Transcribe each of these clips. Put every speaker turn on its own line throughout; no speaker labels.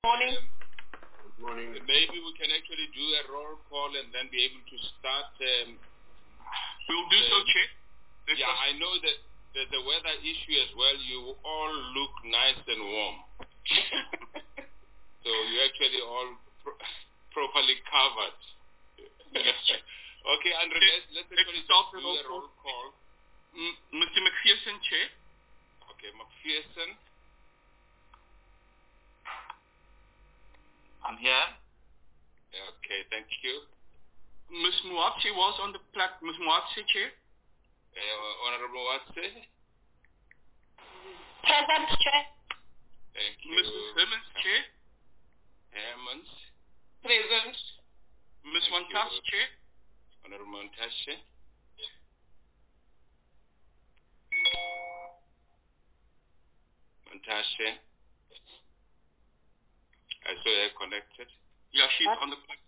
Morning.
Good morning.
Maybe we can actually do a roll call and then be able to start.
We'll do so, Chair.
I know that there's a weather issue as well. You all look nice and warm. So you're actually all properly covered. Okay, Andre, let's actually
start
do a roll call.
Mr. McPherson, Chair.
Okay, McPherson.
I'm here.
Okay, thank you.
Ms. Muatse was on the platform. Ms. Muatse, Chair.
Honorable Muatse.
Present, Chair.
Thank you.
Mrs. Hermans, Chair.
Hermans.
Present.
Ms. Montas, Chair.
Honorable Montashe. Montashe. I saw her connected.
Yeah, she's on the platform.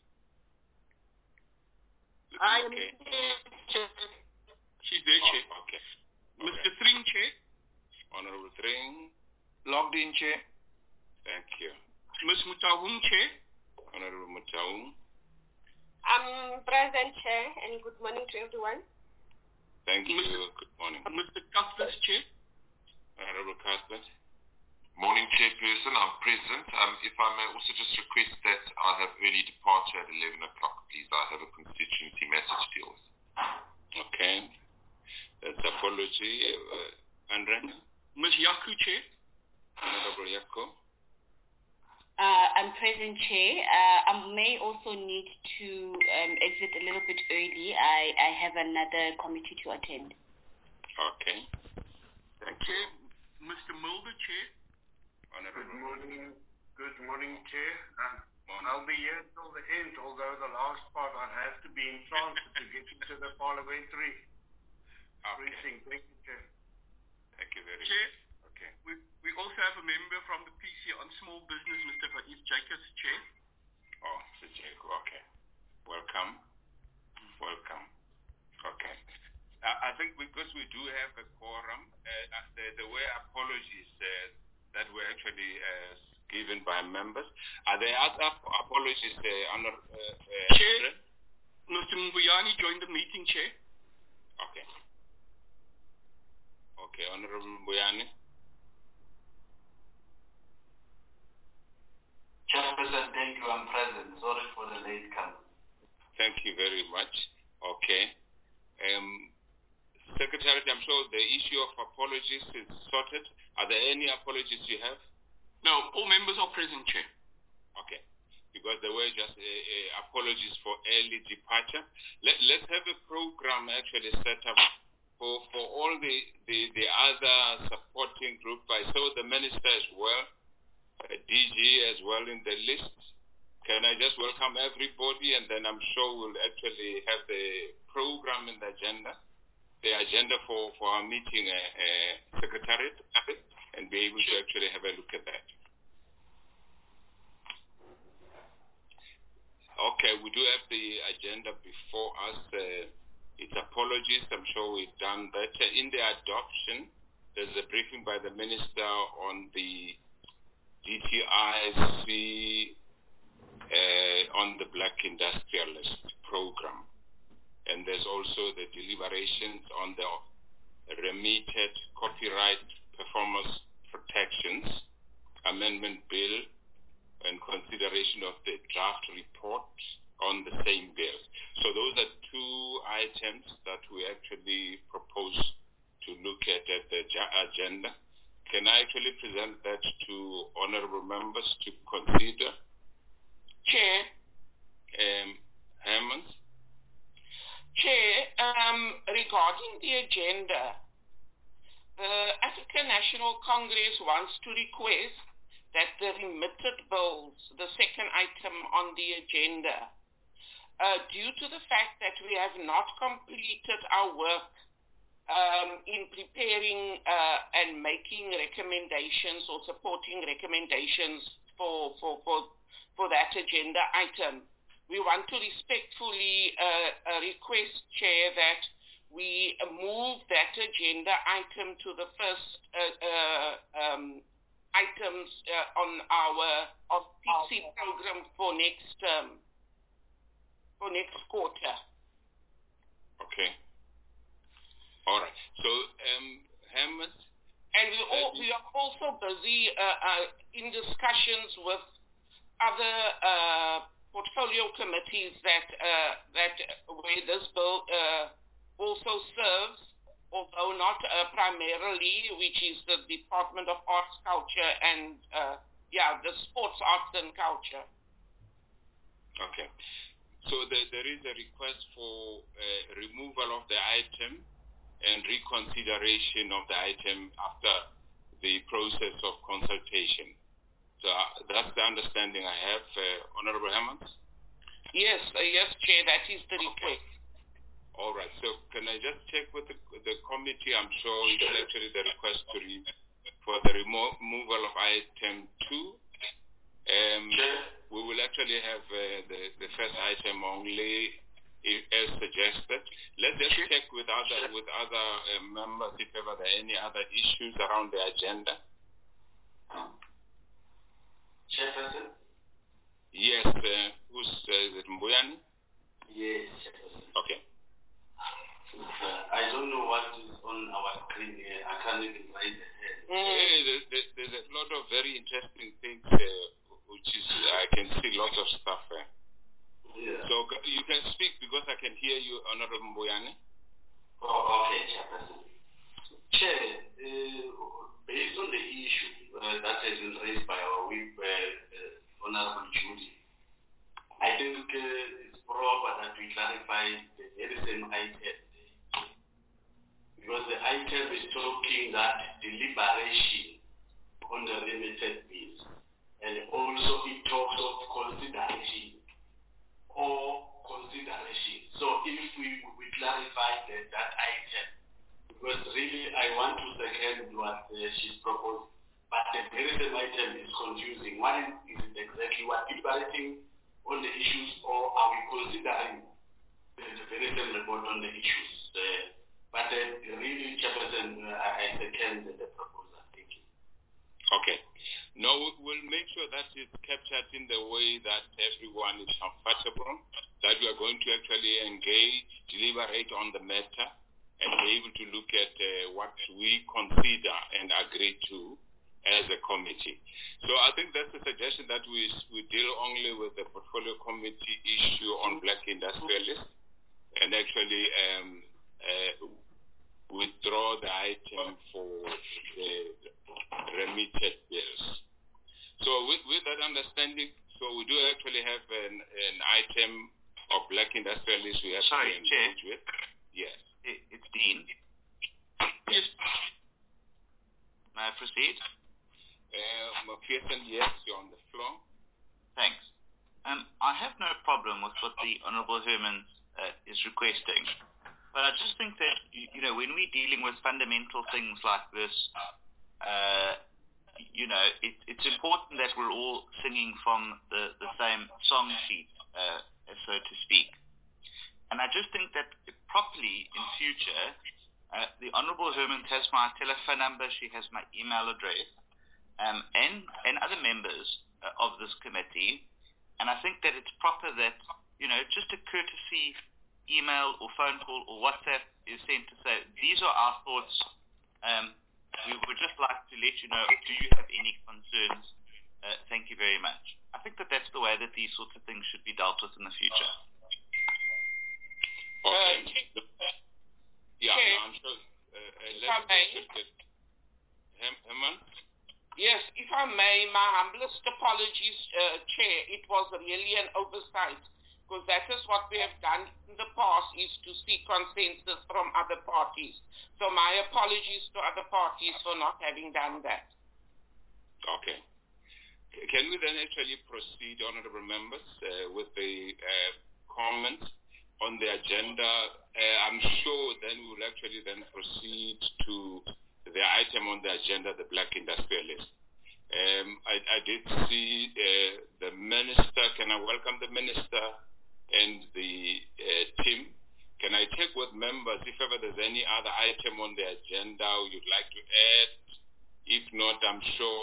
I am
okay.
Chair.
She's there, Chair.
Okay.
Mr. Thring, Chair.
Honorable Thring.
Logged in, Chair.
Thank you.
Ms. Mutaung, Chair.
Honorable Mutaung.
I'm present, Chair, and good morning to everyone.
Thank you. Good morning.
Mr. Cuthbert, Chair.
Honorable Cuthbert.
Morning, Chairperson. I'm present. If I may also just request that I have early departure at 11 o'clock, please. I have a constituency message deal.
Okay. That's apology. Andre?
Ms. Yaku, Chair.
Honorable Yako.
I'm present, Chair. I may also need to exit a little bit early. I have another committee to attend.
Okay. Thank you.
Mr. Mulder, Chair.
Good morning, Chair. I'll be here till the end, although the last part I have to be in transit to get into the parliamentary precinct. Thank you, Chair.
Thank you very
Chair,
much. Okay.
we also have a member from the PC on small business, Mr. Faiz Jacobs, Chair.
Oh, Mr. Jacob, okay. Welcome. Welcome. Okay. I think because we do have a quorum, the way apologies that were actually given by members. Are there other apologies,
Chair, Mr. Mbuyani joined the meeting, Chair.
Okay. Okay, Honorable Mbuyani.
Chairperson, thank you. I'm present. Sorry for the late coming.
Thank you very much. Okay. Secretary, I'm sure the issue of apologies is sorted. Are there any apologies you have?
No, all members are present, Chair.
Okay. Because there were just apologies for early departure. Let's have a program actually set up for all the other supporting group. I saw the minister as well, DG as well in the list. Can I just welcome everybody, and then I'm sure we'll actually have the program in the agenda for our meeting secretariat, and be able to actually have a look at that. Okay, we do have the agenda before us. It's apologies. I'm sure we've done that. In the adoption, there's a briefing by the minister on the DTIC on the Black Industrialist program. And there's also the deliberations on the remitted copyright performance protections amendment bill and consideration of the draft report on the same bill. So those are two items that we actually propose to look at the agenda. Can I actually present that to honorable members to consider?
Chair.
Hermans?
Chair, regarding the agenda, the African National Congress wants to request that the remitted bills, the second item on the agenda, due to the fact that we have not completed our work in preparing and making recommendations or supporting recommendations for that agenda item, we want to respectfully request, Chair, that we move that agenda item to the first items on our PC program for next quarter.
Okay. All right. So, Herman?
And we are also busy in discussions with other portfolio committees that where this bill also serves, although not primarily, which is the Department of Arts, Culture, and the Sports, Arts and Culture.
Okay. So there is a request for removal of the item and reconsideration of the item after the process of consultation. So that's the understanding I have, Honorable Hammonds?
Yes, Chair, that is the request.
Okay. All right. So can I just check with the committee? I'm sure it's actually the request for the removal of item 2. We will actually have the first item only as suggested. Let's just check with other members if ever there are any other issues around the agenda.
Chairperson?
Yes, who's is it Mbuyani?
Yes, Chairperson.
Okay.
I don't know what is on our screen here. I can't even raise the hand.
There's a lot of very interesting things, which is, I can see lots of stuff there.
Yeah.
So you can speak because I can hear you, Honorable Mbuyani.
Oh, okay, Chairperson. Chair, based on the issue that has been raised by our whip, Honorable Judy, I think it's proper that we clarify the very same item. Because the item is talking that deliberation on the limited bills, and also it talks of consideration or consideration. So if we clarify that item, because really I want to second what she's proposed, but the very same item is confusing. What is it exactly? What deliberating on the issues, or are we considering the very same report on the issues? But really, Chairperson, I second the proposal. Thank you.
Okay. No, we'll make sure that it's captured in the way that everyone is comfortable, that we are going to actually engage, deliberate on the matter, and be able to look at what we consider and agree to as a committee. So I think that's a suggestion that we deal only with the portfolio committee issue on black industrialists and actually withdraw the item for the remitted bills. So with that understanding, so we do actually have an item of black industrialists we have to engage with. Yes.
It's Dean.
Yes.
May I proceed?
McPherson, yes, you're on the floor.
Thanks. I have no problem with what the Honourable Herman is requesting. But I just think that, when we're dealing with fundamental things like this, it's important that we're all singing from the same song sheet, so to speak. And I just think that properly in future, the Honourable Herman has my telephone number, she has my email address, and other members of this committee. And I think that it's proper that, just a courtesy email or phone call or WhatsApp is sent to say, these are our thoughts. We would just like to let you know, do you have any concerns? Thank you very much. I think that that's the way that these sorts of things should be dealt with in the future.
Okay. I'm sure. Herman?
Yes, if I may, my humblest apologies, Chair. It was really an oversight, because that is what we have done in the past, is to seek consensus from other parties. So my apologies to other parties for not having done that.
Okay. Can we then actually proceed, honorable members, with the comments on the agenda? I'm sure then we will actually then proceed to the item on the agenda, the black industrialist. I did see the minister. Can I welcome the minister and the team? Can I check with members if ever there's any other item on the agenda you'd like to add? If not, I'm sure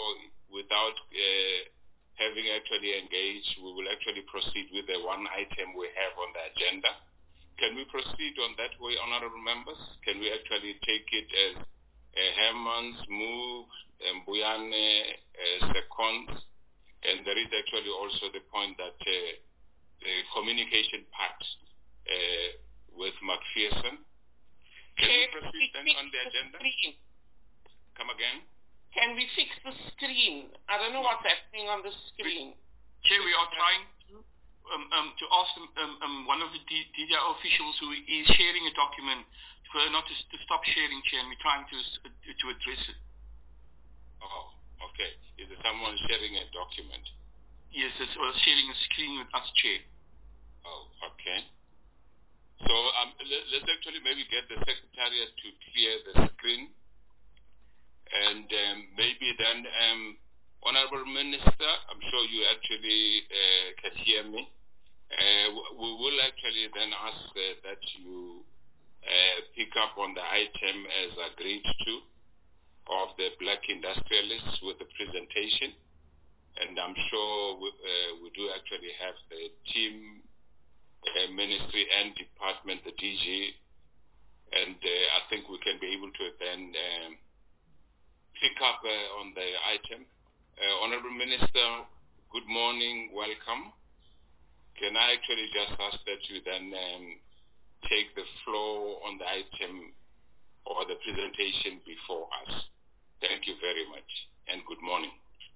without having actually engaged, we will actually proceed with the one item we have on the agenda. Can we proceed on that way, honorable members? Can we actually take it as Herman's move, Mbuyane second, and there is actually also the point that the communication part with McPherson. Can we proceed then on the agenda? Come again?
Can we fix the screen? I don't know what's happening on the screen.
Chair, we are trying to ask one of the DDR officials who is sharing a document for her not to stop sharing, Chair, and we're trying to address it.
Oh, okay. Is there someone sharing a document?
Yes, it's sharing a screen with us, Chair.
Oh, okay. So let's actually maybe get the Secretariat to clear the screen. And maybe then, Honorable Minister, I'm sure you actually can hear me. We will actually then ask that you pick up on the item as agreed to of the black industrialists with the presentation. And I'm sure we do actually have the team, ministry and department, the DG, and I think we can be able to then pick up on the item. Honorable Minister, good morning, welcome. Can I actually just ask that you then take the floor on the item or the presentation before us? Thank you very much, and good morning.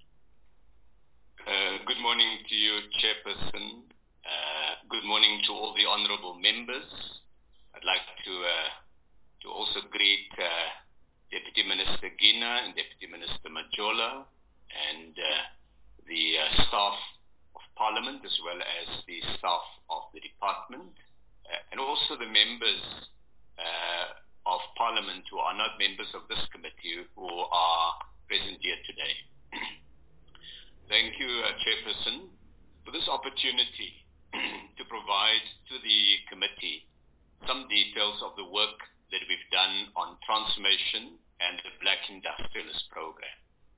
Good morning to you, Chairperson. Good morning to all the honorable members. I'd like to also greet Deputy Minister Gina and Deputy Minister Majola and the staff of Parliament as well as the staff of the department and also the members of Parliament who are not members of this committee who are present here today. Thank you, Chairperson, for this opportunity to provide to the committee some details of the work that we've done on transformation and the Black Industrialist Program.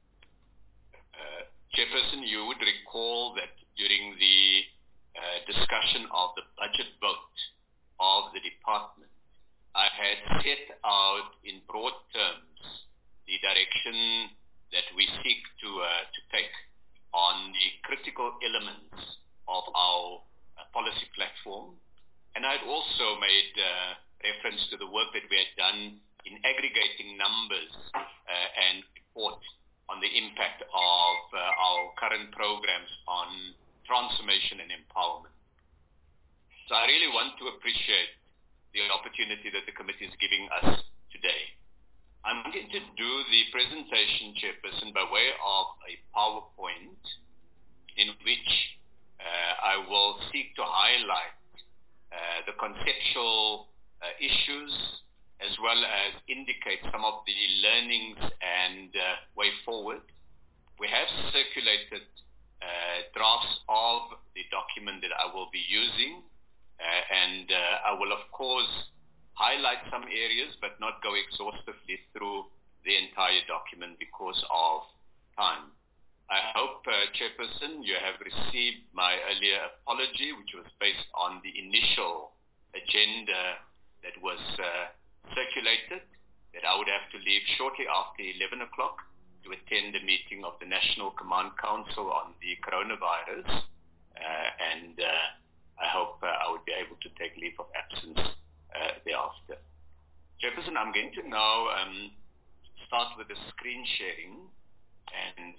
Chairperson, you would recall that during the discussion of the budget vote of the department, I had set out in broad terms the direction that we seek to take on the critical elements of our policy platform. And I'd also made reference to the work that we had done in aggregating numbers and report on the impact of our current programs on transformation and empowerment. So I really want to appreciate the opportunity that the committee is giving us today. I'm going to do the presentation, Chairperson, by way of a PowerPoint in which I will seek to highlight the conceptual issues as well as indicate some of the learnings and way forward. We have circulated drafts of the document that I will be using and I will of course highlight some areas but not go exhaustively through the entire document because of time. I hope, Chairperson, you have received my earlier apology, which was based on the initial agenda that was circulated, that I would have to leave shortly after 11 o'clock to attend a meeting of the National Command Council on the coronavirus, and I hope I would be able to take leave of absence thereafter. Chairperson, I'm going to now start with the screen sharing, and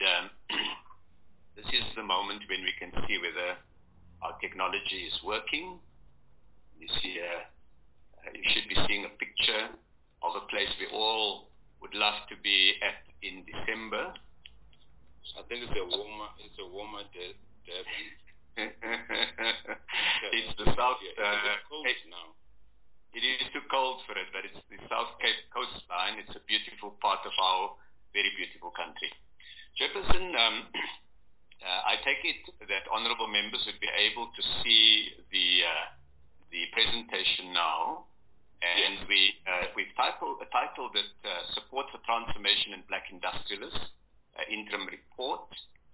this is the moment when we can see whether our technology is working. You see, you should be seeing a picture of a place we all would love to be at in December.
I think it's a warmer day.
It's the South.
It's cold now.
It is too cold for it, but it's the South Cape coastline. It's a beautiful part of our very beautiful country. Chairperson, I take it that honourable members would be able to see the presentation now, and we've titled it "Support for Transformation in Black Industrialists," interim report.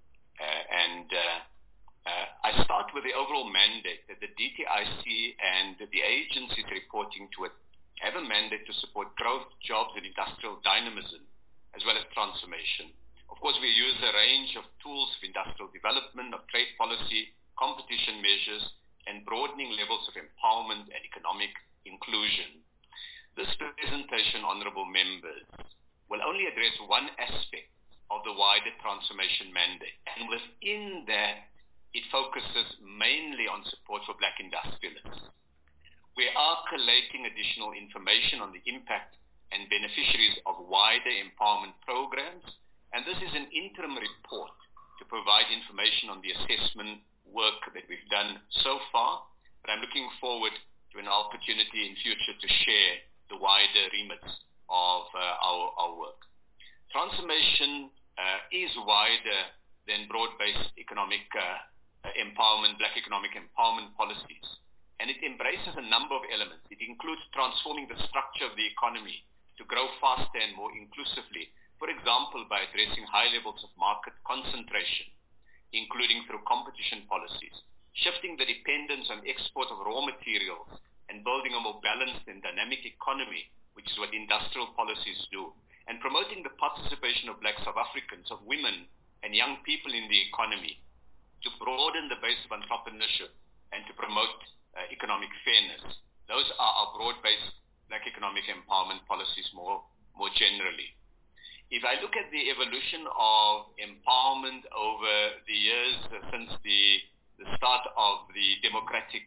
I start with the overall mandate that the DTIC and the agencies reporting to it have a mandate to support growth, jobs, and industrial dynamism, as well as transformation. Of course, we use a range of tools of industrial development, of trade policy, competition measures, and broadening levels of empowerment and economic inclusion. This presentation, honorable members, will only address one aspect of the wider transformation mandate, and within that, it focuses mainly on support for black industrialists. We are collating additional information on the impact and beneficiaries of wider empowerment programs, and this is an interim report to provide information on the assessment work that we've done so far, but I'm looking forward to an opportunity in future to share the wider remits of our work. Transformation is wider than broad-based economic empowerment, black economic empowerment policies. And it embraces a number of elements. It includes transforming the structure of the economy to grow faster and more inclusively, for example, by addressing high levels of market concentration, including through competition policies, shifting the dependence on export of raw materials and building a more balanced and dynamic economy, which is what industrial policies do, and promoting the participation of black South Africans, of women and young people in the economy, to broaden the base of entrepreneurship and to promote economic fairness. Those are our broad-based black economic empowerment policies more generally. If I look at the evolution of empowerment over the years since the start of the democratic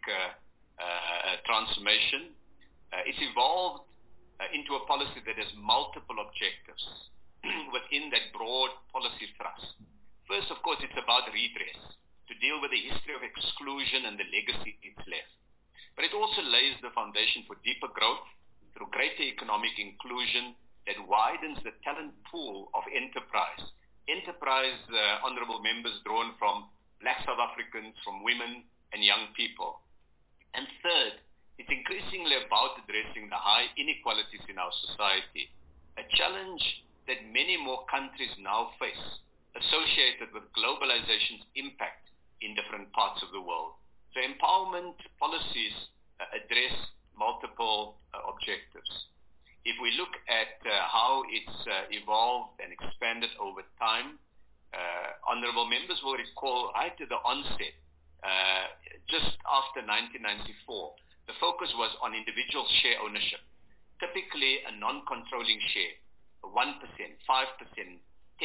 transformation, it's evolved into a policy that has multiple objectives within that broad policy thrust. First, of course, it's about redress, to deal with the history of exclusion and the legacy it's left. But it also lays the foundation for deeper growth through greater economic inclusion that widens the talent pool of enterprise. Enterprise, honorable members, drawn from black South Africans, from women and young people. And third, it's increasingly about addressing the high inequalities in our society, a challenge that many more countries now face, associated with globalization's impact in different parts of the world. So empowerment policies address multiple objectives. If we look at how it's evolved and expanded over time, honorable members will recall right at the onset, just after 1994, the focus was on individual share ownership, typically a non-controlling share, 1%, 5%, 10%,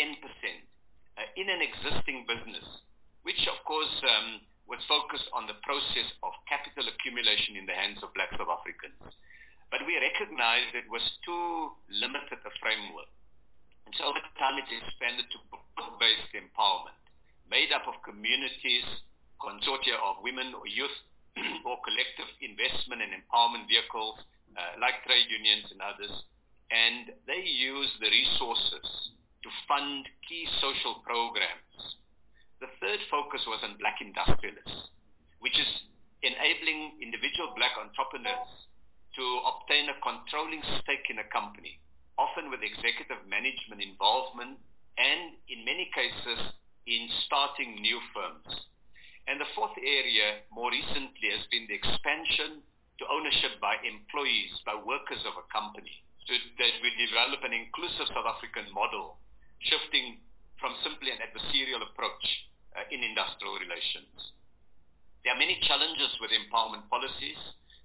in an existing business, which of course was focused on the process of capital accumulation in the hands of black South Africans. But we recognized it was too limited a framework. And so over time it expanded to broad-based empowerment, made up of communities, consortia of women or youth, or collective investment and empowerment vehicles like trade unions and others. And they use the resources to fund key social programs. The third focus was on black industrialists, which is enabling individual black entrepreneurs to obtain a controlling stake in a company, often with executive management involvement and, in many cases, in starting new firms. And the fourth area, more recently, has been the expansion to ownership by employees, by workers of a company, so that we develop an inclusive South African model, shifting from simply an adversarial approach in industrial relations. There are many challenges with empowerment policies,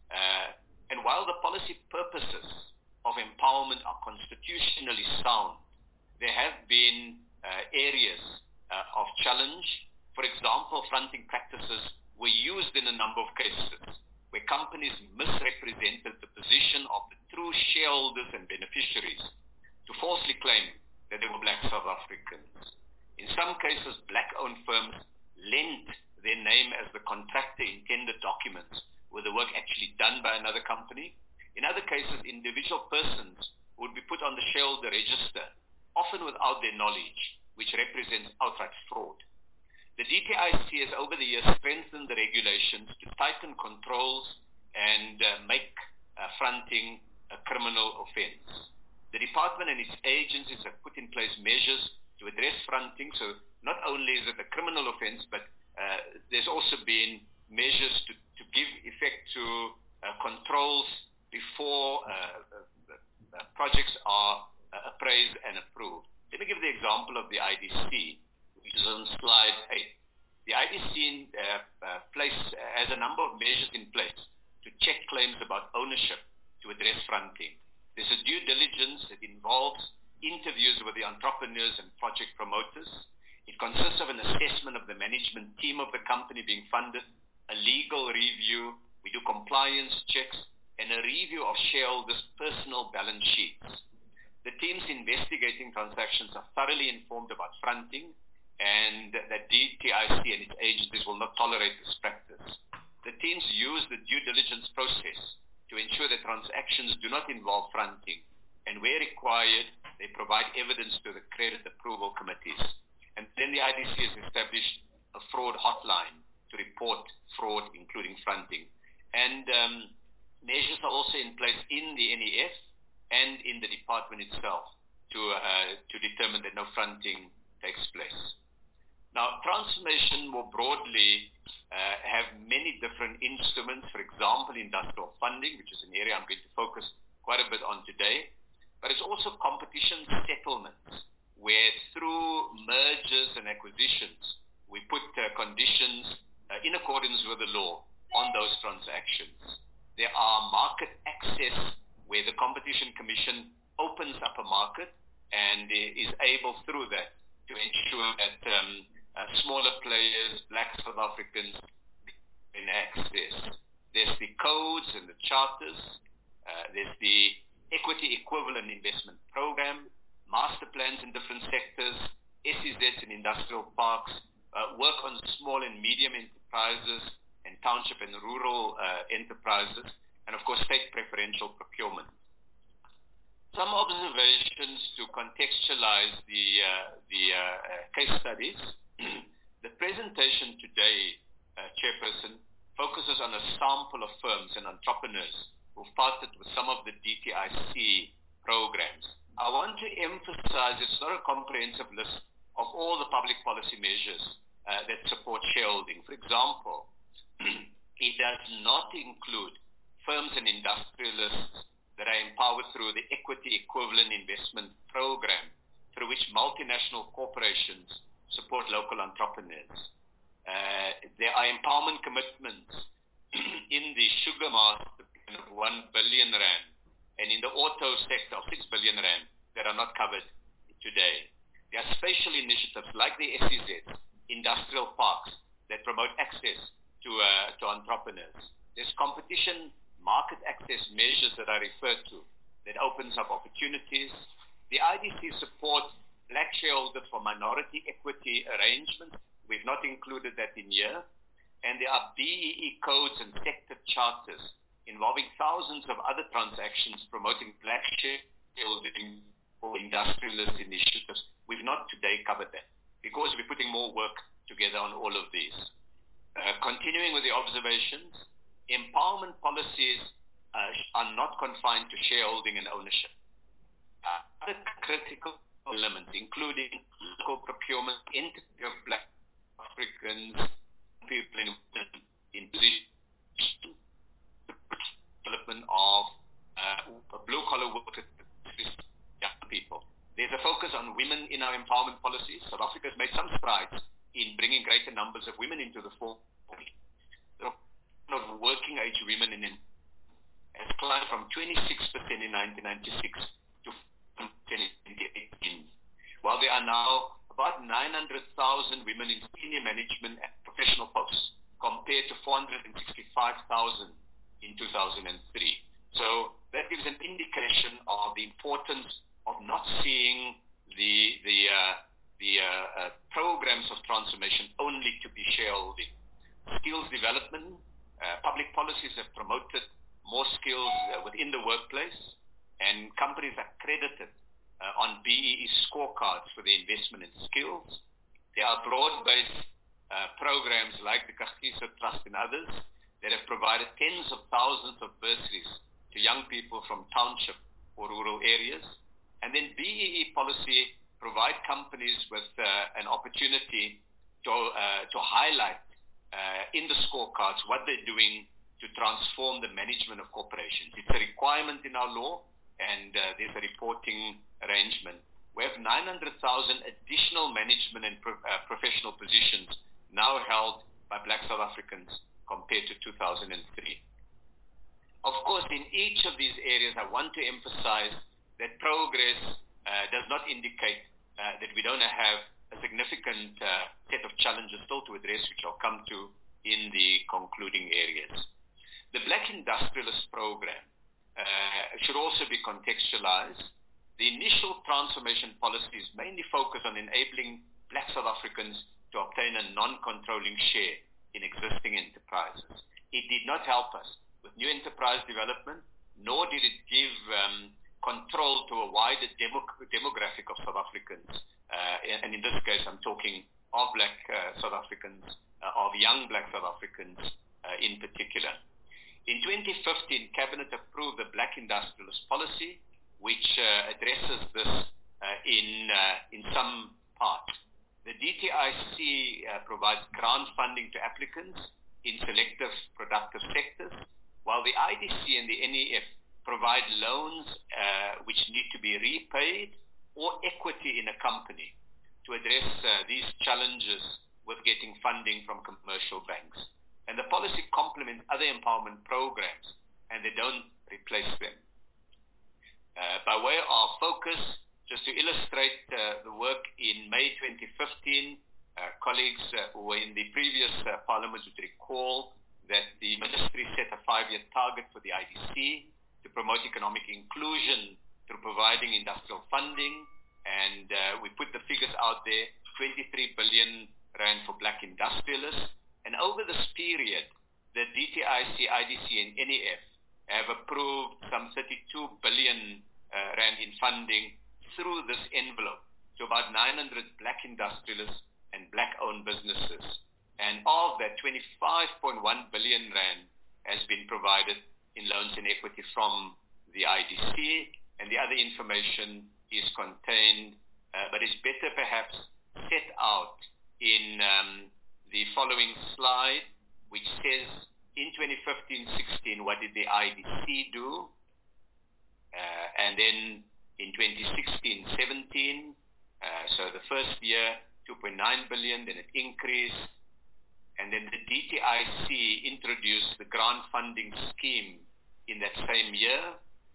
and while the policy purposes of empowerment are constitutionally sound, there have been areas of challenge. For example, fronting practices were used in a number of cases where companies misrepresented the position of the true shareholders and beneficiaries to falsely claim that they were black South Africans. In some cases, black-owned firms lent their name as the contractor in tender documents with the work actually done by another company. In other cases, individual persons would be put on the shareholder register, often without their knowledge, which represents outright fraud. The DTIC has over the years strengthened the regulations to tighten controls and make fronting a criminal offense. The department and its agencies have put in place measures to address fronting. So not only is it a criminal offense, but there's also been measures to give effect to controls before projects are appraised and approved. Let me give the example of the IDC, which is on slide 8. The IDC has a number of measures in place to check claims about ownership to address fronting. There's a due diligence that involves interviews with the entrepreneurs and project promoters. It consists of an assessment of the management team of the company being funded, a legal review, we do compliance checks, and a review of shareholders' personal balance sheets. The teams investigating transactions are thoroughly informed about fronting and that DTIC and its agencies will not tolerate this practice. The teams use the due diligence process to ensure that transactions do not involve fronting, and where required, they provide evidence to the credit approval committees. And then the IDC has established a fraud hotline to report fraud, including fronting. And measures are also in place in the NEF and in the department itself to determine that no fronting takes place. Now, transformation more broadly have many different instruments, for example, industrial funding, which is an area I'm going to focus quite a bit on today, but it's also competition settlements, where through mergers and acquisitions, we put conditions in accordance with the law on those transactions. There are market access, where the Competition Commission opens up a market and is able through that to ensure that smaller players, black South Africans, can access. There's the codes and the charters. There's the equity equivalent investment program, master plans in different sectors, SEZs in industrial parks, work on small and medium enterprises and township and rural enterprises, and of course state preferential procurement. Some observations to contextualize the case studies. The presentation today, Chairperson, focuses on a sample of firms and entrepreneurs who've partnered with some of the DTIC programs. I want to emphasize it's not a comprehensive list of all the public policy measures that support shareholding. For example, it does not include firms and industrialists that are empowered through the equity equivalent investment program, through which multinational corporations support local entrepreneurs. There are empowerment commitments in the sugar master plan of 1 billion rand and in the auto sector of 6 billion rand that are not covered today. There are special initiatives like the SEZ, industrial parks, that promote access to entrepreneurs. There's competition market access measures that I referred to that opens up opportunities. The IDC supports black shareholders for minority equity arrangements. We've not included that in here. And there are BEE codes and sector charters involving thousands of other transactions promoting black shareholding for industrialist initiatives. We've not today covered that because we're putting more work together on all of these. Continuing with the observations, empowerment policies are not confined to shareholding and ownership. Other critical elements, including local procurement, entity of black Africans, people in position, development of blue-collar workers, young people. There's a focus on women in our empowerment policies. South Africa has made some strides in bringing greater numbers of women into the forefront. Of working age women has climbed from 26% in 1996 to 2018, while there are now about 900,000 women in senior management and professional posts compared to 465,000 in 2003. So that gives an indication of the importance of not seeing the programs of transformation only to be shareholding. Skills development, public policies have promoted more skills within the workplace, and companies are credited on BEE scorecards for their investment in skills. There are broad-based programs like the Kagiso Trust and others that have provided tens of thousands of bursaries to young people from township or rural areas. And then BEE policy provide companies with an opportunity to highlight in the scorecards what they're doing to transform the management of corporations. It's a requirement in our law, and there's a reporting arrangement. We have 900,000 additional management and professional positions now held by Black South Africans compared to 2003. Of course, in each of these areas, I want to emphasize that progress does not indicate that we don't have a significant set of challenges still to address, which I'll come to in the concluding areas. The Black Industrialist Program should also be contextualized. The initial transformation policies mainly focus on enabling Black South Africans to obtain a non-controlling share in existing enterprises. It did not help us with new enterprise development, nor did it give control to a wider demographic of South Africans. And in this case, I'm talking of Black South Africans, of young Black South Africans in particular. In 2015, Cabinet approved the Black Industrialist Policy, which addresses this in some part. The DTIC provides grant funding to applicants in selective productive sectors, while the IDC and the NEF provide loans which need to be repaid or equity in a company to address these challenges with getting funding from commercial banks. And the policy complements other empowerment programs, and they don't replace them. By way of focus, just to illustrate the work in May 2015, colleagues who were in the previous parliament would recall that the ministry set a 5-year target for the IDC to promote economic inclusion through providing industrial funding, and we put the figures out there, 23 billion rand for Black industrialists. And over this period, the DTIC, IDC, and NEF have approved some 32 billion rand in funding through this envelope to about 900 Black industrialists and Black-owned businesses. And of that, 25.1 billion rand has been provided in loans and equity from the IDC, and the other information is contained, but is better perhaps set out in the following slide, which says in 2015-16, what did the IDC do? And then in 2016-17, so the first year, 2.9 billion, then it increased. And then the DTIC introduced the grant funding scheme in that same year.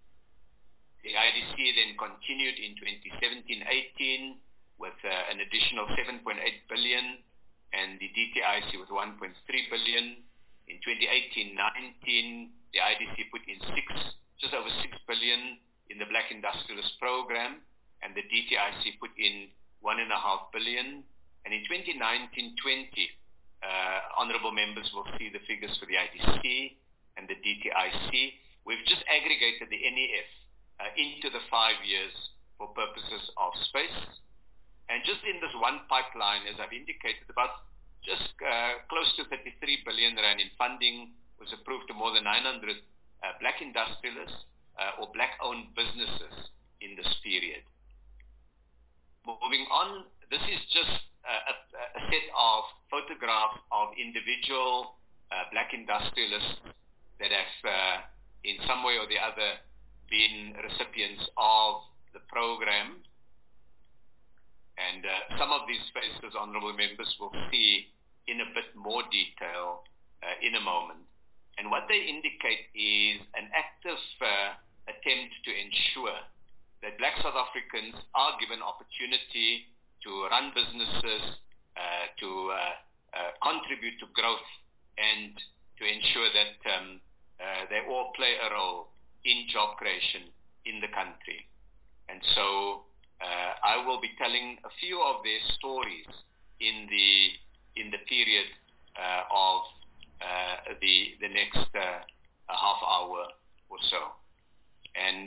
The IDC then continued in 2017-18 with an additional 7.8 billion, and the DTIC with 1.3 billion. In 2018-19, the IDC put in just over 6 billion in the Black Industrialist Program, and the DTIC put in 1.5 billion. And in 2019-20, honorable members will see the figures for the IDC and the DTIC. We've just aggregated the NEF into the 5 years for purposes of space. And just in this one pipeline, as I've indicated, about just close to 33 billion rand in funding was approved to more than 900 Black industrialists or Black-owned businesses in this period. Moving on, this is just a set of photographs of individual Black industrialists that have in some way or the other been recipients of the program. And some of these faces, honorable members, will see in a bit more detail in a moment. And what they indicate is an active attempt to ensure that Black South Africans are given opportunity to run businesses, to contribute to growth, and to ensure that they all play a role in job creation in the country. And so I will be telling a few of their stories in the period of the next half hour or so. And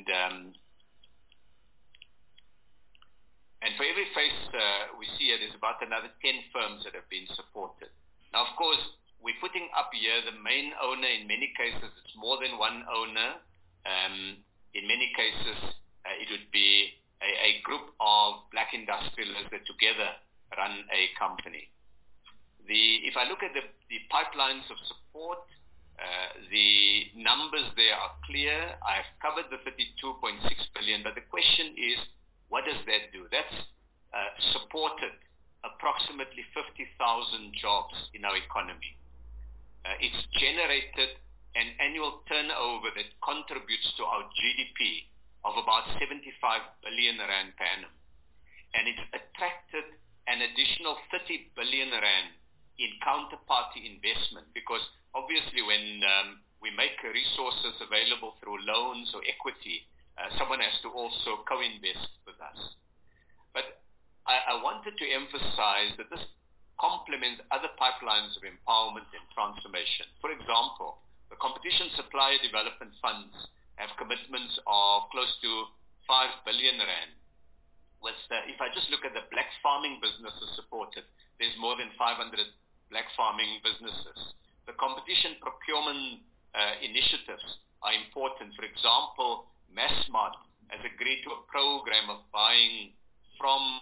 for every face we see here, there's about another 10 firms that have been supported. Now, of course, we're putting up here the main owner. In many cases, it's more than one owner. In many cases, it would be a group of black industrialists that together run a company. If I look at the pipelines of support, the numbers there are clear. I've covered the 32.6 billion, but the question is, what does that do? That's supported approximately 50,000 jobs in our economy. It's generated an annual turnover that contributes to our GDP of about 75 billion rand per annum. And it's attracted an additional 30 billion rand in counterparty investment, because obviously when we make resources available through loans or equity, someone has to also co-invest with us. But I wanted to emphasize that this complements other pipelines of empowerment and transformation. For example, the Competition Supplier Development Funds have commitments of close to 5 billion rand. If I just look at the black farming businesses supported, there's more than 500 black farming businesses. The competition procurement initiatives are important. For example, Massmart has agreed to a program of buying from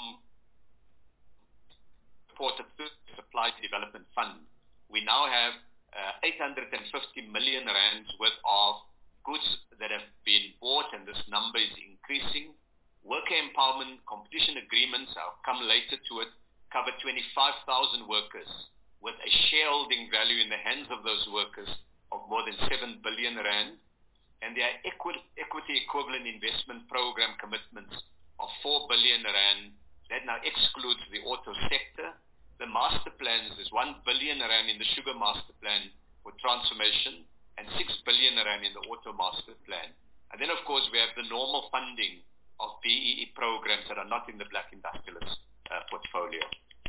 supported Supply Development Fund. We now have 850 million rands worth of goods that have been bought, and this number is increasing. Worker empowerment competition agreements, I'll come later to it, cover 25,000 workers with a shareholding value in the hands of those workers of more than 7 billion rand. And there are equity equivalent investment program commitments of 4 billion rand. That now excludes the auto sector. The master plans, there's 1 billion rand in the sugar master plan for transformation and 6 billion rand in the auto master plan. And then of course we have the normal funding of BEE programs that are not in the black industrialist portfolio.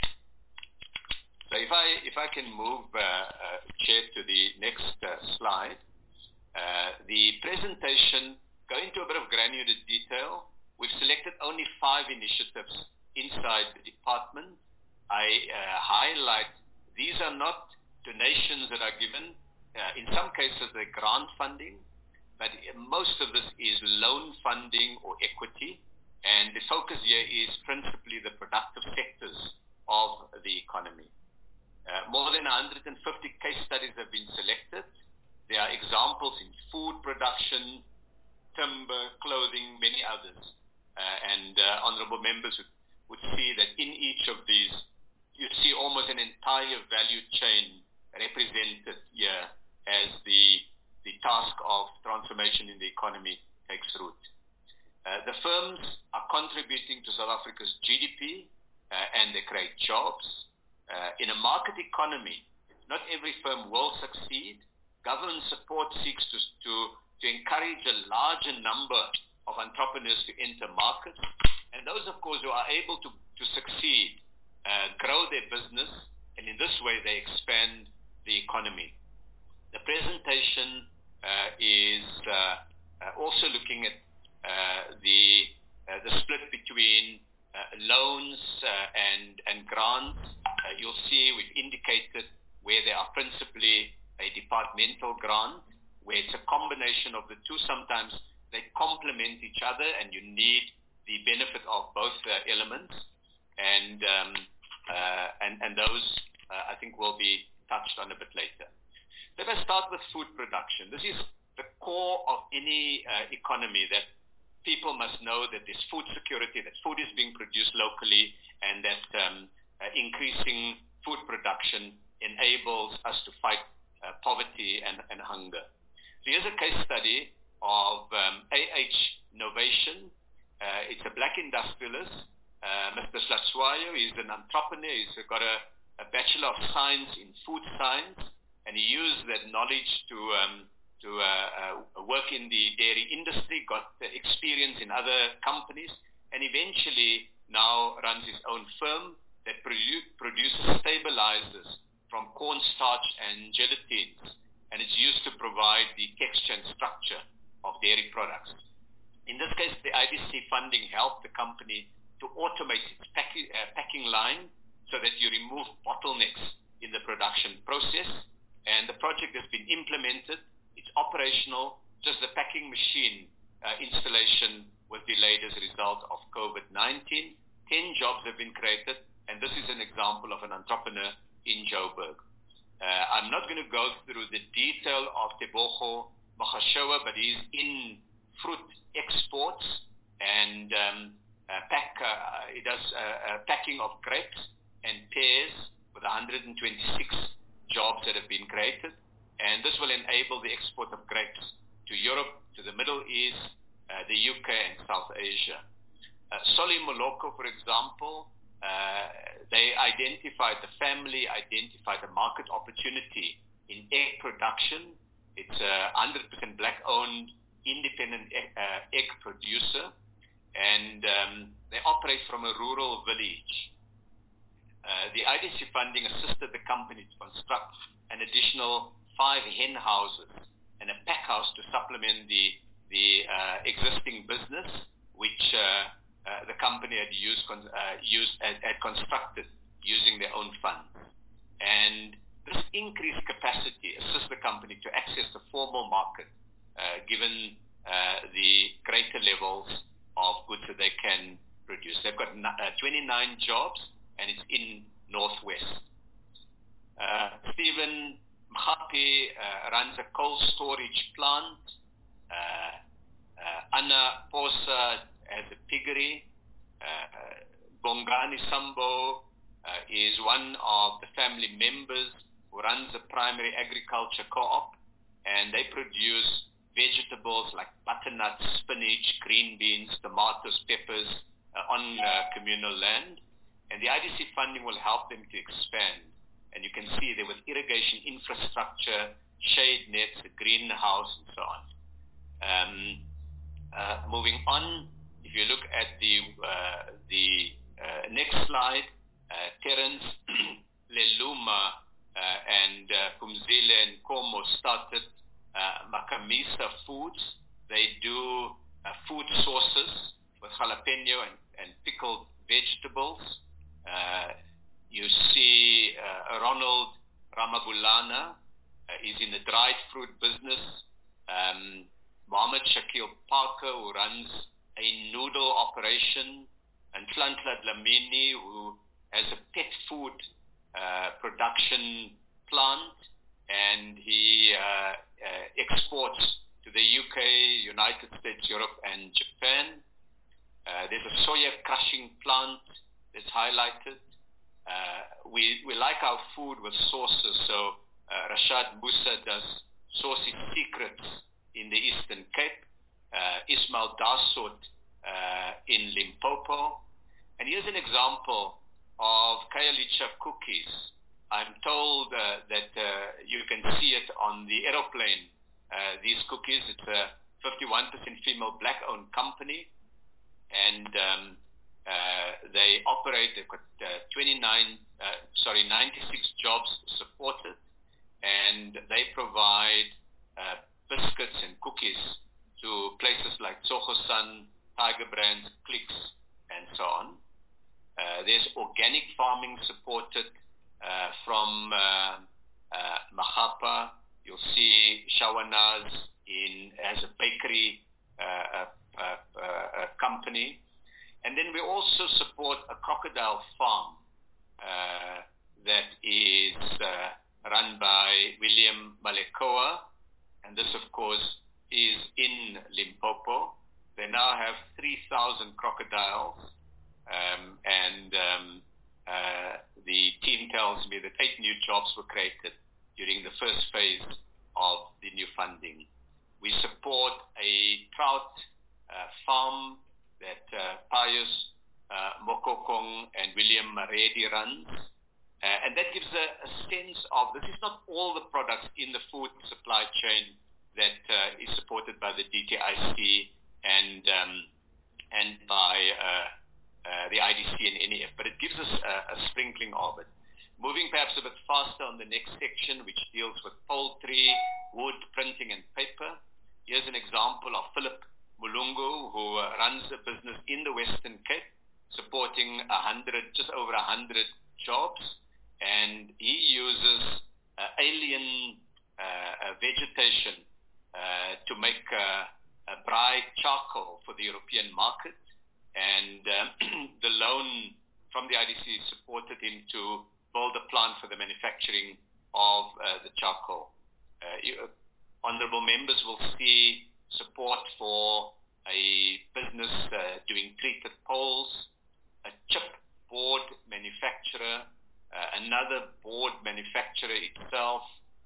So if I can move, Chair, to the next slide. The presentation, go into a bit of granular detail. We've selected only 5 initiatives inside the department. I highlight these are not donations that are given. In some cases they're grant funding, but most of this is loan funding or equity, and the focus here is principally the productive sectors of the economy. More than 150 case studies have been selected. There are examples in food production, timber, clothing, many others. And honorable members would see that in each of these, you see almost an entire value chain represented here as the task of transformation in the economy takes root. The firms are contributing to South Africa's GDP and they create jobs. In a market economy, not every firm will succeed. Government support seeks to encourage a larger number of entrepreneurs to enter markets, and those, of course, who are able to succeed, grow their business, and in this way they expand the economy. The presentation is also looking at the split between loans and grants. You'll see we've indicated where there are principally a departmental grant, where it's a combination of the two. Sometimes they complement each other and you need the benefit of both elements. And those I think will be touched on a bit later. Let us start with food production. This is the core of any economy, that people must know that there's food security, that food is being produced locally, and that increasing food production enables us to fight poverty and hunger. So here's a case study of AH Novation. It's a black industrialist. Mr. Slatswayo is an entrepreneur. He's got a Bachelor of Science in Food Science, and he used that knowledge to work in the dairy industry, got experience in other companies, and eventually now runs his own firm that produces stabilizers from cornstarch and gelatines, and it's used to provide the texture and structure of dairy products. In this case, the IDC funding helped the company to automate its packing line so that you remove bottlenecks in the production process, and the project has been implemented. It's operational. Just the packing machine installation was delayed as a result of COVID-19. 10 jobs have been created, and this is an example of an entrepreneur in Joburg. I'm not going to go through the detail of Tebogo Magashoa, but he's in fruit exports and he does packing of grapes and pears with 126 jobs that have been created. And this will enable the export of grapes to Europe, to the Middle East, the UK and South Asia. Soli Moloko, for example, the family identified a market opportunity in egg production. It's a 100% black-owned, independent egg producer, and they operate from a rural village. The IDC funding assisted the company to construct an additional 5 hen houses and a pack house to supplement the existing business, which the company had constructed using their own funds. And this increased capacity assists the company to access the formal market, given the greater levels of goods that they can produce. They've got 29 jobs, and it's in Northwest. Stephen Mhapi runs a cold storage plant. Anna Posa has a piggery. Bongani Sambo is one of the family members who runs a primary agriculture co-op, and they produce vegetables like butternuts, spinach, green beans, tomatoes, peppers on communal land. And the IDC funding will help them to expand. And you can see there with irrigation infrastructure, shade nets, a greenhouse, and so on. Moving on, if you look at the next slide, Terence Leluma and Pumzile and Como started Makamisa Foods. They do food sauces with jalapeno and pickled vegetables. You see Ronald Ramabulana is in the dried fruit business. Mohammed Shakil Parker, who runs a noodle operation, and Tlantla Dlamini, who has a pet food production plant, and he exports to the UK, United States, Europe, and Japan. There's a soya crushing plant that's highlighted. We like our food with sauces, so Rashad Musa does Saucy Secrets in the Eastern Cape, Ismail Dasot in Limpopo. And here's an example of Kayalicha cookies. I'm told that you can see it on the aeroplane, these cookies. It's a 51% female black-owned company, and they operate. They've got 96 jobs supported, and they provide biscuits and cookies to places like Tsogosan, Tiger Brands, Clicks, and so on. There's organic farming supported from Mahapa. You'll see Shawanaz as a bakery company. And then we also support a crocodile farm that is run by William Malekoa, and this, of course, is in Limpopo. They now have 3,000 crocodiles, and the team tells me that 8 new jobs were created during the first phase of the new funding. We support a trout farm that Pius Mokokong and William Maredi runs. And that gives a sense of, this is not all the products in the food supply chain that is supported by the DTIC and by the IDC and NEF, but it gives us a sprinkling of it. Moving perhaps a bit faster on the next section, which deals with poultry, wood, printing, and paper. Here's an example of Philip Mulungu, who runs a business in the Western Cape, supporting just over 100 jobs, and he uses alien vegetation to make Braai charcoal for the European market, and the loan from the IDC supported him to build a plant for the manufacturing of the charcoal. Honorable members will see support for a business doing treated poles, a chip board manufacturer, another board manufacturer itself.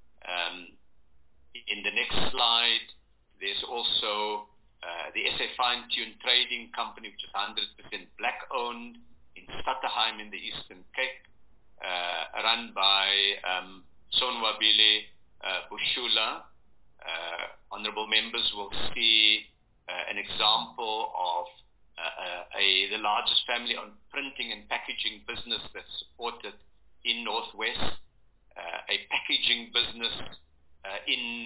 In the next slide, there's also the SA Fine Tune Trading Company, which is 100% black-owned in Stutterheim in the Eastern Cape, run by Sonwabile Bushula. Honorable members will see an example of the largest family-owned printing and packaging business that's supported in Northwest, a packaging business in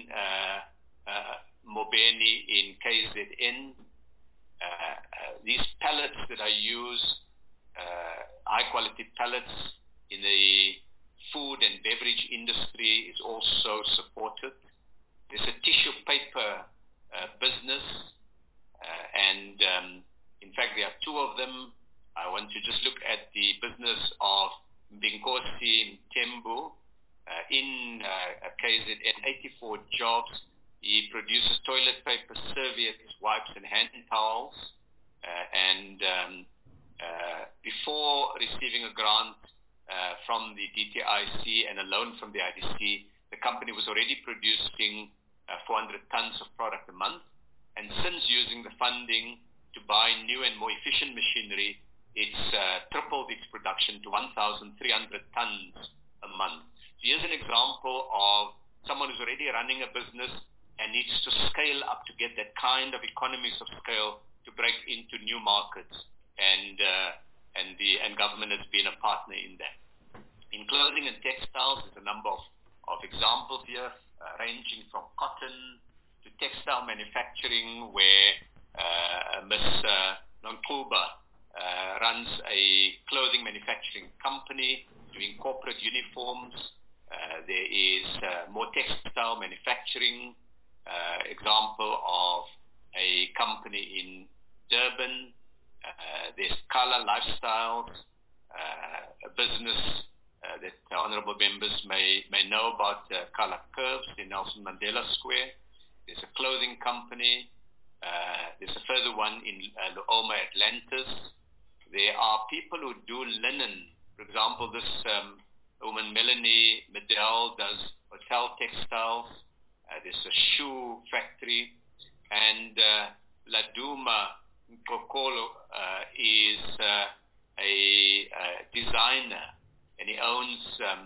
Mobeni in KZN. These pallets that I use, high-quality pallets in the food and beverage industry, is also supported. There's a tissue paper business, and in fact there are two of them. I want to just look at the business of Mbinkosi Mtembu in KZN, 84 jobs. He produces toilet paper, serviettes, wipes and hand towels, and before receiving a grant from the DTIC and a loan from the IDC, the company was already producing 400 tons of product a month, and since using the funding to buy new and more efficient machinery, it's tripled its production to 1,300 tons a month. So here's an example of someone who's already running a business and needs to scale up to get that kind of economies of scale to break into new markets, and government has been a partner in that. In clothing and textiles, there's a number of examples here, ranging from cotton to textile manufacturing, where Ms. Nonkuba runs a clothing manufacturing company doing corporate uniforms. There is more textile manufacturing, example of a company in Durban. There's Kala Lifestyles, a business that honorable members may know about, Kala Curves in Nelson Mandela Square. There's a clothing company. There's a further one in Luoma Atlantis. There are people who do linen. For example, this woman Melanie Medell does hotel textiles. There's a shoe factory, and Laduma Kokolo is a designer, and he owns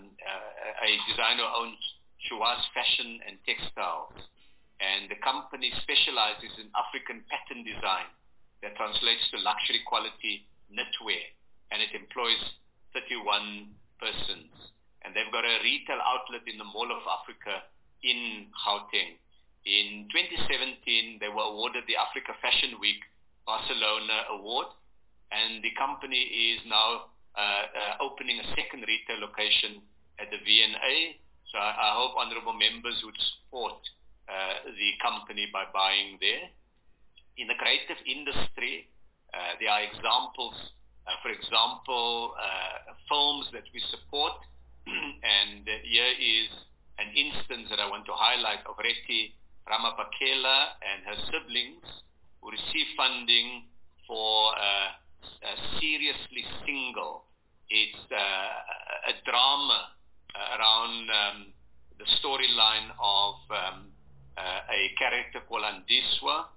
a designer who owns Shuas Fashion and Textiles, and the company specializes in African pattern design that translates to luxury quality knitwear, and it employs 31 persons, and they've got a retail outlet in the Mall of Africa in Gauteng. In 2017, they were awarded the Africa Fashion Week Barcelona Award, and the company is now opening a second retail location at the V&A. So I hope honorable members would support the company by buying there. In the creative industry, there are examples, for example, films that we support, and here is an instance that I want to highlight of Reti Ramapakela and her siblings who received funding for Seriously Single. It's a drama around the storyline of a character called Andiswa,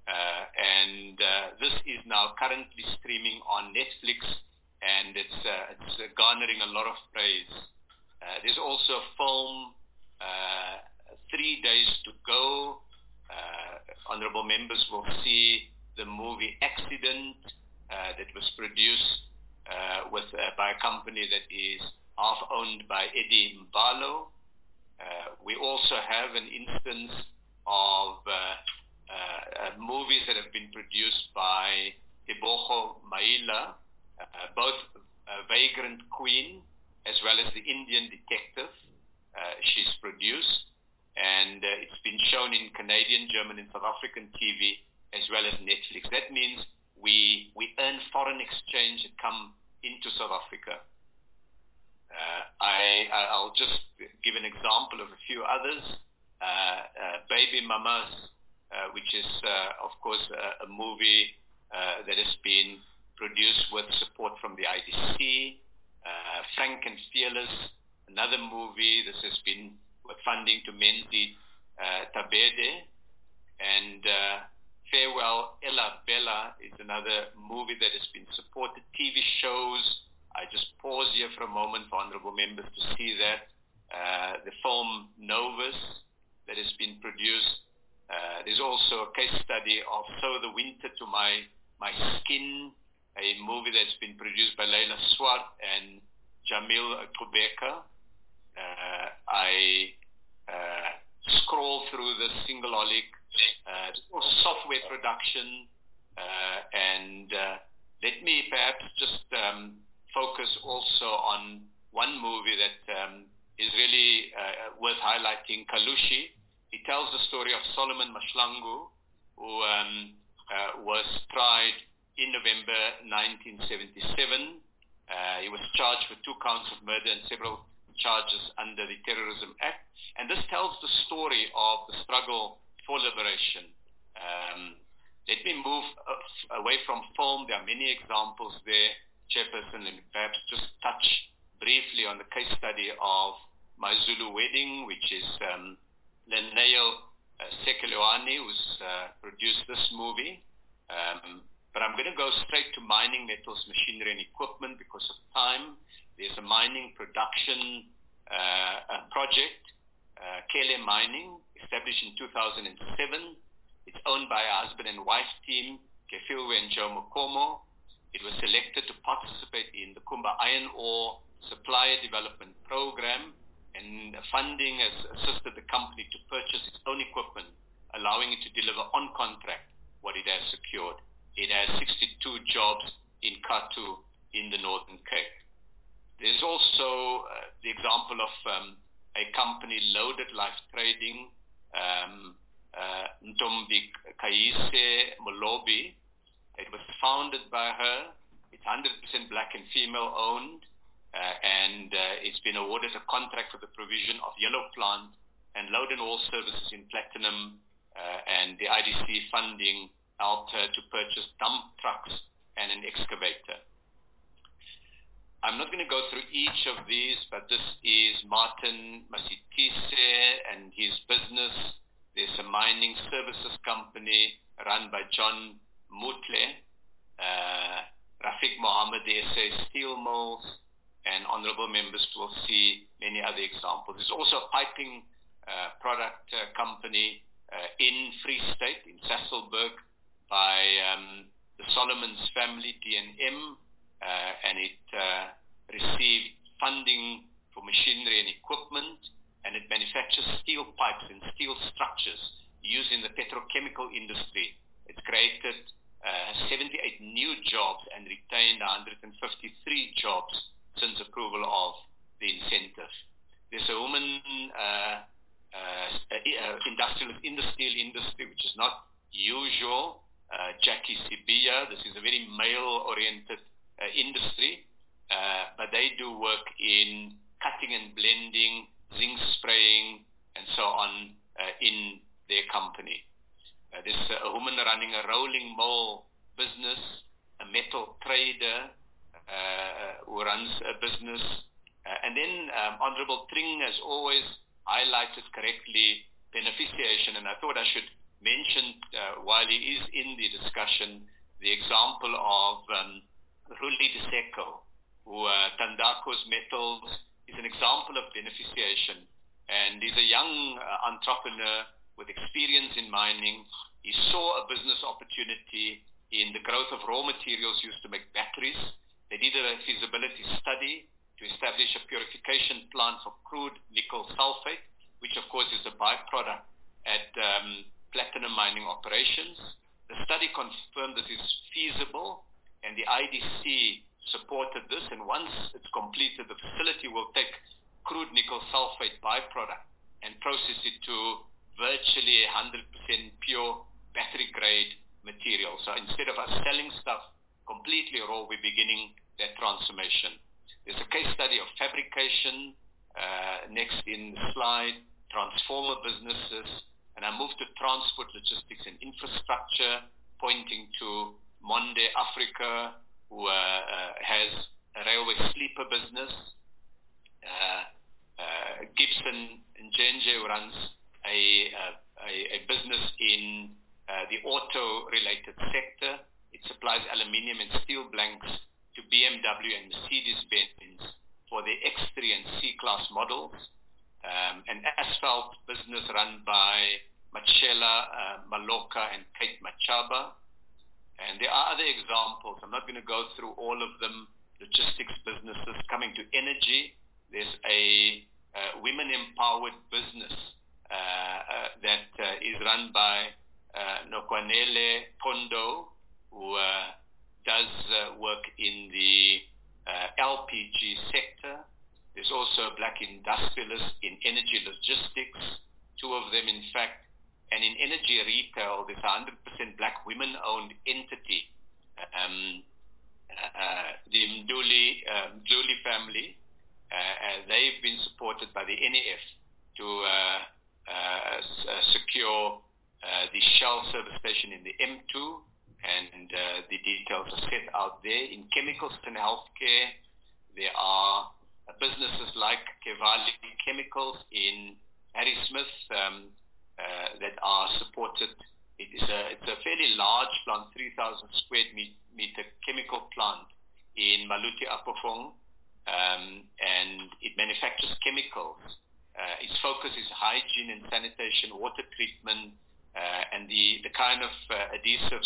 and this is now currently streaming on Netflix, and it's garnering a lot of praise. There's also a film, 3 Days to Go. Honorable members will see the movie Accident that was produced by a company that is half owned by Eddie Mbalo. We also have an instance of movies that have been produced by Tebogo Maila, both Vagrant Queen as well as The Indian Detective. She's produced, and it's been been shown in Canadian, German, and South African TV, as well as Netflix. That means we earn foreign exchange that come into South Africa. I'll just give an example of a few others. Baby Mamas, which is, of course, a movie that has been produced with support from the IDC. Frank and Fearless, another movie. This has been with funding to Menzi Tabede. And Farewell Ella Bella is another movie that has been supported. TV shows. I just pause here for a moment for honorable members to see that. The film Novus that has been produced. There's also a case study of Sow the Winter to My Skin, a movie that's been produced by Leila Swart and Jamil Kubeka. I scroll through the Singleholic, software production, and let me perhaps just focus also on one movie that is really worth highlighting, Kalushi. It tells the story of Solomon Mahlangu, who was tried in November 1977. He was charged with 2 counts of murder and several charges under the Terrorism Act. And this tells the story of the struggle for liberation. Let me move away from film. There are many examples there, Chairperson, and perhaps just touch briefly on the case study of My Zulu Wedding, which is Leneo Sekelewani, who's produced this movie. But I'm going to go straight to mining, metals, machinery, and equipment because of time. There's a mining production project, Kele Mining, established in 2007. It's owned by a husband and wife team, Kefilwe and Joe Mokomo. It was selected to participate in the Kumba Iron Ore Supplier Development Program, and funding has assisted the company to purchase its own equipment, allowing it to deliver on contract what it has secured. It has 62 jobs in Katu in the Northern Cape. There's also the example of a company, Loaded Life Trading, Ntombi Kaise Molobi. It was founded by her. It's 100% black and female owned, and it's been awarded a contract for the provision of yellow plant and load and haul services in platinum, and the IDC funding helped her to purchase dump trucks and an excavator. I'm not going to go through each of these, but this is Martin Masitise and his business. There's a mining services company run by John Mutle, Rafiq Mohammed, the SA Steel Mills, and honorable members will see many other examples. There's also a piping product company in Free State, in Sasolburg, by the Solomons family, D&M, and it received funding for machinery and equipment, and it manufactures steel pipes and steel structures used in the petrochemical industry. It's created 78 new jobs and retained 153 jobs since approval of the incentive. There's a woman industrialist in the steel industry, which is not usual, Jackie Sibia. This is a very male-oriented industry, but they do work in cutting and blending, zinc spraying, and so on in their company. There's a woman running a rolling mill business, a metal trader who runs a business. And then Honorable Tring has always highlighted correctly beneficiation, and I thought I should mention, while he is in the discussion, the example of Ruli Diseko, who Tandakos Metals is an example of beneficiation, and he's a young entrepreneur with experience in mining. He saw a business opportunity in the growth of raw materials used to make batteries. They did a feasibility study to establish a purification plant for crude nickel sulfate, which of course is a byproduct at platinum mining operations. The study confirmed that it's feasible, and the IDC supported this, and once it's completed, the facility will take crude nickel sulfate byproduct and process it to virtually 100% pure battery-grade material. So instead of us selling stuff completely raw, we're beginning that transformation. There's a case study of fabrication, next in the slide, transformer businesses, and I moved to transport, logistics, and infrastructure, pointing to Monde Africa, who has a railway sleeper business. Gibson Njenje, who runs a business in the auto-related sector. It supplies aluminium and steel blanks to BMW and Mercedes-Benz for the X3 and C-Class models. An asphalt business run by Machela Maloka and Kate Machaba. And there are other examples. I'm not going to go through all of them. Logistics businesses. Coming to energy, there's a women-empowered business that is run by Nokwanele Pondo, who does work in the LPG sector. There's also a black industrialist in energy logistics, two of them in fact. And in energy retail, there's a 100% black women-owned entity, the Mduli family. They've been supported by the NEF to secure the Shell service station in the M2, and the details are set out there. In chemicals and healthcare, there are businesses like Kevali Chemicals in Harry Smith that are supported. It's a fairly large plant, 3,000 square meter chemical plant in Maluti Apofong, and it manufactures chemicals. Its focus is hygiene and sanitation, water treatment, and the kind of adhesives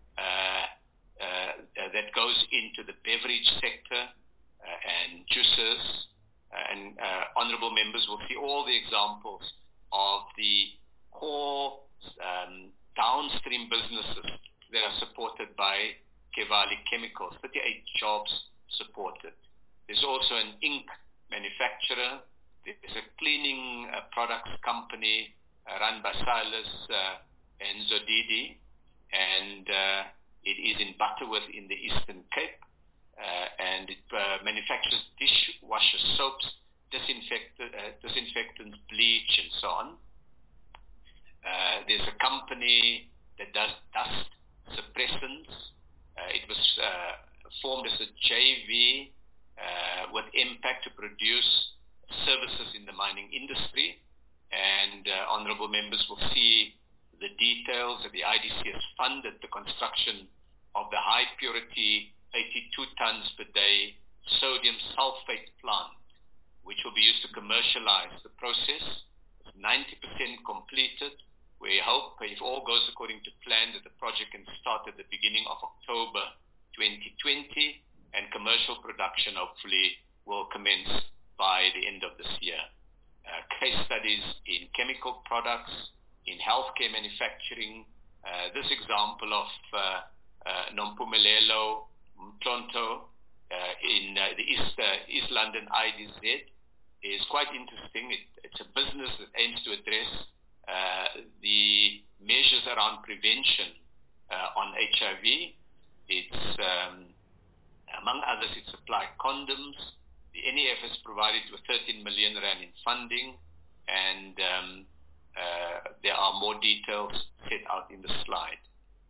that goes into the beverage sector and juices. And honorable members will see all the examples of the core downstream businesses that are supported by Kevali Chemicals, 38 jobs supported. There's also an ink manufacturer. There's a cleaning products company run by Silas and Zodidi, and it is in Butterworth in the Eastern Cape, and it manufactures dishwasher soaps, disinfectants, bleach, and so on. There's a company that does dust suppressants. It was formed as a JV with Impact to produce services in the mining industry, and honorable members will see the details that the IDC has funded the construction of the high purity 82 tons per day sodium sulfate plant, which will be used to commercialize the process. It's 90% completed. We hope, if all goes according to plan, that the project can start at the beginning of October 2020, and commercial production hopefully will commence by the end of this year. Case studies in chemical products, in healthcare manufacturing. This example of Nompumelelo Mtlonto in the East London IDZ is quite interesting. It's a business that aims to address the measures around prevention on HIV. It's, among others, it supplies condoms. The NEF has provided with 13 million rand in funding, and there are more details set out in the slide.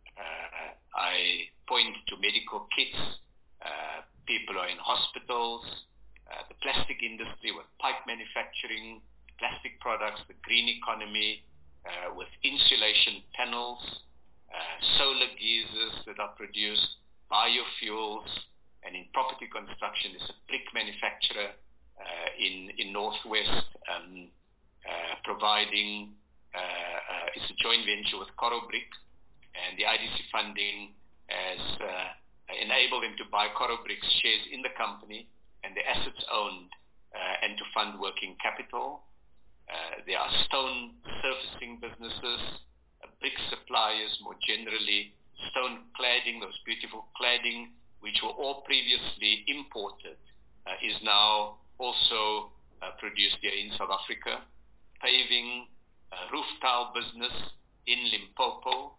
I point to medical kits, people who are in hospitals, the plastic industry with pipe manufacturing, plastic products, the green economy with insulation panels, solar geysers that are produced, biofuels, and in property construction there's a brick manufacturer in Northwest providing, it's a joint venture with Coro Brick, and the IDC funding has enabled them to buy Coro Brick's shares in the company and the assets owned and to fund working capital. There are stone surfacing businesses, brick suppliers more generally, stone cladding, those beautiful cladding, which were all previously imported, is now also produced here in South Africa. Paving, roof tile business in Limpopo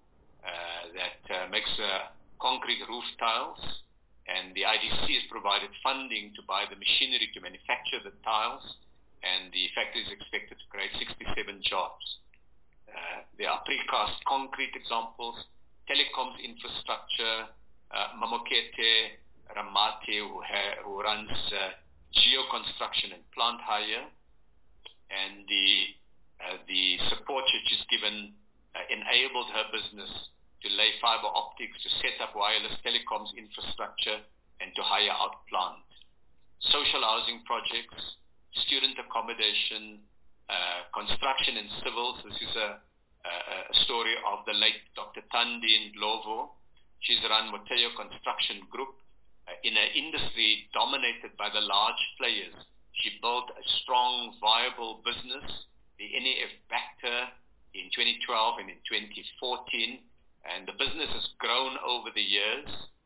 that makes concrete roof tiles, and the IDC has provided funding to buy the machinery to manufacture the tiles, and the factory is expected to create 67 jobs. There are precast concrete examples, telecoms infrastructure, Mamokete Ramate, who runs geoconstruction and plant hire, and the support that she's given enabled her business to lay fiber optics, to set up wireless telecoms infrastructure, and to hire out plant. Social housing projects, student accommodation, construction and civils. This is a story of the late Dr. Tandi Ndlovu. She's run Moteo Construction Group in an industry dominated by the large players. She built a strong, viable business. The NEF backed her in 2012 and in 2014, and the business has grown over the years.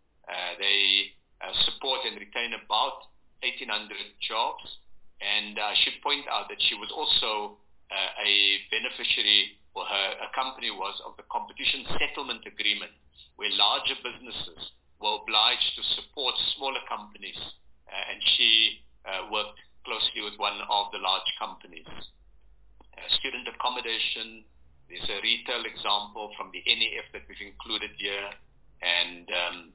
They support and retain about 1,800 jobs, and I should point out that she was also a beneficiary, or her company was, of the competition settlement agreement, where larger businesses were obliged to support smaller companies, and she worked closely with one of the large companies. Student accommodation, there's a retail example from the NEF that we've included here, and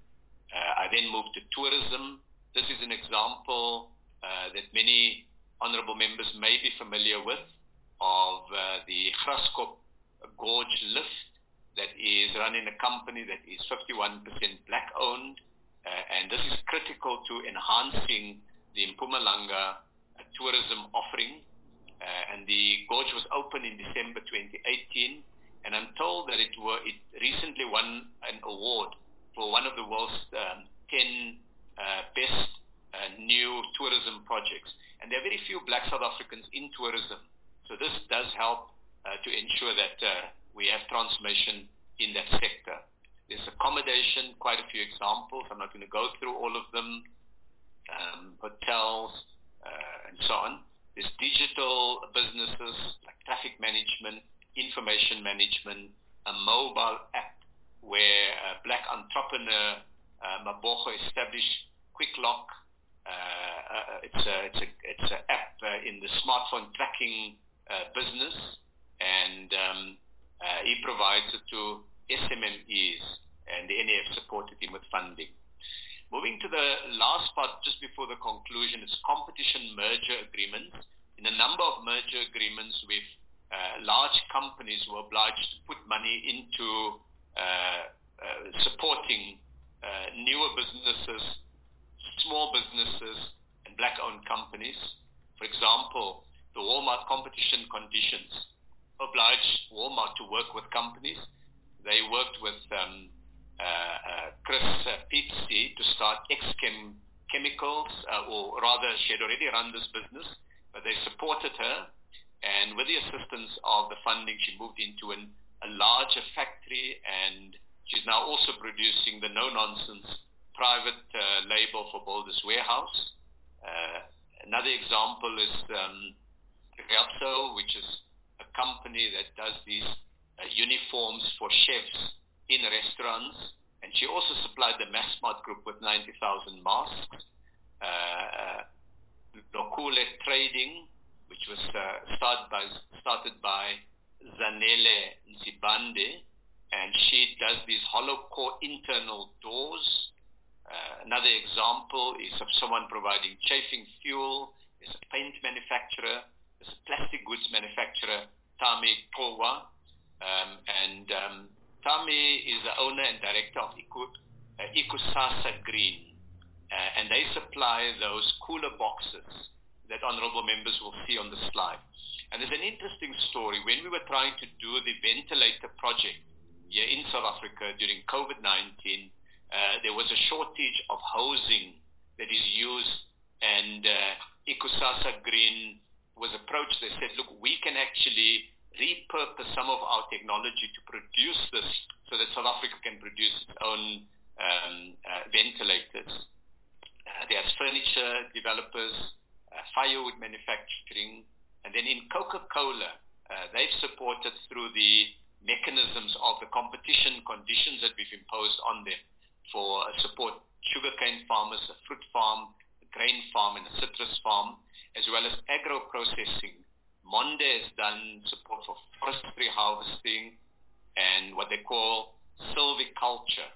I then moved to tourism. This is an example that many honorable members may be familiar with, of the Graskop Gorge lift that is run in a company that is 51% black owned, and this is critical to enhancing the Mpumalanga tourism offering. And the gorge was opened in December 2018, and I'm told that it recently won an award for one of the world's 10 best new tourism projects. And there are very few black South Africans in tourism, so this does help to ensure that we have transformation in that sector. There's accommodation, quite a few examples. I'm not going to go through all of them. Hotels, and so on. There's digital businesses like traffic management, information management, a mobile app where a black entrepreneur, Mabogo, established QuickLock. It's an app in the smartphone tracking business, and he provides it to SMMEs, and the NEF supported him with funding. Moving to the last part, just before the conclusion, is competition merger agreements. In a number of merger agreements with large companies who are obliged to put money into supporting newer businesses, small businesses, and black-owned companies. For example, the Walmart competition conditions obliged Walmart to work with companies. They worked with Chris Pizzi to start X-Chem Chemicals, or rather she had already run this business, but they supported her, and with the assistance of the funding she moved into a larger factory, and she's now also producing the no-nonsense private label for Boulders Warehouse. Another example is Riazzo, which is a company that does these uniforms for chefs in restaurants, and she also supplied the Massmart Group with 90,000 masks. Lokule Trading, which was started by Zanele Nzibande, and she does these hollow core internal doors. Another example is of someone providing chafing fuel. There's a paint manufacturer, there's a plastic goods manufacturer, Tami Kowa, and Tami is the owner and director of Ikusasa Green, and they supply those cooler boxes that honorable members will see on the slide. And there's an interesting story. When we were trying to do the ventilator project here in South Africa during COVID-19, there was a shortage of housing that is used, and Ikusasa Green was approached. They said, look, we can actually repurpose some of our technology to produce this so that South Africa can produce its own ventilators. There's furniture developers, firewood manufacturing, and then in Coca-Cola, they've supported through the mechanisms of the competition conditions that we've imposed on them for support sugarcane farmers, a fruit farm, a grain farm, and a citrus farm, as well as agro-processing. Monde has done support for forestry harvesting and what they call silviculture.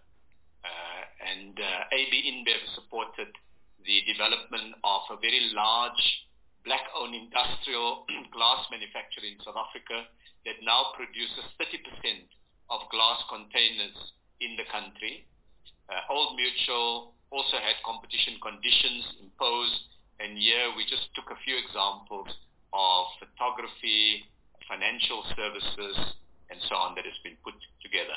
And AB InBev supported the development of a very large black-owned industrial glass manufacturer in South Africa that now produces 30% of glass containers in the country. Old Mutual also had competition conditions imposed, and here we just took a few examples of photography, financial services, and so on that has been put together.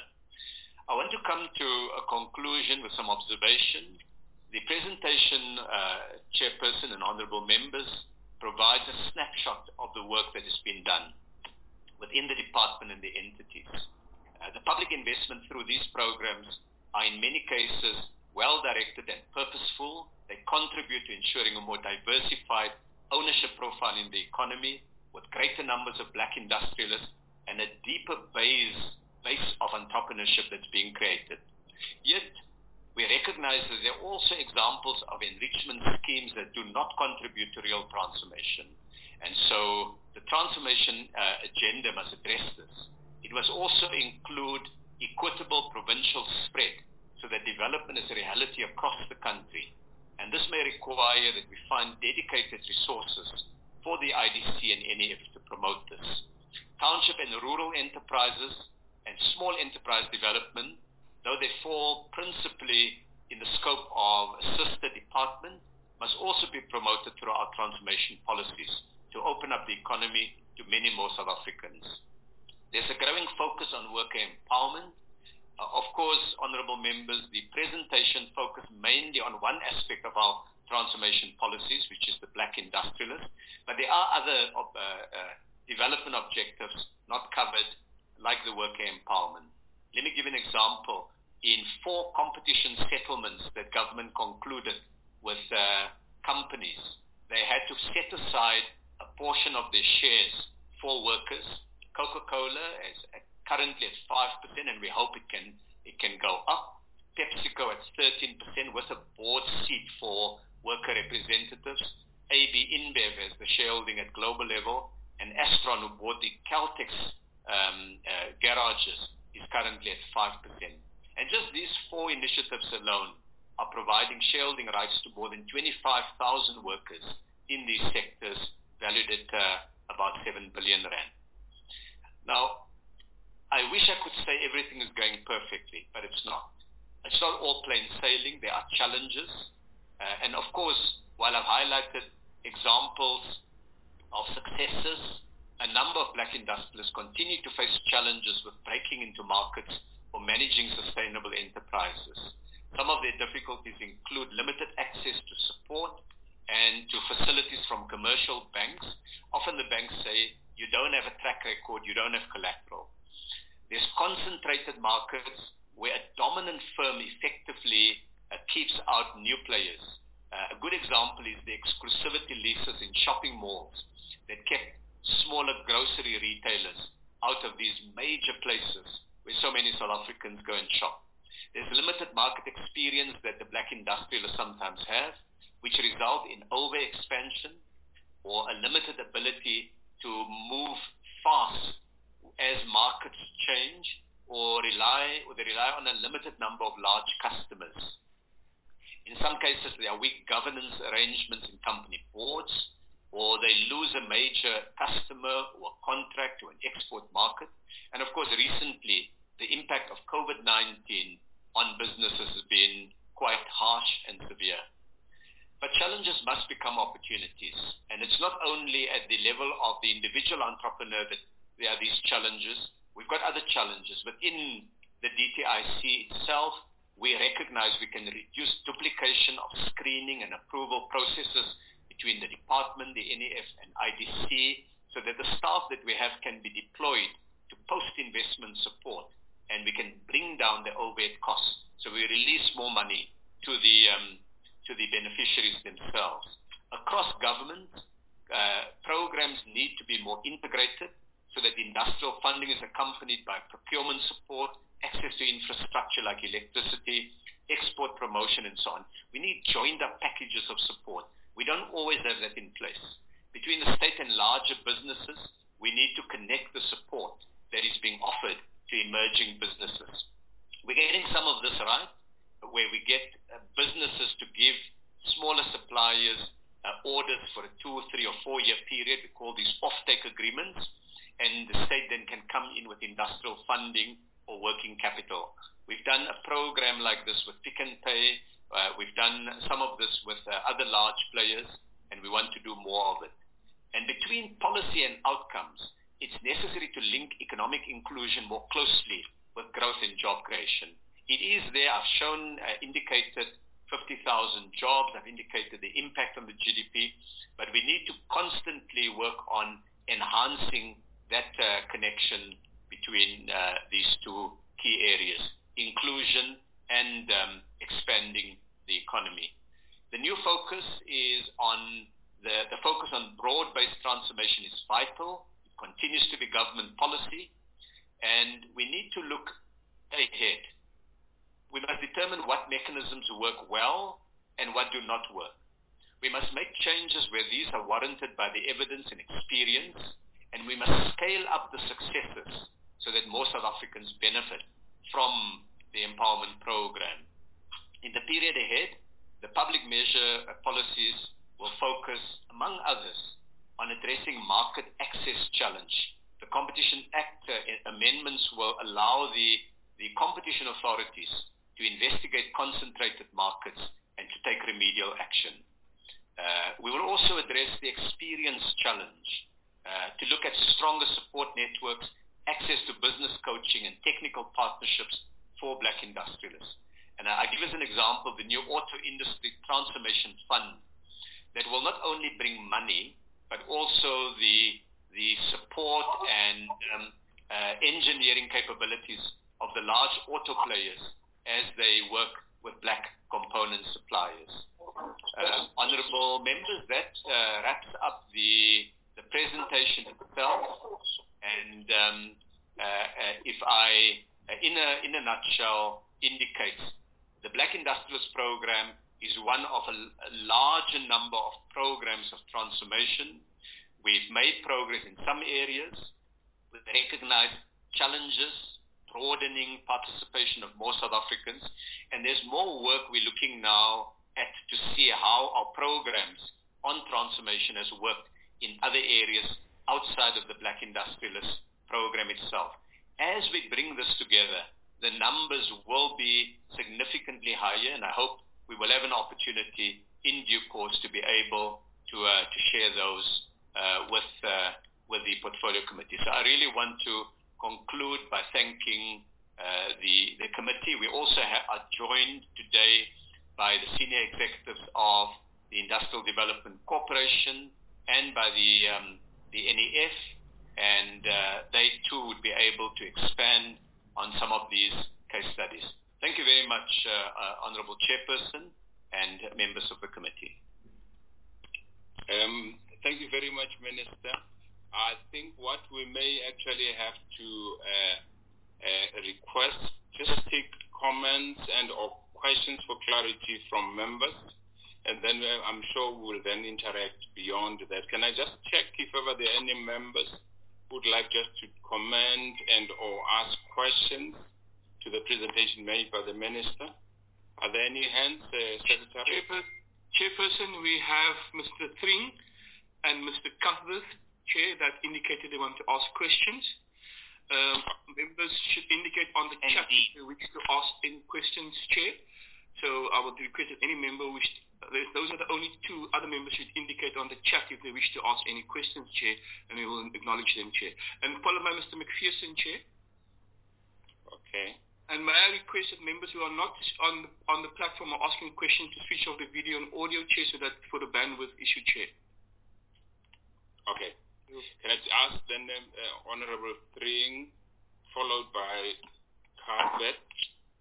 I want to come to a conclusion with some observation. The presentation, Chairperson and Honorable Members, provides a snapshot of the work that has been done within the department and the entities. The public investment through these programs are in many cases well-directed and purposeful. They contribute to ensuring a more diversified ownership profile in the economy with greater numbers of black industrialists and a deeper base of entrepreneurship that's being created. Yet, we recognize that there are also examples of enrichment schemes that do not contribute to real transformation. And so the transformation agenda must address this. It must also include equitable provincial spread so that development is a reality across the country. And this may require that we find dedicated resources for the IDC and NEF to promote this. Township and rural enterprises and small enterprise development, though they fall principally in the scope of a sister department, must also be promoted through our transformation policies to open up the economy to many more South Africans. There's a growing focus on worker empowerment. Of course, honorable members, the presentation focused mainly on one aspect of our transformation policies, which is the black industrialist, but there are other development objectives not covered, like the worker empowerment. Let me give an example. In 4 competition settlements that government concluded with companies, they had to set aside a portion of their shares for workers. Coca-Cola is currently at 5%, and we hope it can go up. PepsiCo at 13% with a board seat for worker representatives. AB InBev has the shareholding at global level, and Astron, who bought the Caltex garages, is currently at 5%. And just these 4 initiatives alone are providing shareholding rights to more than 25,000 workers in these sectors, valued at about 7 billion rand. Now, I wish I could say everything is going perfectly, but it's not. It's not all plain sailing. There are challenges. And of course, while I've highlighted examples of successes, a number of black industrialists continue to face challenges with breaking into markets or managing sustainable enterprises. Some of their difficulties include limited access to support and to facilities from commercial banks. Often the banks say, you don't have a track record, you don't have collateral. There's concentrated markets where a dominant firm effectively keeps out new players. A good example is the exclusivity leases in shopping malls that kept smaller grocery retailers out of these major places where so many South Africans go and shop. There's limited market experience that the black industrialists sometimes have, which result in overexpansion or a limited ability to move fast as markets change, or they rely on a limited number of large customers. In some cases, there are weak governance arrangements in company boards, or they lose a major customer or contract to an export market. And of course, recently, the impact of COVID-19 on businesses has been quite harsh and severe. But challenges must become opportunities. And it's not only at the level of the individual entrepreneur that there are these challenges. We've got other challenges. Within the DTIC itself, we recognize we can reduce duplication of screening and approval processes between the department, the NEF, and IDC, so that the staff that we have can be deployed to post-investment support, and we can bring down the overhead costs. So we release more money to the beneficiaries themselves. Across government, programs need to be more integrated so that industrial funding is accompanied by procurement support, access to infrastructure like electricity, export promotion, and so on. We need joined-up packages of support. We don't always have that in place. Between the state and larger businesses, we need to connect the support that is being offered to emerging businesses. We're getting some of this right, where we get businesses to give smaller suppliers orders for a 2 or 3 or 4 year period. We call these off-take agreements, and the state then can come in with industrial funding or working capital. We've done a program like this with Pick n Pay. We've done some of this with other large players, and we want to do more of it. And between policy and outcomes, it's necessary to link economic inclusion more closely with growth and job creation. It is there. I've shown, indicated 50,000 jobs. I've indicated the impact on the GDP, but we need to constantly work on enhancing that connection between these two key areas, inclusion and expanding the economy. The new focus is on the focus on broad-based transformation is vital. It continues to be government policy, and we need to look ahead. We must determine what mechanisms work well and what do not work. We must make changes where these are warranted by the evidence and experience, and we must scale up the successes so that more South Africans benefit from the empowerment program. In the period ahead, the public measure policies will focus, among others, on addressing market access challenge. The Competition Act amendments will allow the competition authorities to investigate concentrated markets and to take remedial action. We will also address the experience challenge, to look at stronger support networks, access to business coaching and technical partnerships for black industrialists. And I give as an example the new Auto Industry Transformation Fund that will not only bring money, but also the support and engineering capabilities of the large auto players as they work with black component suppliers. Honorable members, that wraps up the presentation itself. And if I, in a nutshell, indicates the Black Industrialist Program is one of a larger number of programs of transformation. We've made progress in some areas. We've recognized challenges, broadening participation of more South Africans, and there's more work we're looking now at to see how our programs on transformation has worked in other areas outside of the Black Industrialist Program itself. As we bring this together, the numbers will be significantly higher, and I hope we will have an opportunity in due course to be able to share those with the Portfolio Committee. So I really want to conclude by thanking the committee. We also are joined today by the senior executives of the Industrial Development Corporation and by the NEF, and they too would be able to expand on some of these case studies. Thank you very much, Honorable Chairperson and members of the committee.
Thank you very much, Minister. I think what we may actually have to request, just take comments and or questions for clarity from members, and then I'm sure we'll then interact beyond that. Can I just check if ever there are any members who would like just to comment and or ask questions to the presentation made by the Minister? Are there any hands, Secretary?
Chairperson, we have Mr. Thring and Mr. Cuthbert, Chair, that indicated they want to ask questions. Members should indicate on the chat if they wish to ask any questions, Chair. So I would request that any member wish to, those are the only two other members should indicate on the chat if they wish to ask any questions, Chair, and we will acknowledge them, Chair. And followed by Mr. McPherson, Chair.
Okay.
And may I request that members who are not on the platform are asking questions to switch off the video and audio, Chair, so that for the bandwidth issue, Chair.
Okay. Can I ask then Honorable Thring, followed by Cuthbert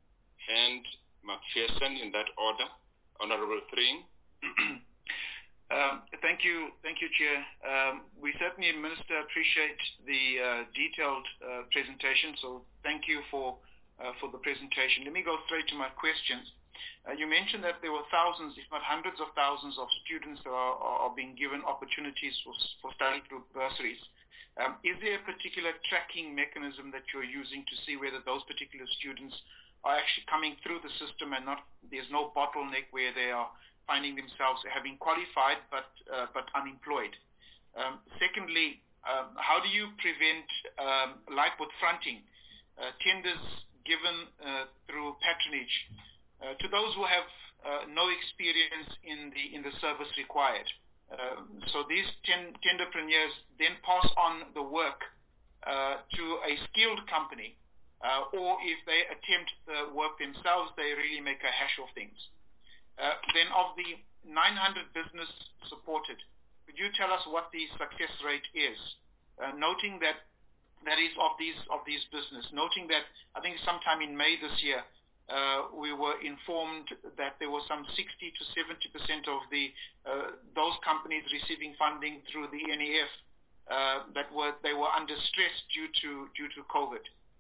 and McPherson in that order. Honorable Thring.
Thank you, Chair. We certainly, Minister, appreciate the detailed presentation. So thank you for the presentation. Let me go straight to my questions. You mentioned that there were thousands, if not hundreds of thousands of students that are being given opportunities for study through bursaries. Is there a particular tracking mechanism that you're using to see whether those particular students are actually coming through the system and there's no bottleneck where they are finding themselves having qualified but unemployed? Secondly, how do you prevent, like with fronting, tenders given through patronage to those who have no experience in the service required? So these tenderpreneurs then pass on the work to a skilled company, or if they attempt the work themselves, they really make a hash of things. Then of the 900 business supported, could you tell us what the success rate is? Noting that is of these business, noting that I think sometime in May this year, we were informed that there was some 60 to 70% of those companies receiving funding through the NEF they were under stress due to COVID.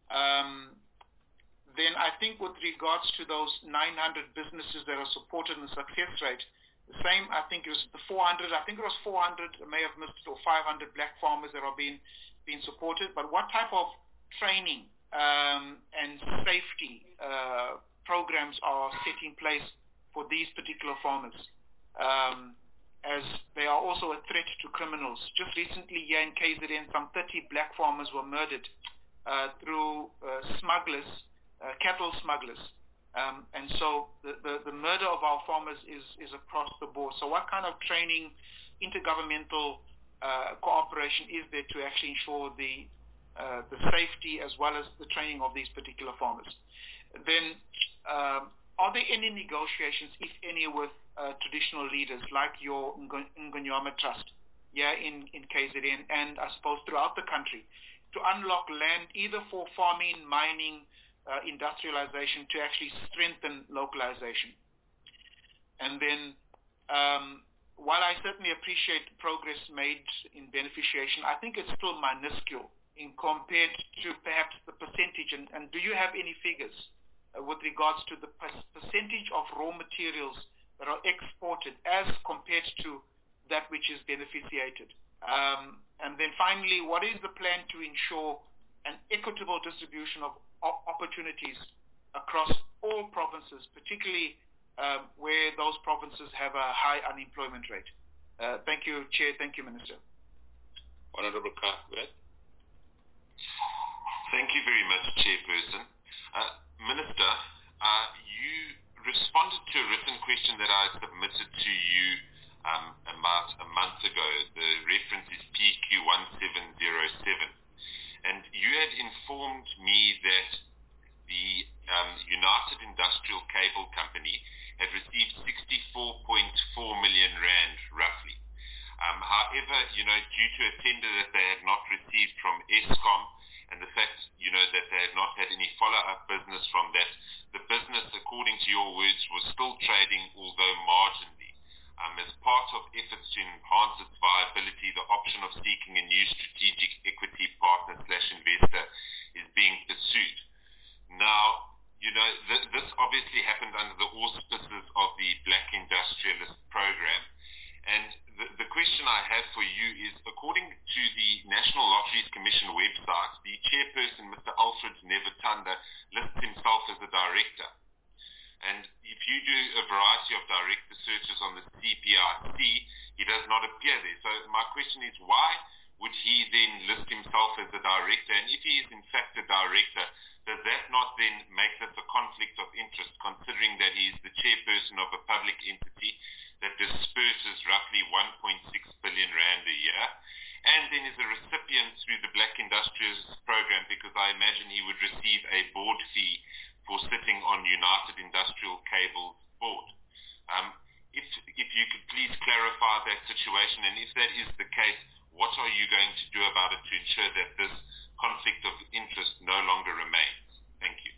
Then I think with regards to those 900 businesses that are supported in the success rate, the same, I think it was the 400, I think it was 400, I may have missed it, or 500 black farmers that are being supported. But what type of training and safety programs are set in place for these particular farmers, as they are also a threat to criminals? Just recently here in KZN, some 30 black farmers were murdered through smugglers, cattle smugglers. And so the murder of our farmers is across the board. So what kind of training, intergovernmental cooperation is there to actually ensure the safety as well as the training of these particular farmers? Then are there any negotiations, if any, with traditional leaders like your Ngonyama Trust here in KZN and I suppose throughout the country to unlock land either for farming, mining, industrialization, to actually strengthen localization? And then while I certainly appreciate progress made in beneficiation, I think it's still minuscule in compared to perhaps the percentage. And do you have any figures with regards to the percentage of raw materials that are exported as compared to that which is beneficiated? And then finally, what is the plan to ensure an equitable distribution of opportunities across all provinces, particularly where those provinces have a high unemployment rate? Thank you, Chair. Thank you, Minister.
Honorable Cuthbert.
Thank you very much, Chairperson. Minister, you responded to a written question that I submitted to you about a month ago. The reference is PQ1707. And you had informed me that the United Industrial Cable Company had received 64.4 million rand, roughly. However, due to a tender that they had not received from Eskom and the fact, that they had not had any follow-up business from that, the business, according to your words, was still trading, although marginally. As part of efforts to enhance its viability, the option of seeking a new strategic equity partner/investor is being pursued. Now, this obviously happened under the auspices of the Black Industrialist Program. And the question I have for you is, according to the National Lotteries Commission website, the chairperson, Mr. Alfred Nevatanda, lists himself as a director. And if you do a variety of director searches on the CPIC, he does not appear there. So my question is, why would he then list himself as a director? And if he is in fact a director, does that not then make this a conflict of interest, considering that he is the chairperson of a public entity that disperses roughly 1.6 billion rand a year, and then is a recipient through the Black Industrialist Program, because I imagine he would receive a board fee for sitting on United Industrial Cable's board. If you could please clarify that situation, and if that is the case, what are you going to do about it to ensure that this conflict of interest no longer remains? Thank you.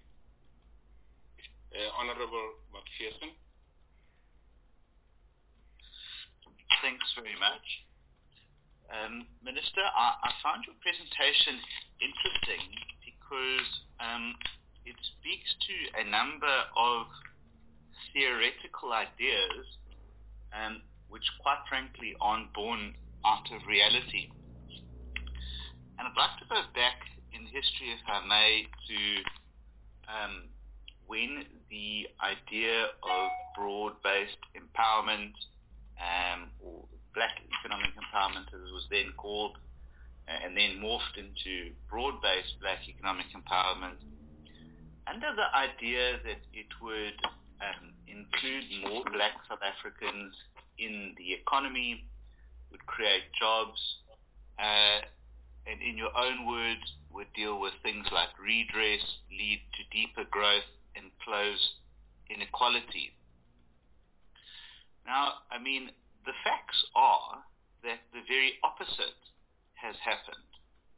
Honorable McPherson.
Thanks very much. Minister, I found your presentation interesting because it speaks to a number of theoretical ideas which quite frankly aren't born out of reality. And I'd like to go back in history, if I may, to when the idea of broad-based empowerment or black economic empowerment as it was then called, and then morphed into broad-based black economic empowerment, under the idea that it would include more black South Africans in the economy, would create jobs, and in your own words, would deal with things like redress, lead to deeper growth, and close inequality. Now, I mean, the facts are that the very opposite has happened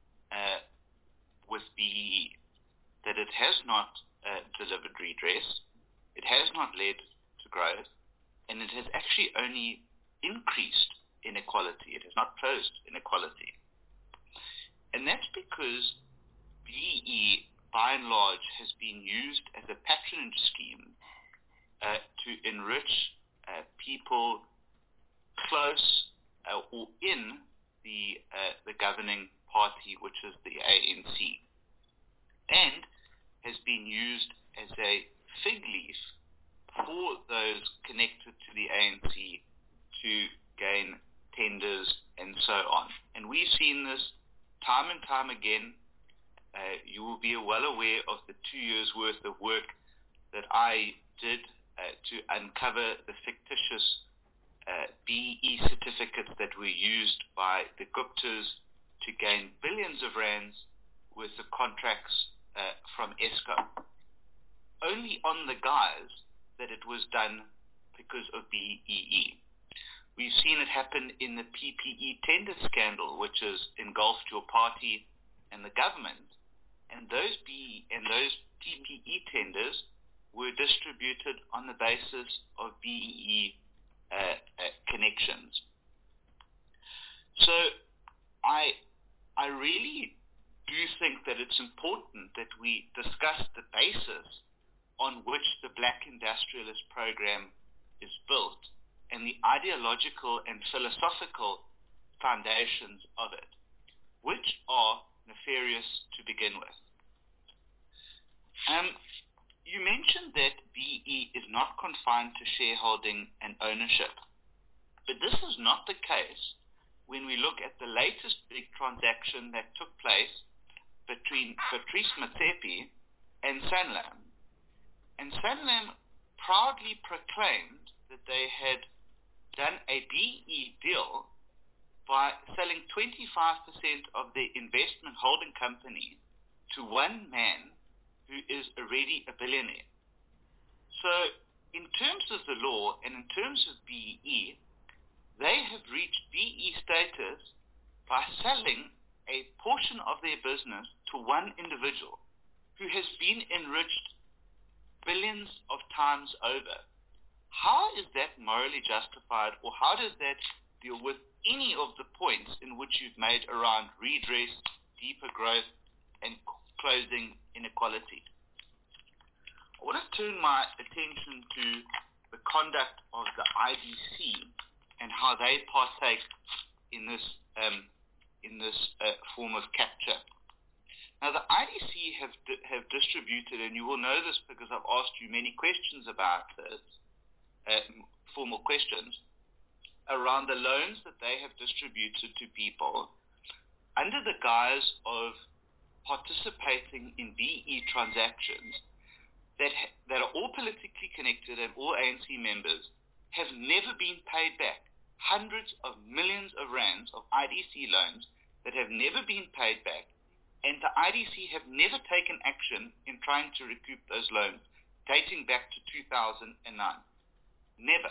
with BEE, that it has not delivered redress, it has not led to growth, and it has actually only increased inequality. It has not closed inequality. And that's because BEE, by and large, has been used as a patronage scheme to enrich people close or in the governing party, which is the ANC, and has been used as a fig leaf for those connected to the ANC to gain tenders and so on. And we've seen this time and time again. You will be well aware of the 2 years' worth of work that I did to uncover the fictitious BEE certificates that were used by the Guptas to gain billions of rands worth of contracts from Eskom, only on the guise that it was done because of BEE. We've seen it happen in the PPE tender scandal, which has engulfed your party and the government, and those PPE tenders were distributed on the basis of BEE connections. So I really do think that it's important that we discuss the basis on which the Black Industrialist Program is built and the ideological and philosophical foundations of it, which are nefarious to begin with. You mentioned that BEE is not confined to shareholding and ownership, but this is not the case when we look at the latest big transaction that took place between Patrice Motsepe and Sanlam. And Sanlam proudly proclaimed that they had done a BEE deal by selling 25% of their investment holding company to one man who is already a billionaire. So in terms of the law and in terms of BEE, they have reached BEE status by selling a portion of their business to one individual who has been enriched billions of times over. How is that morally justified, or how does that deal with any of the points in which you've made around redress, deeper growth, and closing inequality? I want to turn my attention to the conduct of the IDC and how they partake in this form of capture. Now, the IDC have distributed, and you will know this because I've asked you many questions about this, formal questions, around the loans that they have distributed to people under the guise of participating in BEE transactions that are all politically connected and all ANC members have never been paid back. Hundreds of millions of rands of IDC loans that have never been paid back, and the IDC have never taken action in trying to recoup those loans dating back to 2009. Never.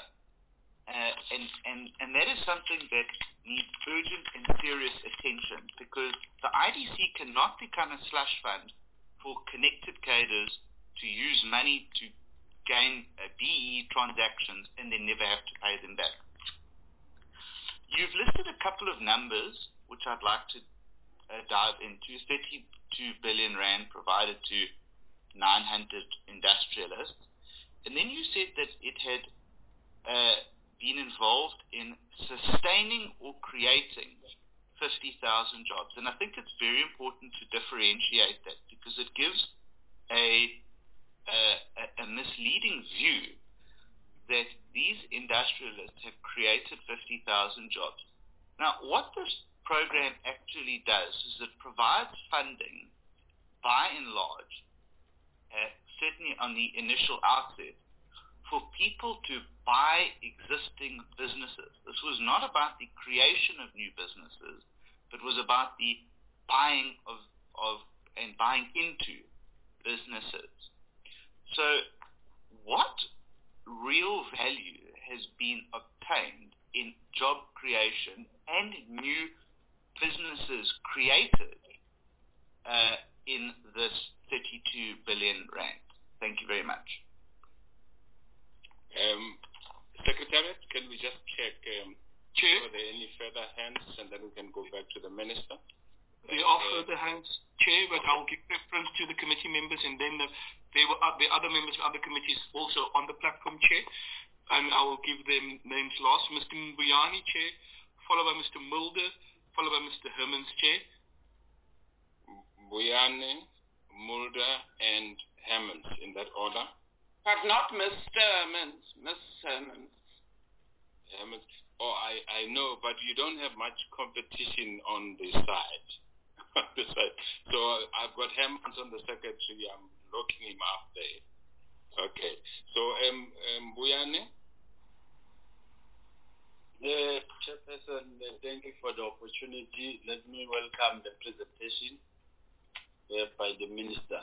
And that is something that needs urgent and serious attention, because the IDC cannot become a slush fund for connected cadres to use money to gain BEE transactions and then never have to pay them back. You've listed a couple of numbers, which I'd like to dive into. 32 billion rand provided to 900 industrialists. And then you said that it had been involved in sustaining or creating 50,000 jobs. And I think it's very important to differentiate that, because it gives a misleading view that these industrialists have created 50,000 jobs. Now, what this program actually does is it provides funding, by and large, certainly on the initial outset, for people to buy existing businesses. This was not about the creation of new businesses, but was about the buying of and buying into businesses. So what real value has been obtained in job creation and new businesses created in this 32 billion rand? Thank you very much.
Secretariat, can we just check Chair, are there any further hands, and then we can go back to the Minister?
There are further hands, Chair, but I'll give preference to the committee members, and then there were the other members of other committees also on the platform, Chair, and I will give them names last. Mr. Mbuyani, Chair, followed by Mr. Mulder, followed by Mr. Hermans, Chair.
Mbuyani, Mulder, and Hermans, in that order.
But not Mr. Hermans, Miss Hermans.
Hermans. Oh, I know, but you don't have much competition on the side. So I've got Hermans on the secretary. I'm locking him up there. Okay. So, Mbuyani?
Chairperson, thank you for the opportunity. Let me welcome the presentation by the Minister.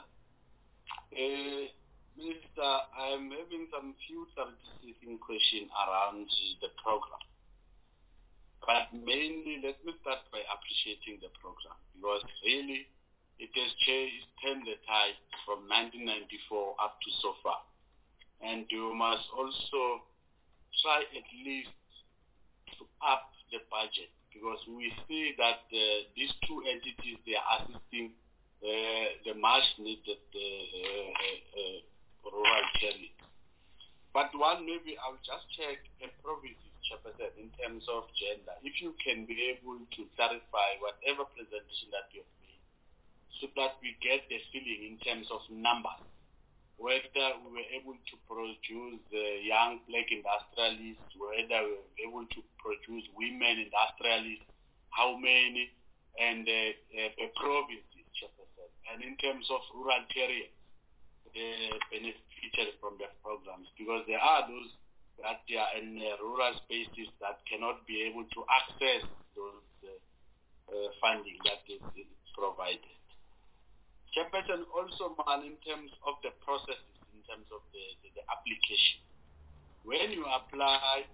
Minister, I'm having some few clarification questions around the program. But mainly, let me start by appreciating the program, because really it has turned the tide from 1994 up to so far. And you must also try at least to up the budget, because we see that these two entities, they are assisting the much needed rural areas. But one, maybe I'll just check the provinces, Chairperson, in terms of gender. If you can be able to clarify whatever presentation that you have made, so that we get the feeling in terms of numbers, whether we were able to produce young black industrialists, whether we were able to produce women industrialists, how many, and the provinces, Chairperson. And in terms of rural areas, benefited from the programs, because there are those that they are in rural spaces that cannot be able to access those funding that is provided. Chairperson, also, in terms of the processes, in terms of the application, when you apply,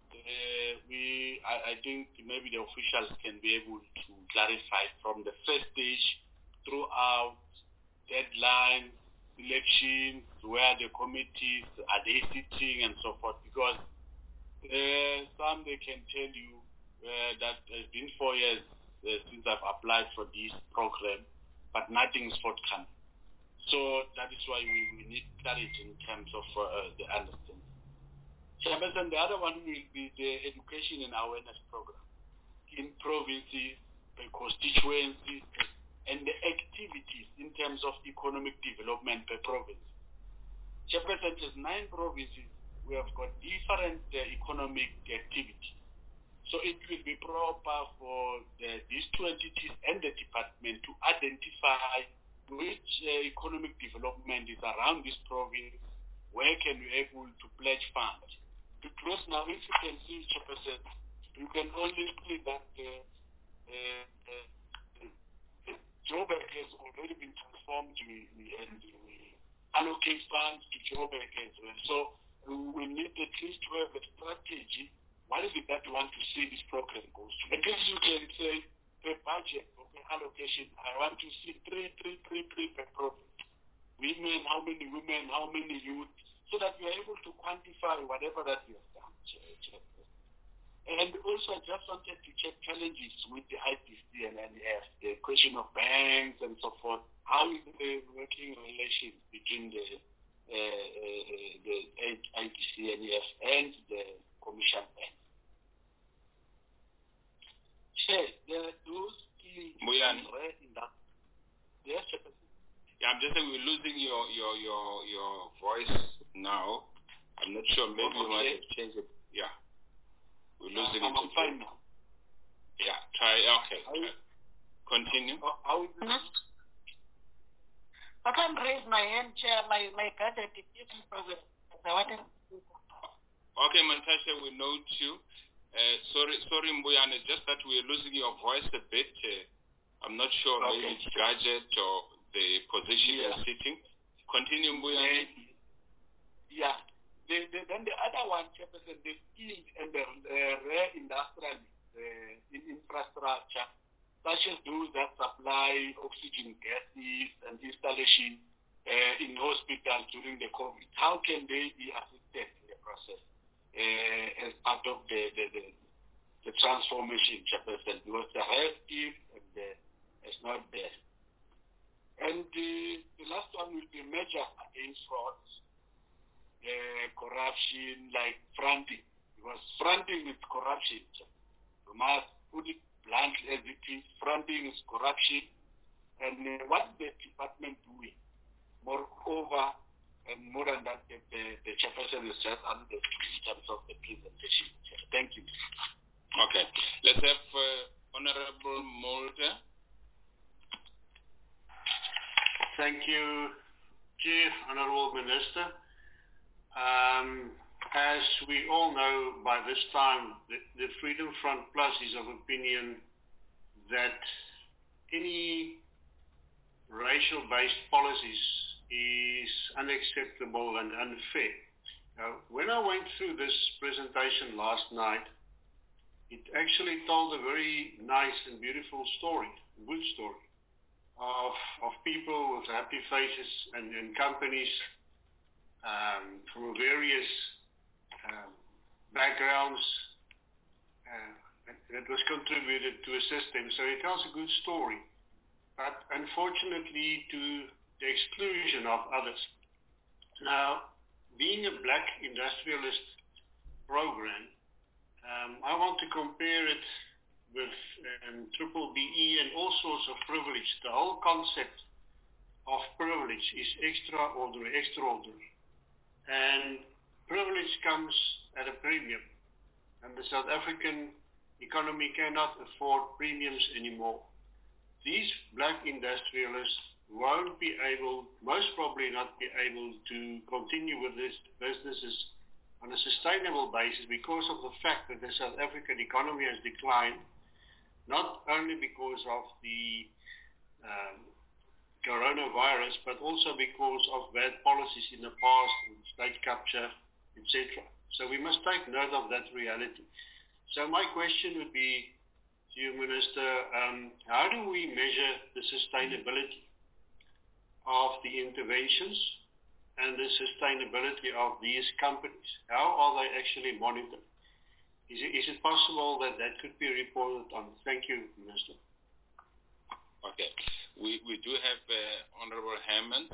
I think maybe the officials can be able to clarify from the first stage throughout deadlines, elections, where the committees are they sitting and so forth, because some they can tell you that it's been 4 years since I've applied for this program, but nothing is forthcoming. So that is why we need clarity in terms of the understanding. Chairperson, the other one will be the education and awareness program in provinces, constituencies, and the activities in terms of economic development per province. Chairperson, there's 9 provinces. We have got different economic activities. So it will be proper for these two entities and the department to identify which economic development is around this province, where can we able to pledge funds. Because now, if you can see, Chairperson, you can only see that Joburg has already been transformed and we allocate funds to Joburg as well. So we need at least to have a strategy. What is it that we want to see this program goes to? And as you can say, per budget or per allocation, I want to see three per province. Women, how many women, how many youth, so that we are able to quantify whatever that we have done. And also, I just wanted to check challenges with the IDC and NEF, the question of banks and so forth. How is the working relations between the IDC, NEF, and the Commission Bank? There are those key Yes,
yeah, I'm just saying we're losing your voice now. I'm not sure. Maybe you might have changed it. Yeah. We're losing it.
I'm fine now.
Yeah, try. Okay. Continue.
I can't raise my hand, Chair. My gadget is using progress.
Okay, Mantashe, we note you. Sorry, Mbuyane, just that we're losing your voice a bit. I'm not sure maybe it's gadget or the position you're sitting. Continue, Mbuyane.
Yeah. Then the other one, Chairperson, the skilled and the rare industrial infrastructure, such as those that supply oxygen gases and installation in hospitals during the COVID. How can they be assisted in the process as part of the transformation, Chairperson? Because the health team is not there. And the last one will be measures against frauds. Corruption, like fronting, because fronting is corruption. We must put it bluntly as it is. Fronting is corruption, and what the department doing? Moreover, and more than that, the chairperson is just under in terms of the presentation. Thank you.
Okay, let's have Honorable Mulder.
Thank you, Chief, Honorable Minister. As we all know by this time, the Freedom Front Plus is of opinion that any racial-based policies is unacceptable and unfair. Now, when I went through this presentation last night, it actually told a very nice and beautiful story, a good story, of people with happy faces and companies from various backgrounds that was contributed to a system. So it tells a good story, but unfortunately to the exclusion of others. Now, being a black industrialist program, I want to compare it with triple BE and all sorts of privilege. The whole concept of privilege is extraordinary. And privilege comes at a premium. And the South African economy cannot afford premiums anymore. These black industrialists won't be able, most probably not be able to continue with these businesses on a sustainable basis because of the fact that the South African economy has declined, not only because of the coronavirus, but also because of bad policies in the past, state capture, etc. So we must take note of that reality. So my question would be to you, Minister, how do we measure the sustainability of the interventions and the sustainability of these companies? How are they actually monitored? Is it possible that could be reported on? Thank you, Minister.
Okay. We do have Honorable Hammond.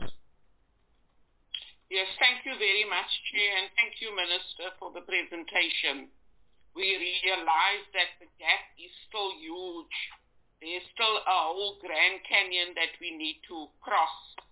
Yes, thank you very much, Chair, and thank you, Minister, for the presentation. We realize that the gap is still huge. There's still a whole Grand Canyon that we need to cross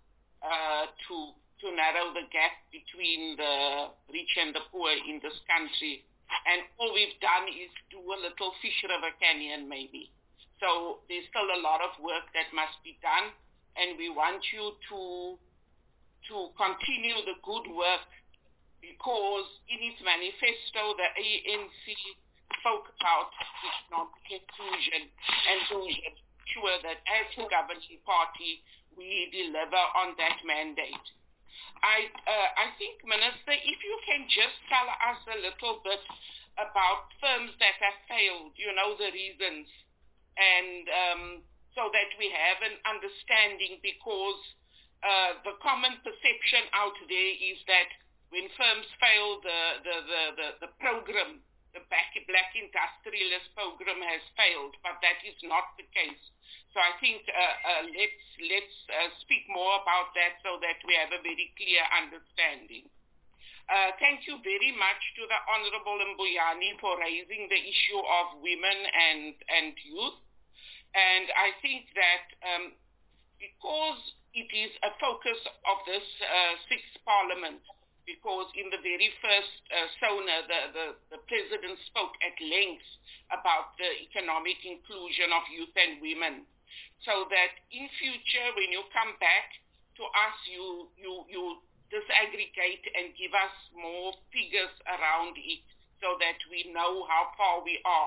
to narrow the gap between the rich and the poor in this country. And all we've done is do a little Fish River Canyon, maybe. So there's still a lot of work that must be done, and we want you to continue the good work, because in its manifesto, the ANC spoke about economic inclusion and to ensure that as a governing party, we deliver on that mandate. I think, Minister, if you can just tell us a little bit about firms that have failed, the reasons, and so that we have an understanding, because the common perception out there is that when firms fail, the program Black Industrialist program has failed, but that is not the case. So I think let's speak more about that so that we have a very clear understanding. Thank you very much to the Honorable Mbuyani for raising the issue of women and youth. And I think that because it is a focus of this sixth parliament, because in the very first SONA, the President spoke at length about the economic inclusion of youth and women, so that in future, when you come back to us, you disaggregate and give us more figures around it so that we know how far we are.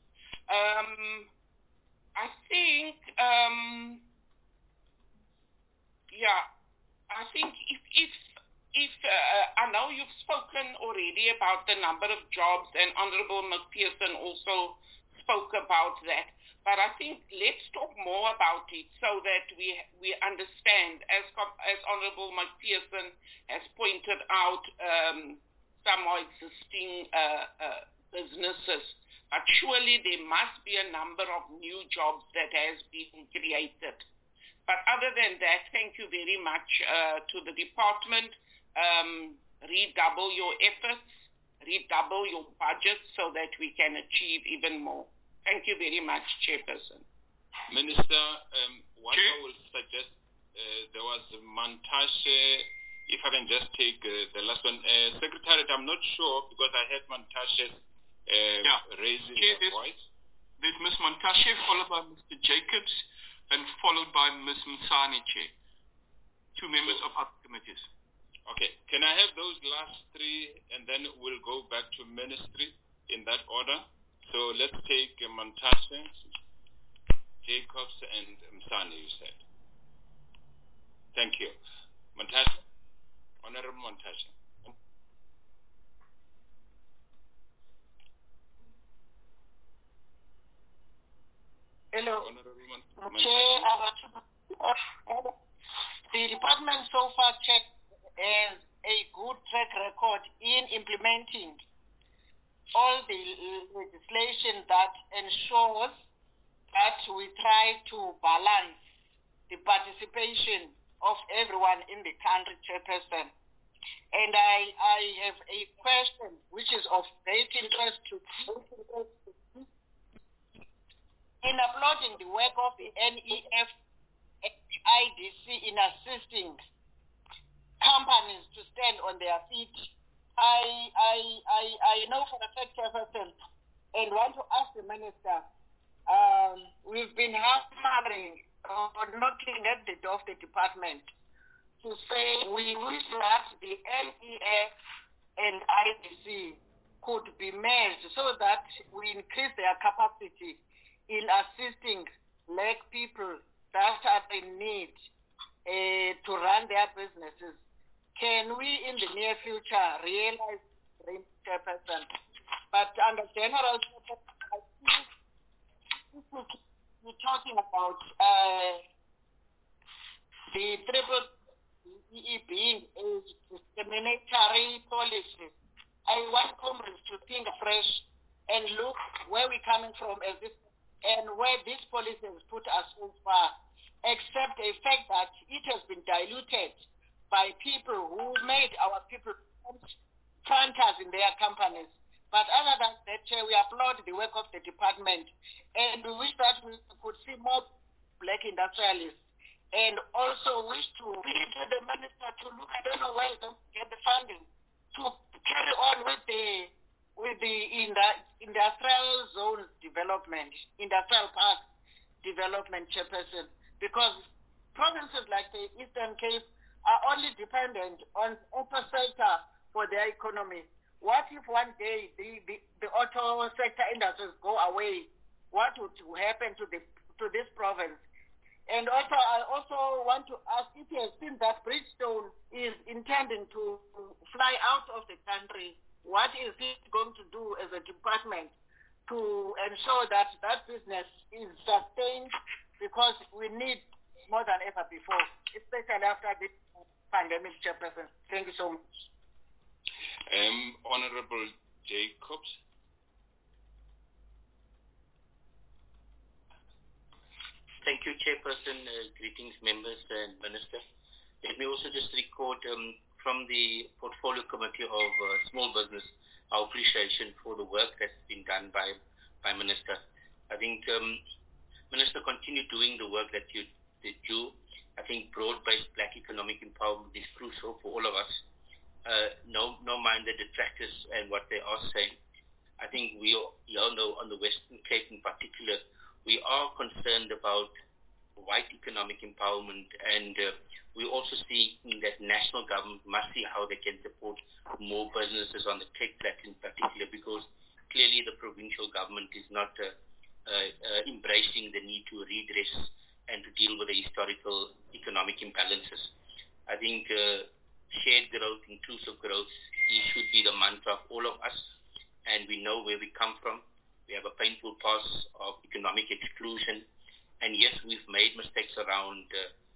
I think, I think if I know you've spoken already about the number of jobs, and Honorable McPherson also spoke about that, but I think let's talk more about it so that we understand, as Honorable McPherson has pointed out, some are existing businesses, but surely there must be a number of new jobs that has been created. But other than that, thank you very much to the department. Redouble your efforts, redouble your budget so that we can achieve even more. Thank you very much, Chairperson.
Minister, what I will suggest, there was Mantashe, if I can just take the last one. Secretariat, I'm not sure because I heard Mantashe raising her voice.
There's Ms. Mantashe, followed by Mr. Jacobs, and followed by Ms. Msani, Chair. Two members of other committees.
Okay, can I have those last three, and then we'll go back to ministry in that order? So let's take Mantashe, Jacobs, and Msani, you said. Thank you. Mantashe, Honorable Mantashe.
Hello.
Honorable
The department so far checked has a good track record in implementing all the legislation that ensures that we try to balance the participation of everyone in the country, Chairperson. And I have a question which is of great interest to in applauding the work of the NEF and the IDC in assisting companies to stand on their feet. I know for a fact, Chairperson, and want to ask the Minister, we've been hammering or knocking at the door of the department to say we wish that the NEF and IDC could be merged so that we increase their capacity in assisting black people that are in need to run their businesses. Can we, in the near future, realize the Chairperson? But under general, I think we're talking about the triple EE being a discriminatory policy. I want Congress to think fresh and look where we're coming from as this, and where this policy has put us so far, except the fact that it has been diluted by people who made our people fronters in their companies. But other than that, we applaud the work of the department, and we wish that we could see more black industrialists, and also wish to to the minister to look, I don't know where to get the funding, to carry on with the industrial zone development, industrial park development, Chairperson, because provinces like the Eastern Cape are only dependent on auto sector for their economy. What if one day the auto sector industries go away? What would happen to this province? And also, I also want to ask if you have seen that Bridgestone is intending to fly out of the country. What is it going to do as a department to ensure that that business is sustained? Because we need more than ever before, especially after this pandemic, Chairperson. Thank you so much.
Honorable Jacobs.
Thank you, Chairperson. Greetings, members and Minister. Let me also just record from the Portfolio Committee of Small Business our appreciation for the work that's been done by Minister. I think Minister, continue doing the work that you do. I think broad-based black economic empowerment is crucial for all of us. No mind the detractors and what they are saying. I think we all know on the Western Cape in particular, we are concerned about white economic empowerment, and we also see that national government must see how they can support more businesses on the Cape Flat in particular, because clearly the provincial government is not embracing the need to redress and to deal with the historical economic imbalances. I think shared growth, inclusive growth, should be the mantra of all of us, and we know where we come from. We have a painful past of economic exclusion, and yes, we've made mistakes around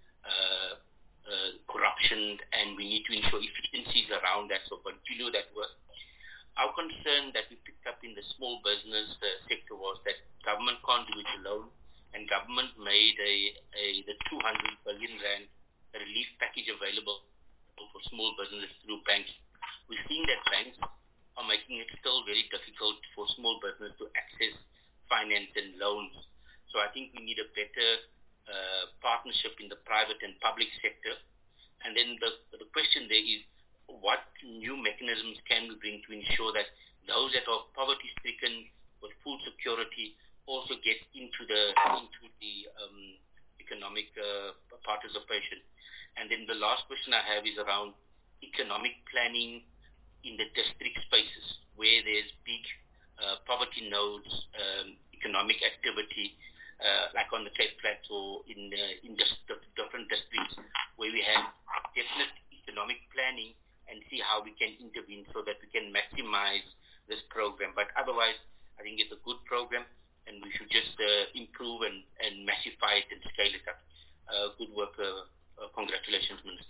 corruption, and we need to ensure efficiencies around that, so continue that work. Our concern that we picked up in the small business sector was that government can't do it alone, and government made the 200 billion rand relief package available for small businesses through banks. We've seen that banks are making it still very difficult for small business to access finance and loans. So I think we need a better partnership in the private and public sector. And then the question there is, what new mechanisms can we bring to ensure that those that are poverty-stricken with food security also get into the economic participation? And then the last question I have is around economic planning in the district spaces where there's big poverty nodes, economic activity, like on the Cape Flat or in different districts where we have definite economic planning, and see how we can intervene so that we can maximize this program. But otherwise, I think it's a good program, and we should just improve and massify it and scale it up. Good work. Congratulations, Minister.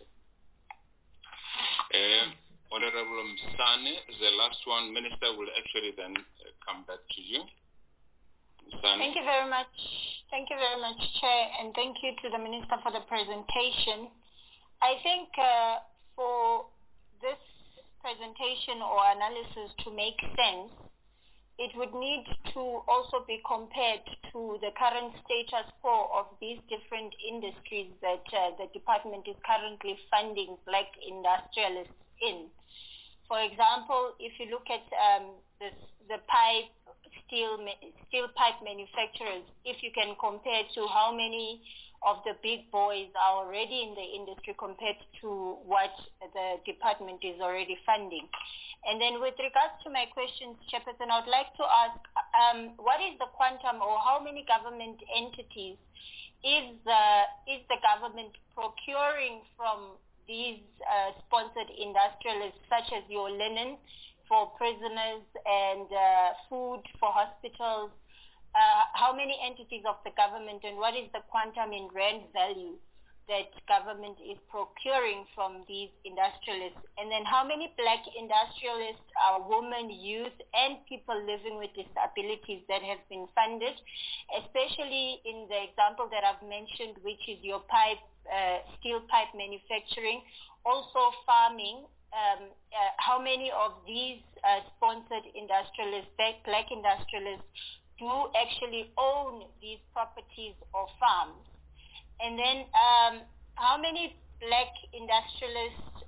Honorable Msane is the last one. Minister will actually then come back to you. Msane.
Thank you very much. Thank you very much, Chair, and thank you to the Minister for the presentation. I think for this presentation or analysis to make sense, it would need to also be compared to the current status quo of these different industries that the department is currently funding black industrialists in. For example, if you look at the steel pipe manufacturers, if you can compare to how many of the big boys are already in the industry compared to what the department is already funding. And then with regards to my questions, Chairperson, I would like to ask, what is the quantum, or how many government entities is the government procuring from these sponsored industrialists, such as your linen for prisoners and food for hospitals? How many entities of the government, and what is the quantum in rand value that government is procuring from these industrialists? And then how many black industrialists are women, youth, and people living with disabilities that have been funded, especially in the example that I've mentioned, which is your steel pipe manufacturing, also farming? How many of these sponsored industrialists, black industrialists, do actually own these properties or farms? And then how many black industrialists,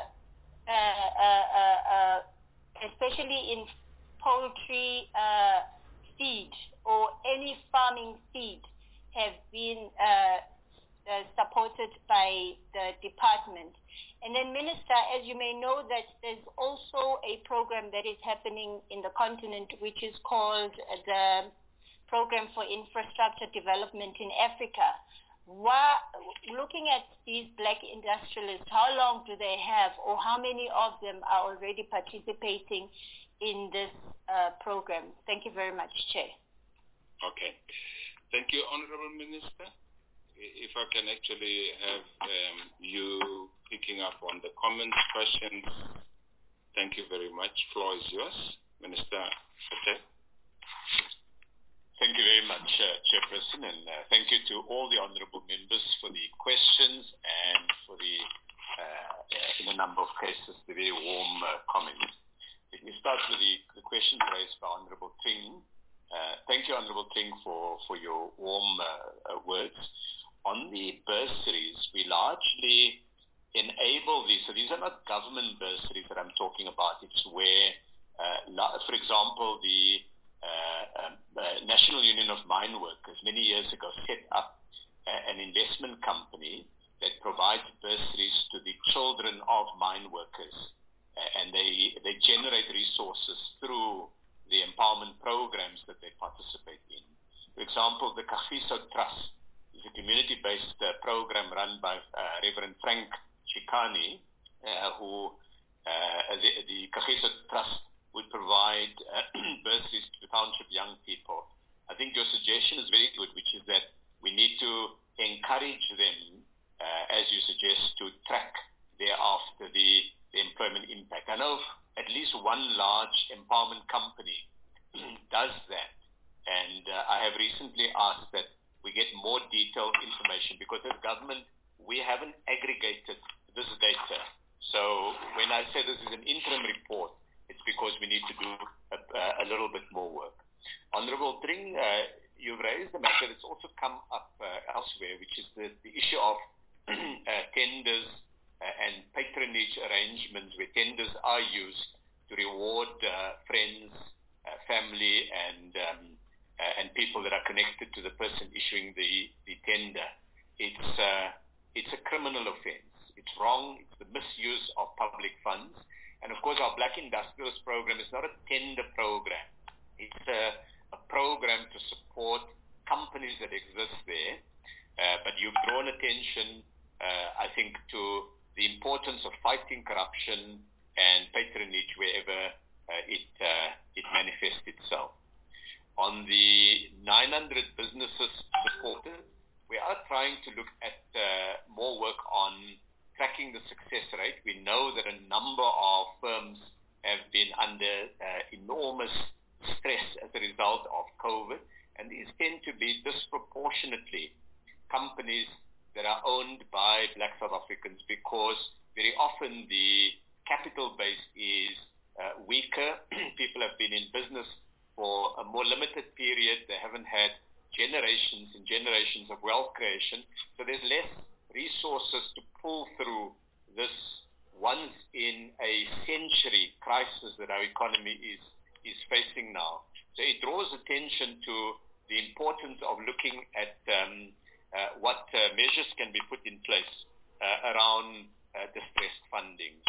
especially in poultry feed or any farming feed, have been supported by the department? And then, Minister, as you may know, that there's also a program that is happening in the continent, which is called the Program for Infrastructure Development in Africa. Looking at these black industrialists, how long do they have, or how many of them are already participating in this program? Thank you very much, Chair.
Okay. Thank you, Honorable Minister. If I can actually have you picking up on the comments, questions. Thank you very much. Floor is yours, Minister Fateh.
Thank you very much, Chairperson, and thank you to all the honourable members for the questions and for the, in a number of cases, the very warm comments. Let me start with the questions raised by Honourable Ting. Thank you, Honourable Ting, for your warm words. On the bursaries, we largely enable these. So these are not government bursaries that I'm talking about. It's where, for example, the National Union of Mine Workers many years ago set up an investment company that provides bursaries to the children of mine workers, and they generate resources through the empowerment programs that they participate in. For example, the Kagiso Trust is a community-based program run by Reverend Frank Chikani, who the Kagiso Trust would provide bursaries to township young people. I think your suggestion is very good, which is that we need to encourage them, as you suggest, to track thereafter the employment impact. I know at least one large empowerment company does that, and I have recently asked that we get more detailed information, because as government, we haven't aggregated this data. So when I say this is an interim report, it's because we need to do a little bit more work. Honourable Tring, you've raised a matter that's also come up elsewhere, which is the issue of tenders and patronage arrangements, where tenders are used to reward friends, family, and people that are connected to the person issuing the tender. It's a criminal offence. It's wrong. It's the misuse of public funds. And of course, our Black Industrialist program is not a tender program. It's a program to support companies that exist there. But you've drawn attention, I think, to the importance of fighting corruption and patronage wherever it manifests itself. On the 900 businesses supported, we are trying to look at more work on tracking the success rate. We know that a number of firms have been under enormous stress as a result of COVID, and these tend to be disproportionately companies that are owned by Black South Africans, because very often the capital base is weaker. People have been in business for a more limited period. They haven't had generations and generations of wealth creation, so there's less resources to pull through this once-in-a-century crisis that our economy is facing now. So it draws attention to the importance of looking at what measures can be put in place around distressed funding.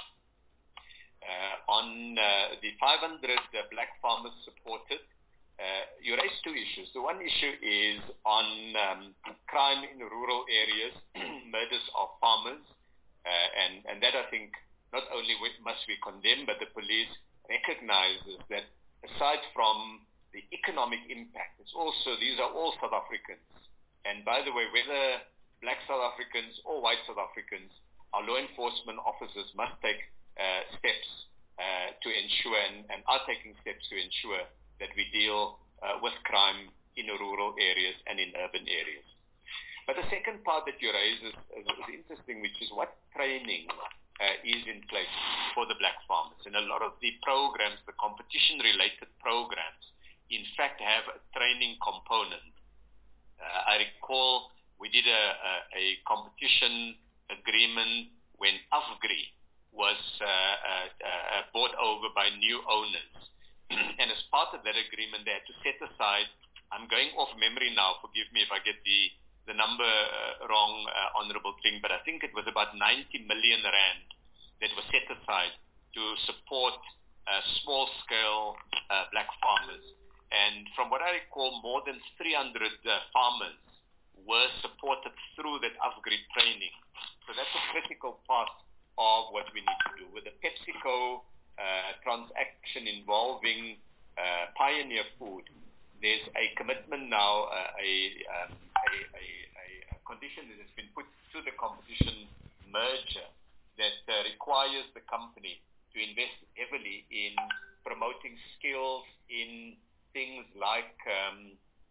On the 500 black farmers supported, you raised two issues. The one issue is on crime in rural areas, murders of farmers, and that, I think, not only must we condemn, but the police recognizes that aside from the economic impact, it's also, these are all South Africans. And by the way, whether black South Africans or white South Africans, our law enforcement officers must take steps to ensure, and are taking steps to ensure that we deal with crime in rural areas and in urban areas. But the second part that you raise is interesting, which is what training is in place for the black farmers. And a lot of the programs, the competition-related programs, in fact have a training component. I recall we did a competition agreement when Afgri was bought over by new owners. And as part of that agreement, they had to set aside, I'm going off memory now, forgive me if I get the number wrong, Honourable Ting, but I think it was about 90 million rand that was set aside to support small-scale black farmers. And from what I recall, more than 300 farmers were supported through that Afgri training. So that's a critical part of what we need to do. With the PepsiCo transaction involving Pioneer Food, there's a commitment now, a condition that has been put to the competition merger that requires the company to invest heavily in promoting skills in things like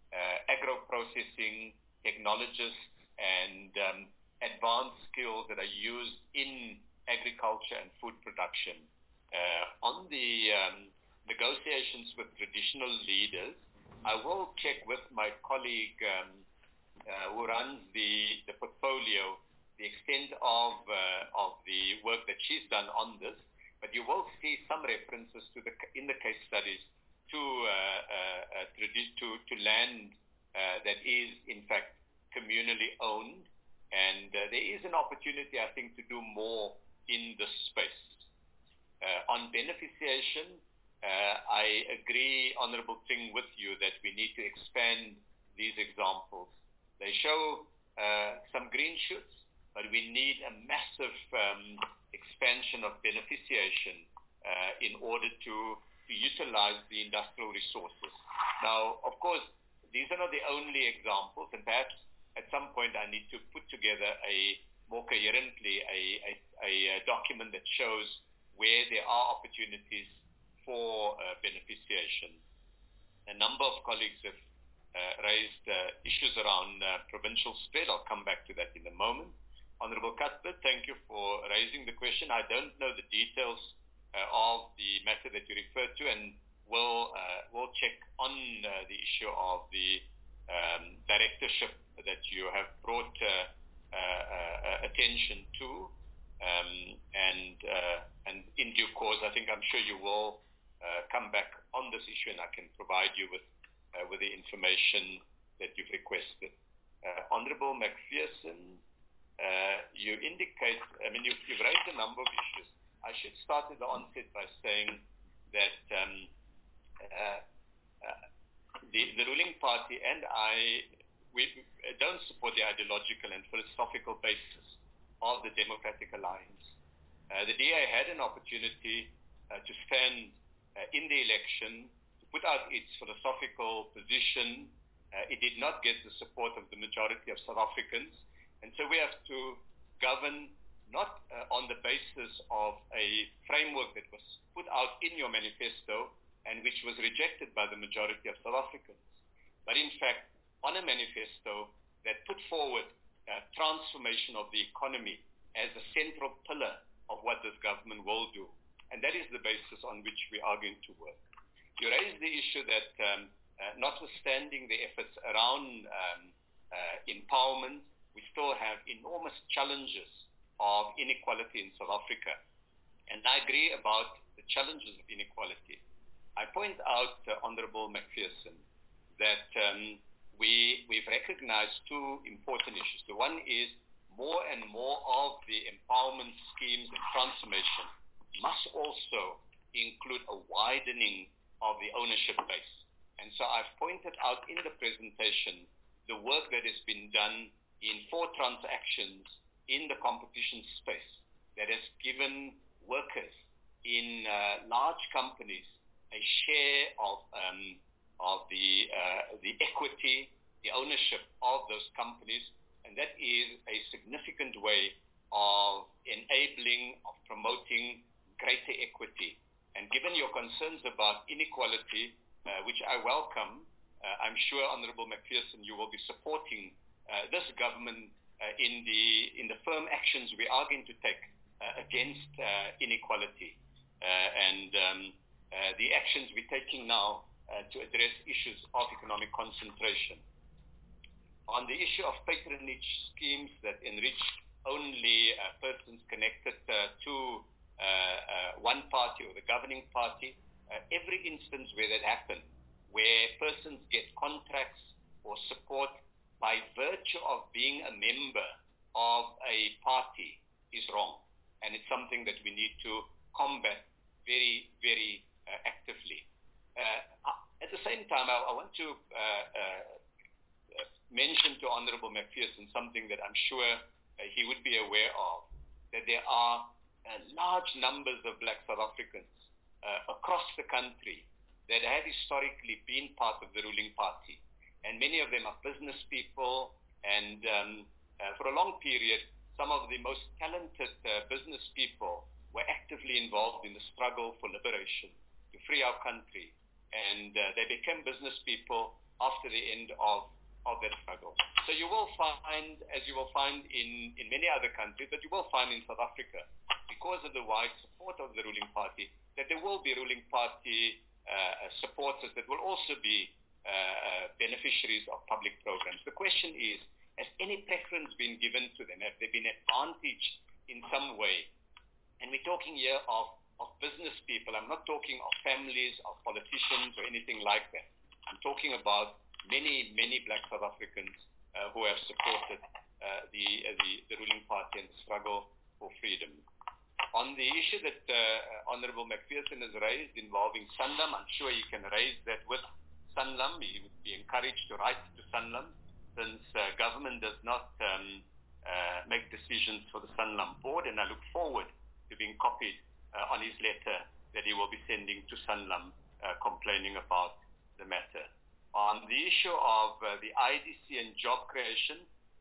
agro-processing technologists and advanced skills that are used in agriculture and food production. On the negotiations with traditional leaders, I will check with my colleague who runs the portfolio the extent of the work that she's done on this, but you will see some references in the case studies to land that is in fact communally owned, and there is an opportunity, I think, to do more in this space. On beneficiation, I agree, Honorable Ting, with you that we need to expand these examples. They show some green shoots, but we need a massive expansion of beneficiation in order to utilize the industrial resources. Now, of course, these are not the only examples, and perhaps at some point I need to put together more coherently a document that shows where there are opportunities for beneficiation. A number of colleagues have raised issues around provincial spread. I'll come back to that in a moment. Honorable Cuthbert, thank you for raising the question. I don't know the details of the matter that you referred to, and we'll check on the issue of the directorship that you have brought attention to, and in due course, I think I'm sure you will come back on this issue, and I can provide you with the information that you've requested. Honorable McPherson, you indicate, you've raised a number of issues. I should start at the onset by saying that the ruling party and we don't support the ideological and philosophical basis of the Democratic Alliance. The DA had an opportunity to stand in the election, to put out its philosophical position. It did not get the support of the majority of South Africans, and so we have to govern not on the basis of a framework that was put out in your manifesto and which was rejected by the majority of South Africans, but in fact on a manifesto that put forward transformation of the economy as a central pillar of what this government will do. And that is the basis on which we are going to work. You raised the issue that notwithstanding the efforts around empowerment, we still have enormous challenges of inequality in South Africa. And I agree about the challenges of inequality. I point out, Honorable McPherson, that we've recognized two important issues. The one is more and more of the empowerment schemes and transformation must also include a widening of the ownership base. And so I've pointed out in the presentation the work that has been done in 4 transactions in the competition space that has given workers in large companies a share of the equity, the ownership of those companies, and that is a significant way of enabling, of promoting greater equity. And given your concerns about inequality, which I welcome, I'm sure, Honorable McPherson, you will be supporting this government in the firm actions we are going to take against inequality, and the actions we're taking now to address issues of economic concentration. On the issue of patronage schemes that enrich only persons connected to one party or the governing party, every instance where that happens, where persons get contracts or support by virtue of being a member of a party is wrong. And it's something that we need to combat very, very actively. At the same time, I want to mention to Honorable McPherson something that I'm sure he would be aware of, that there are large numbers of black South Africans across the country that have historically been part of the ruling party. And many of them are business people, and for a long period, some of the most talented business people were actively involved in the struggle for liberation, to free our country. And they became business people
after the end of that struggle. So you will find, as you will find in many other countries, but you will find in South Africa, because of the wide support of the ruling party, that there will be ruling party supporters that will also be beneficiaries of public programs. The question is, has any preference been given to them? Have they been advantaged in some way? And we're talking here of business people. I'm not talking of families, of politicians, or anything like that. I'm talking about many, many black South Africans who have supported the ruling party and the struggle for freedom. On the issue that Honorable McPherson has raised involving Sanlam, I'm sure he can raise that with Sanlam. He would be encouraged to write to Sanlam, since government does not make decisions for the Sanlam board, and I look forward to being copied on his letter that he will be sending to Sanlam complaining about the matter. On the issue of the IDC and job creation,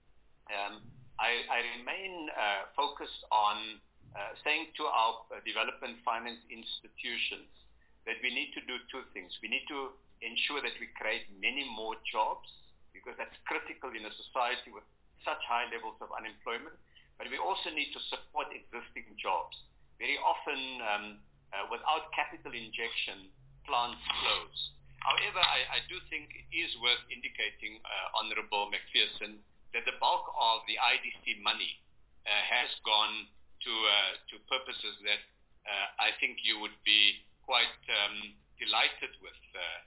I remain focused on saying to our development finance institutions that we need to do two things. We need to ensure that we create many more jobs, because that's critical in a society with such high levels of unemployment. But we also need to support existing jobs. Very often, without capital injection, plants close. However, I do think it is worth indicating, Honorable McPherson, that the bulk of the IDC money has gone to purposes that I think you would be quite delighted with.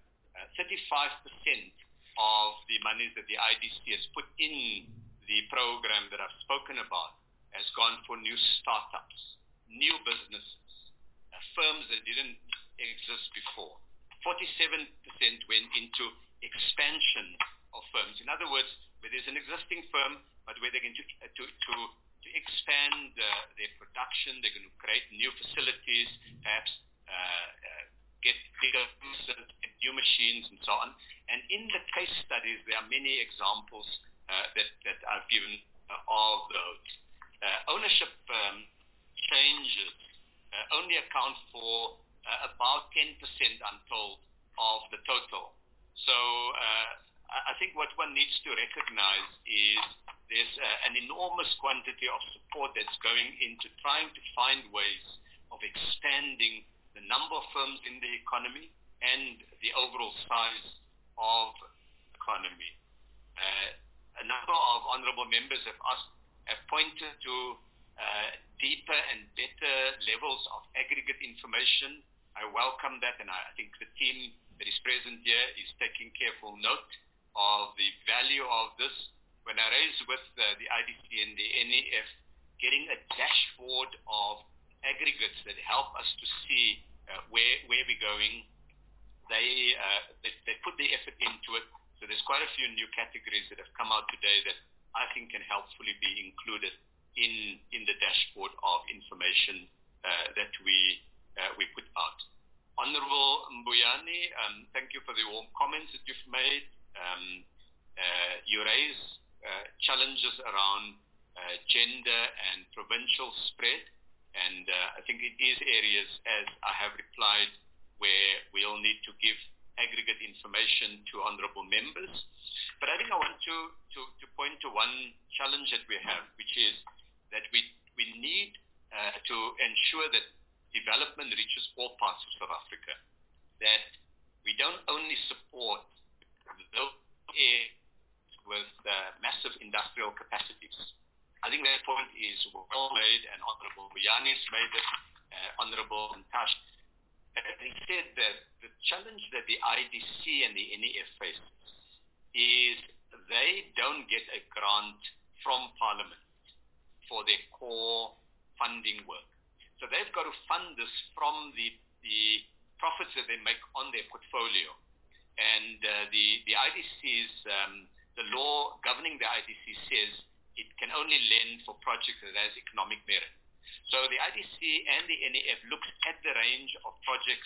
35% of the monies that the IDC has put in the program that I've spoken about has gone for new startups, new businesses, firms that didn't exist before. 47% went into expansion of firms. In other words, where there's an existing firm, but where they're going to expand their production, they're going to create new facilities, perhaps get bigger, get new machines, and so on. And in the case studies, there are many examples that I've given of those. Ownership changes only account for about 10%, I'm told, of the total. So I think what one needs to recognize is there's an enormous quantity of support that's going into trying to find ways of expanding the number of firms in the economy and the overall size of the economy. A number of honorable members have pointed to deeper and better levels of aggregate information. I welcome that, and I think the team that is present here is taking careful note of the value of this. When I raised with the IDC and the NEF, getting a dashboard of aggregates that help us to see where we're going, they put the effort into it. So there's quite a few new categories that have come out today that I think can helpfully be included in the dashboard of information that we put out. Honorable Mbuyani, thank you for the warm comments that you've made. You raise challenges around gender and provincial spread, and I think it is areas, as I have replied, where we'll need to give aggregate information to honorable members. But I think I want to point to one challenge that we have, which is that we need to ensure that development reaches all parts of South Africa, that we don't only support those areas with massive industrial capacities. I think that point is well made, and Honorable Mbuyani has made it, Honorable Ntash. He said that the challenge that the IDC and the NEF face is they don't get a grant from Parliament for their core funding work. So they've got to fund this from the profits that they make on their portfolio. And the IDC's, the law governing the IDC says it can only lend for projects that has economic merit. So the IDC and the NEF looks at the range of projects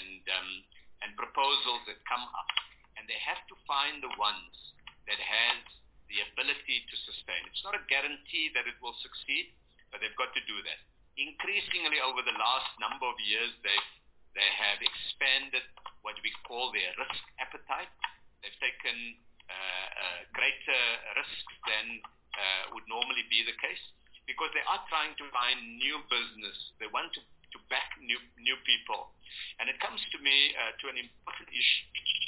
and proposals that come up, and they have to find the ones that has the ability to sustain. It's not a guarantee that it will succeed, but they've got to do that. Increasingly over the last number of years, they have expanded what we call their risk appetite,
They've taken greater risks than would normally be the case, because they are trying to find new business. They want to back new people. And it comes to me to an important issue.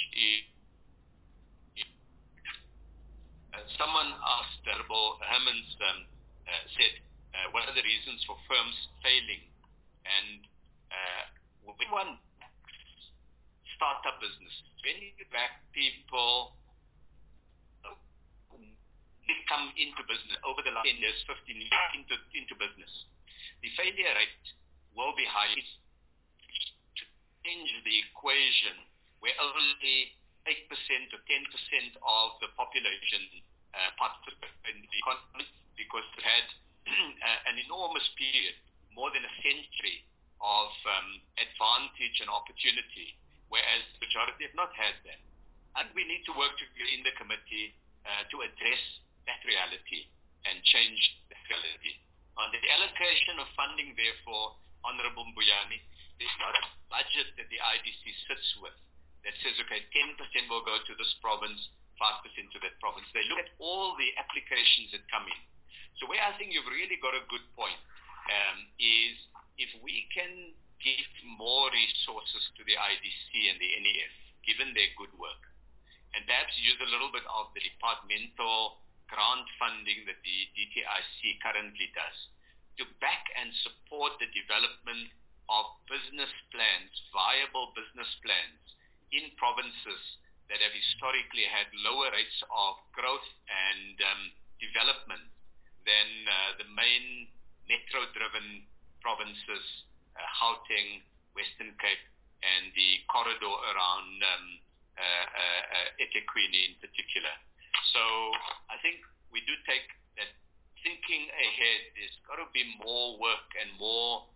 Someone asked, Honorable Hermans said, what are the reasons for firms failing? And when one startup business, when you back people come into business over the last 10 years, 15 years into business, the failure rate will be high. It's to change the equation where only 8% or 10% of the population participate in the economy, because it had an enormous period, more than a century of advantage and opportunity, whereas the majority have not had that. And we need to work together in the committee to address that reality and change that reality. On the allocation of funding, therefore, Honorable Mbuyane, there's not a budget that the IDC sits with that says, okay, 10% will go to this province, 5% to that province. They look at all the applications that come in. So where I think you've really got a good point is if we can give more resources to the IDC and the NEF, given their good work, and perhaps use a little bit of the departmental grant funding that the DTIC currently does to back and support the development of business plans, viable business plans in provinces that have historically had lower rates of growth and development than the main metro-driven provinces, Gauteng, Western Cape, and the corridor around eThekwini in particular. So I think we do take that thinking ahead. There's got to be more work and more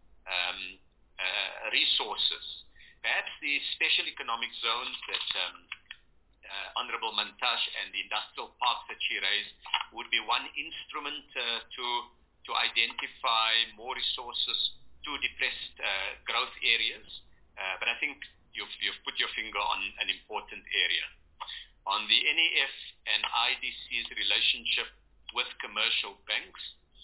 resources. Perhaps the special economic zones that Honorable Mantashe and the industrial parks that she raised would be one instrument to identify more resources to depressed growth areas. But I think you've put your finger on an important area. On the NEF and IDC's relationship with commercial banks,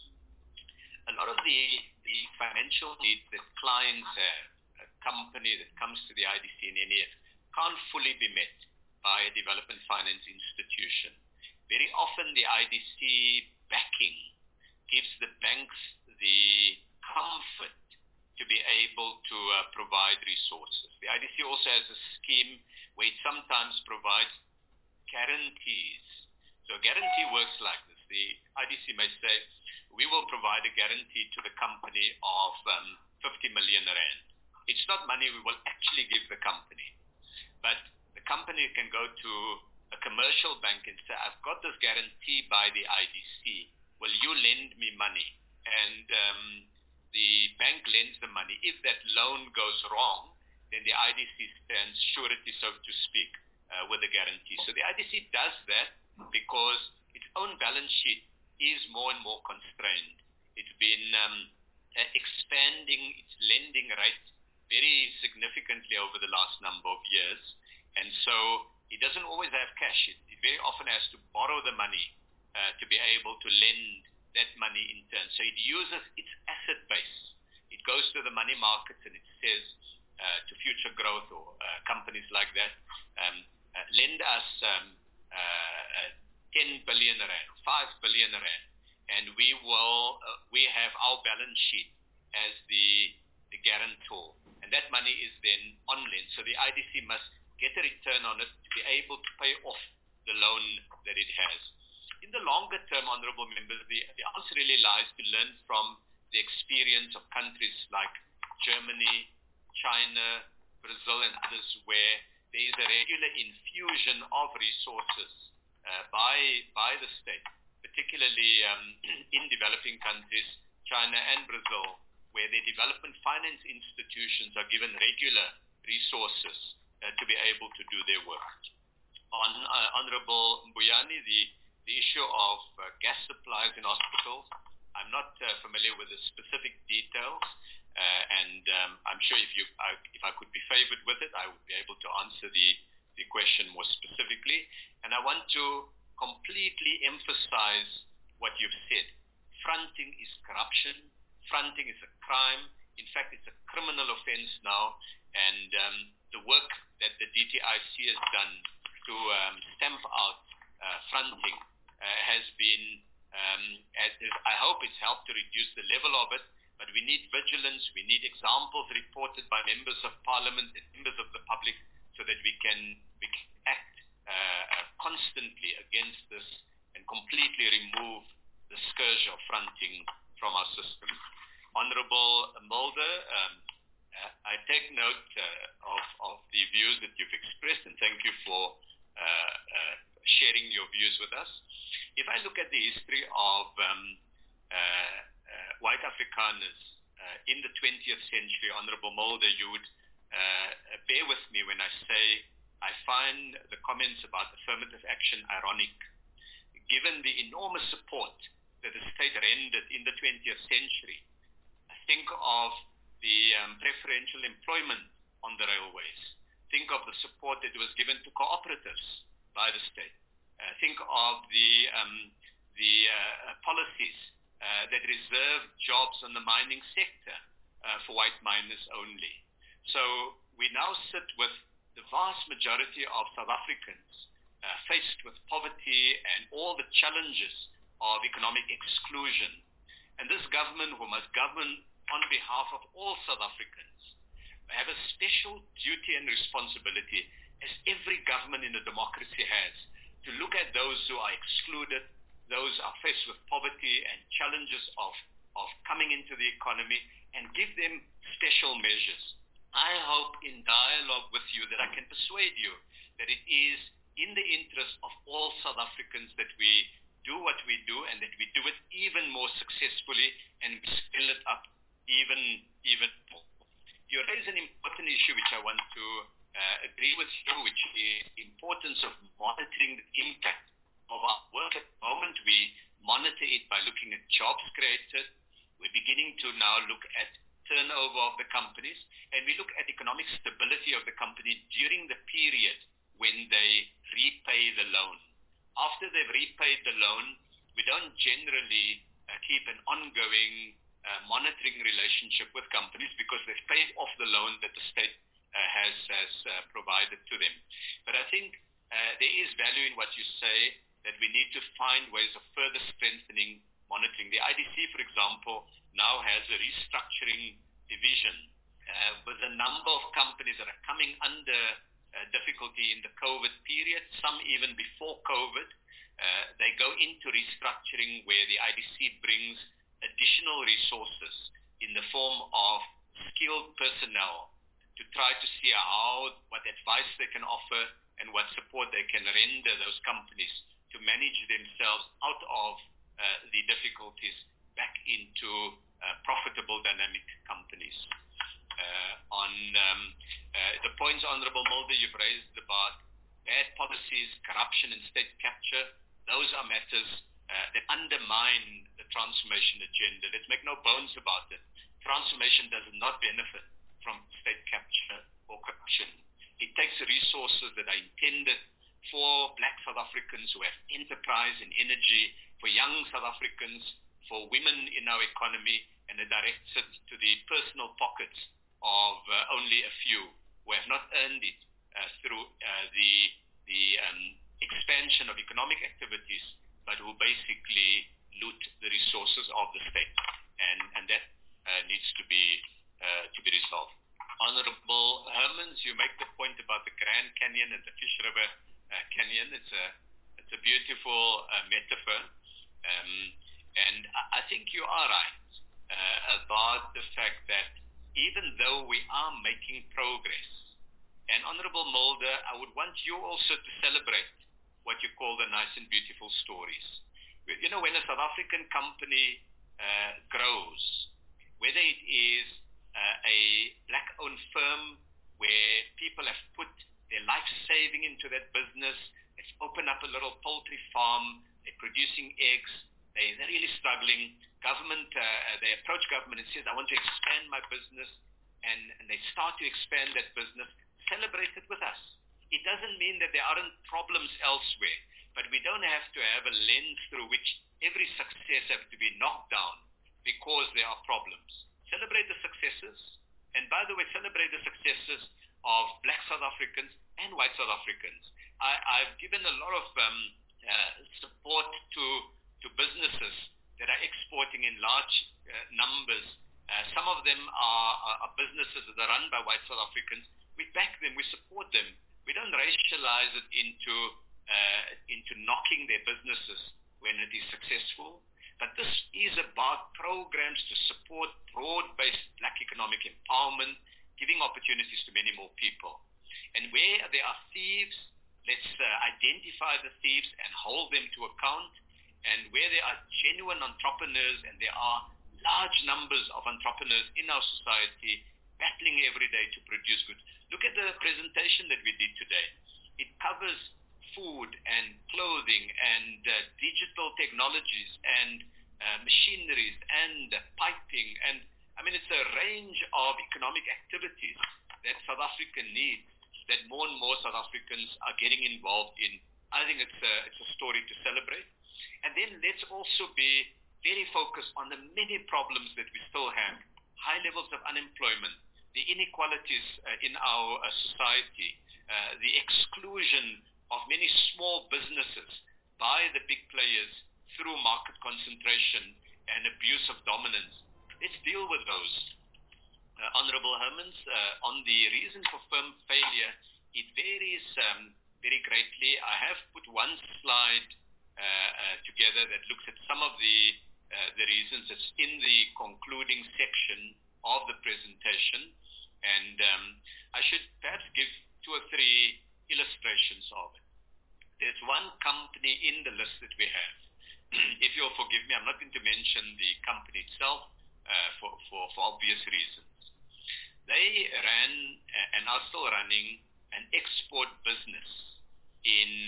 a lot of the financial needs that clients have, a company that comes to the IDC and NEF, can't fully be met by a development finance institution. Very often the IDC backing gives the banks the comfort to be able to provide resources. The IDC also has a scheme where it sometimes provides guarantees. So a guarantee works like this. The IDC may say, we will provide a guarantee to the company of 50 million rand. It's not money we will actually give the company, but the company can go to a commercial bank and say, I've got this guarantee by the IDC. Will you lend me money? And the bank lends the money. If that loan goes wrong, then the IDC stands surety, so to speak, with a guarantee. So the IDC does that because its own balance sheet is more and more constrained. It's been expanding its lending rate very significantly over the last number of years. And so it doesn't always have cash. It very often has to borrow the money to be able to lend that money in turn. So it uses its asset base. It goes to the money markets and it says to future growth or companies like that, lend us 10 billion rand, 5 billion rand, and we have our balance sheet as the guarantor. And that money is then on lend. So the IDC must get a return on it to be able to pay off the loan that it has. In the longer term, honorable members, the answer really lies to learn from the experience of countries like Germany, China, Brazil, and others, where there is a regular infusion of resources by the state, particularly in developing countries, China and Brazil, where the development finance institutions are given regular resources to be able to do their work. On Honorable Mbuyane, the issue of gas supplies in hospitals, I'm not familiar with the specific details, and I'm sure if I could be favored with it, I would be able to answer the
the question more specifically. And I want to completely emphasize what you've said. Fronting is corruption. Fronting is a crime. In fact, it's a criminal offense now. And the work that the DTIC has done to stamp out fronting has been, I hope it's helped to reduce the level of it, but we need vigilance, we need examples reported by members of parliament and members of the public so that we can act constantly against this and completely remove the scourge of fronting from our system. Honourable Mulder, I take note of the views that you've expressed, and thank you for sharing your views with us. If I look at the history of white Afrikaners in the 20th century, Honourable Mulder, you would bear with me when I say I find the comments about affirmative action ironic, given the enormous support that the state rendered in the 20th century. Think of the preferential employment on the railways. Think of the support that was given to cooperatives by the state. Think of the policies that reserved jobs in the mining sector for white miners only. So we now sit with the vast majority of South Africans faced with poverty and all the challenges of economic exclusion. And this government, who must govern on behalf of all South Africans, have a special duty and responsibility, as every government in a democracy has, to look at those who are excluded, those who are faced with poverty and challenges of coming into the economy, and give them special measures. I hope in dialogue with you that I can persuade you that it is in the interest of all South Africans that we do what we do, and that we do it even more successfully and scale it up even more. You raise an important issue which I want to agree with you, which is the importance of monitoring the impact of our work. At the moment, we monitor it by looking at jobs created. We're beginning to now look at turnover of the companies, and we look at economic stability of the company during the period when they repay the loan. After they've repaid the loan, we don't generally keep an ongoing monitoring relationship with companies because they've paid off the loan that the state has provided to them. But I think there is value in what you say, that we need to find ways of further strengthening monitoring. The IDC, for example, now has a restructuring division with a number of companies that are coming under difficulty in the COVID period, some even before COVID. They go into restructuring where the IDC brings additional resources in the form of skilled personnel to try to see what advice they can offer and what support they can render those companies to manage themselves out of the difficulties back into profitable dynamic companies. On the points, Honourable Mulder, you've raised about bad policies, corruption and state capture, those are matters that undermine the transformation agenda. Let's make no bones about it. Transformation does not benefit from state capture or corruption. It takes resources that are intended for black South Africans who have enterprise and energy, for young South Africans, for women in our economy, and are directed to the personal pockets of only a few who have not earned it through the expansion of economic activities, but who basically loot the resources of the state, and that needs to be resolved. Honourable Hermans, you make the point about the Grand Canyon and the Fish River Canyon. It's a beautiful metaphor, and I think you are right about the fact that even though we are making progress, and Honourable Mulder, I would want you also to celebrate what you call the nice and beautiful stories. You know, when a South African company grows, whether it is a black-owned firm where people have put their life saving into that business, they've opened up a little poultry farm, they're producing eggs, they're really struggling. Government, they approach government and says, I want to expand my business, and they start to expand that business. Celebrate it with us.
It doesn't mean that there aren't problems elsewhere, but we don't have to have a lens through which every success has to be knocked down because there are problems. Celebrate the successes, and by the way, celebrate the successes of black South Africans and white South Africans. I've given a lot of support to businesses that are exporting in large numbers. Some of them are businesses that are run by white South Africans. We back them, we support them. We don't racialize it into knocking their businesses when it is successful. But this is about programs to support broad-based black economic empowerment, giving opportunities to many more people. And where there are thieves, let's identify the thieves and hold them to account. And where there are genuine entrepreneurs, and there are large numbers of entrepreneurs in our society battling every day to produce goods. Look at the presentation that we did today. It covers food and clothing and digital technologies and machineries and piping. And I mean, it's a range of economic activities that South Africa needs, that more and more South Africans are getting involved in. I think it's a story to celebrate. And then let's also be very focused on the many problems that we still have. High levels of unemployment, the inequalities in our society, the exclusion of many small businesses by the big players through market concentration and abuse of dominance. Let's deal with those. Honorable Hermans, on the reason for firm failure, it varies very greatly. I have put one slide together that looks at some of the reasons. It's in the concluding section of the presentation, and I should perhaps give 2 or 3 illustrations of it. There's one company in the list that we have. If you'll forgive me, I'm not going to mention the company itself for obvious reasons. They ran and are still running an export business in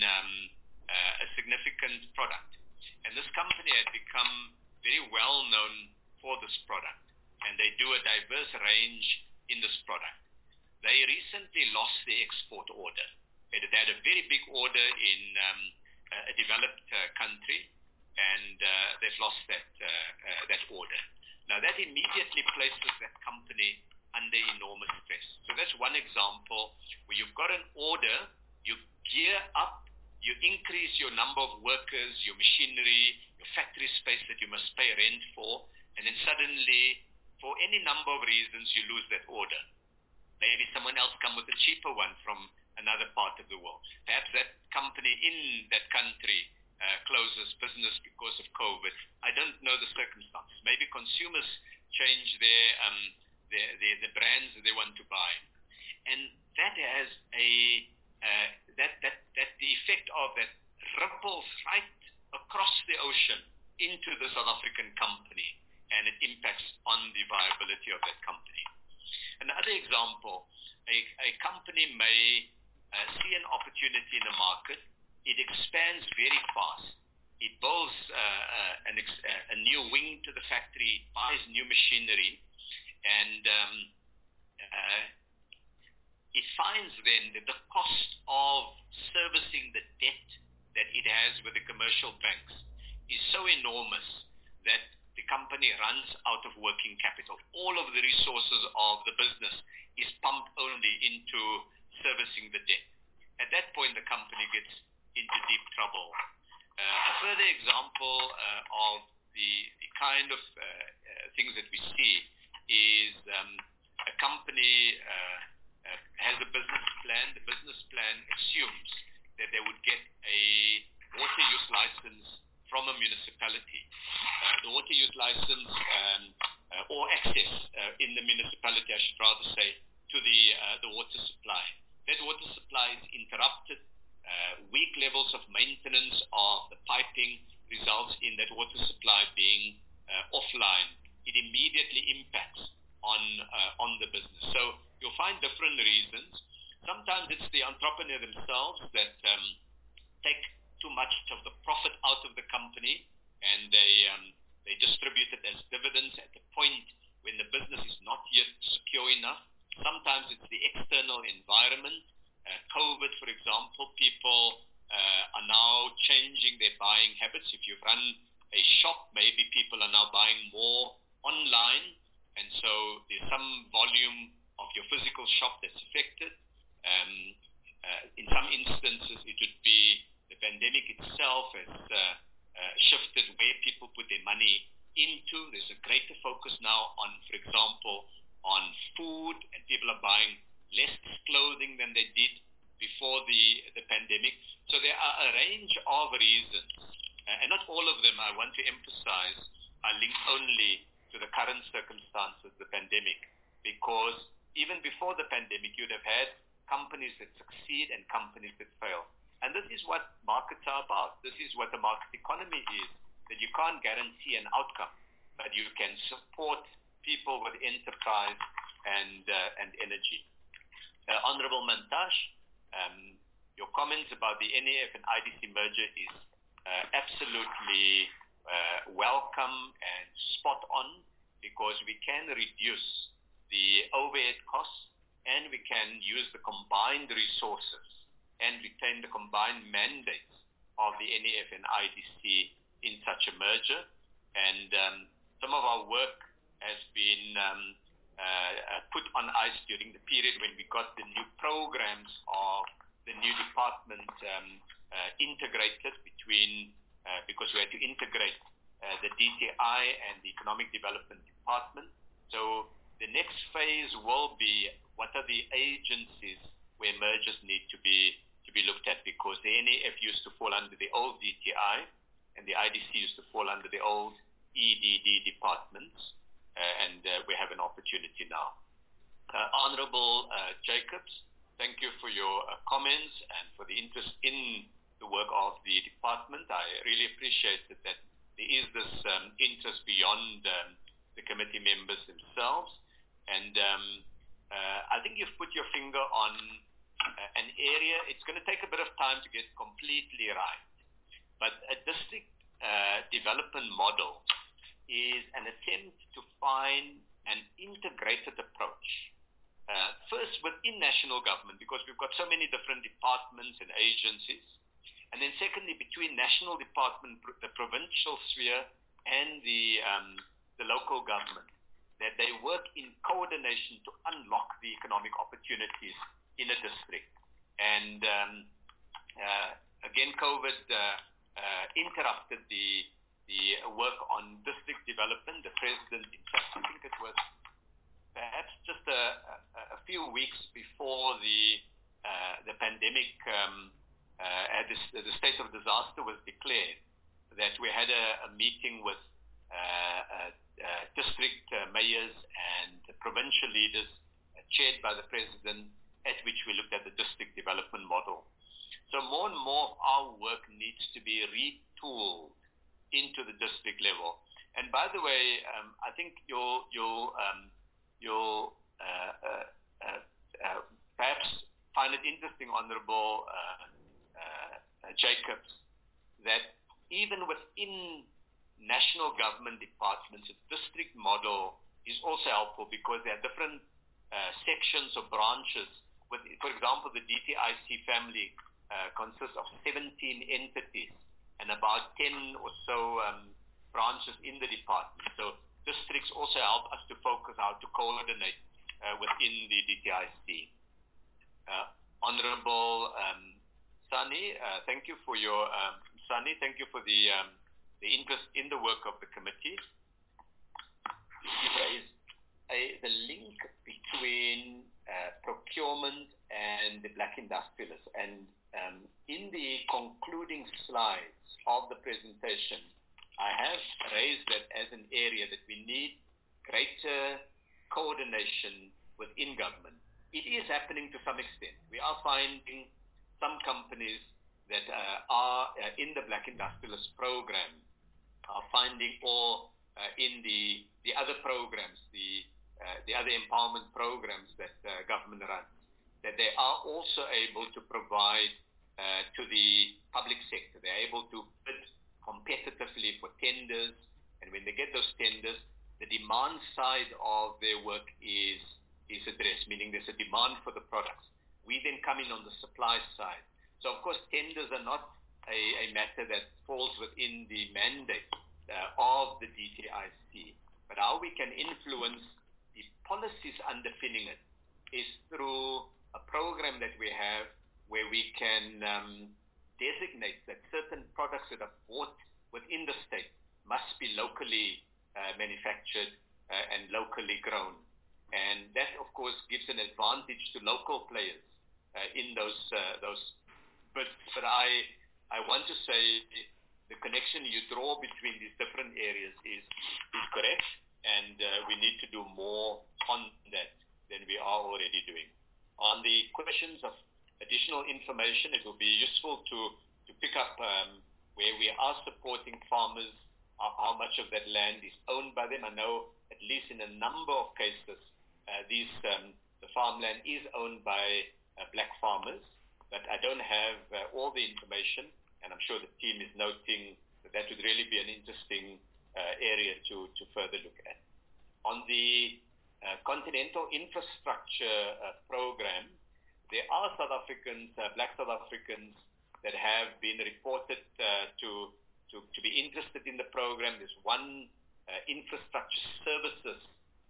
a significant product. And this company had become very well known for this product, and they do a diverse range in this product. They recently lost the export order. It had a very big order in a developed country, and they've lost that order. Now that immediately places that company under enormous stress. So that's one example where you've got an order, you gear up, you increase your number of workers, your machinery, your factory space that you must pay rent for, and then suddenly, for any number of reasons, you lose that order. Maybe someone else come with a cheaper one from another part of the world. Perhaps that company in that country closes business because of COVID. I don't know the circumstances. Maybe consumers change the brands that they want to buy. And that has that the effect of that ripples right across the ocean into the South African company, and it impacts on the viability of that company. Another example, a company may see an opportunity in the market. It expands very fast. It builds a new wing to the factory, buys new machinery, and it finds then that the cost of servicing the debt that it has with the commercial banks is so enormous that the company runs out of working capital. All of the resources of the business is pumped only into servicing the debt. At that point, the company gets into deep trouble. A further example of the kind of things that we see is a company has a business plan. The business plan assumes that they would get a water use license from a municipality. The water use license or access in the municipality, I should rather say, to the water supply. That water supply is interrupted. Weak levels of maintenance of the piping results in that water supply being offline. It immediately impacts on the business. So you'll find different reasons. Sometimes it's the entrepreneur themselves that take too much of the profit out of the company, and they distribute it as dividends at the point when the business is not yet secure enough. Sometimes it's the external environment COVID, for example, people are now changing their buying habits. If you run a shop, maybe people are now buying more online, and so there's some volume of your physical shop that's affected. In some instances, it would be the pandemic itself has shifted where people put their money into. There's a greater focus now on, for example, on food, and people are buying less clothing than they did before the pandemic. So there are a range of reasons, and not all of them, I want to emphasize, are linked only to the current circumstances, the pandemic, because even before the pandemic, you'd have had companies that succeed and companies that fail. And this is what markets are about. This is what the market economy is, that you can't guarantee an outcome, but you can support people with enterprise and energy. Honorable Mantashe, your comments about the NEF and IDC merger is absolutely welcome and spot on, because we can reduce the overhead costs and we can use the combined resources and retain the combined mandates of the NEF and IDC in such a merger. And some of our work has been put on ice during the period when we got the new programs of the new department integrated between, because we had to integrate the DTI and the Economic Development Department. So the next phase will be what are the agencies where mergers need to be looked at, because the NEF used to fall under the old DTI and the IDC used to fall under the old EDD departments, and we have an opportunity now. Honorable Jacobs, thank you for your comments and for the interest in the work of the department. I really appreciate that there is this interest beyond the committee members themselves. And I think you've put your finger on an area. It's going to take a bit of time to get completely right. But a district development model is an attempt to find an integrated approach. First, within national government, because we've got so many different departments and agencies. And then secondly, between national department, the provincial sphere, and the local government, that they work in coordination to unlock the economic opportunities in a district. And again, COVID interrupted the work on district development. The president, in fact, I think it was perhaps just a few weeks before the pandemic, the state of disaster was declared, that we had a meeting with district mayors and provincial leaders chaired by the president, at which we looked at the district development model. So more and more of our work needs to be retooled into the district level. And by the way, I think you'll perhaps find it interesting, Honorable Jacobs, that even within national government departments, a district model is also helpful, because there are different sections or branches. For example, the DTIC family consists of 17 entities and about 10 or so branches in the department. So districts also help us to focus how to coordinate within the DTIC. Honorable Sani, thank you for your thank you for the interest in the work of the committee. You raised the link between procurement and the black industrialists. And in the concluding slides of the presentation, I have raised that as an area that we need greater coordination within government. It is happening to some extent. We are finding some companies that are in the black industrialist program are finding, or in the other programs, the other empowerment programs that government runs, that they are also able to provide to the public sector. They're able to bid competitively for tenders, and when they get those tenders, the demand side of their work is addressed, meaning there's a demand for the products. We then come in on the supply side. So of course tenders are not a matter that falls within the mandate of the DTIC. But how we can influence the policies underpinning it is through a program that we have where we can designate that certain products that are bought within the state must be locally manufactured and locally grown. And that, of course, gives an advantage to local players in those bids. But I want to say the connection you draw between these different areas is correct, and we need to do more on that than we are already doing. On the questions of additional information, it will be useful to pick up where we are supporting farmers, how much of that land is owned by them. I know at least in a number of cases, the farmland is owned by black farmers, but I don't have all the information, and I'm sure the team is noting that would really be an interesting area to further look at. On the Continental Infrastructure Program, there are South Africans, black South Africans, that have been reported to be interested in the program. There's one infrastructure services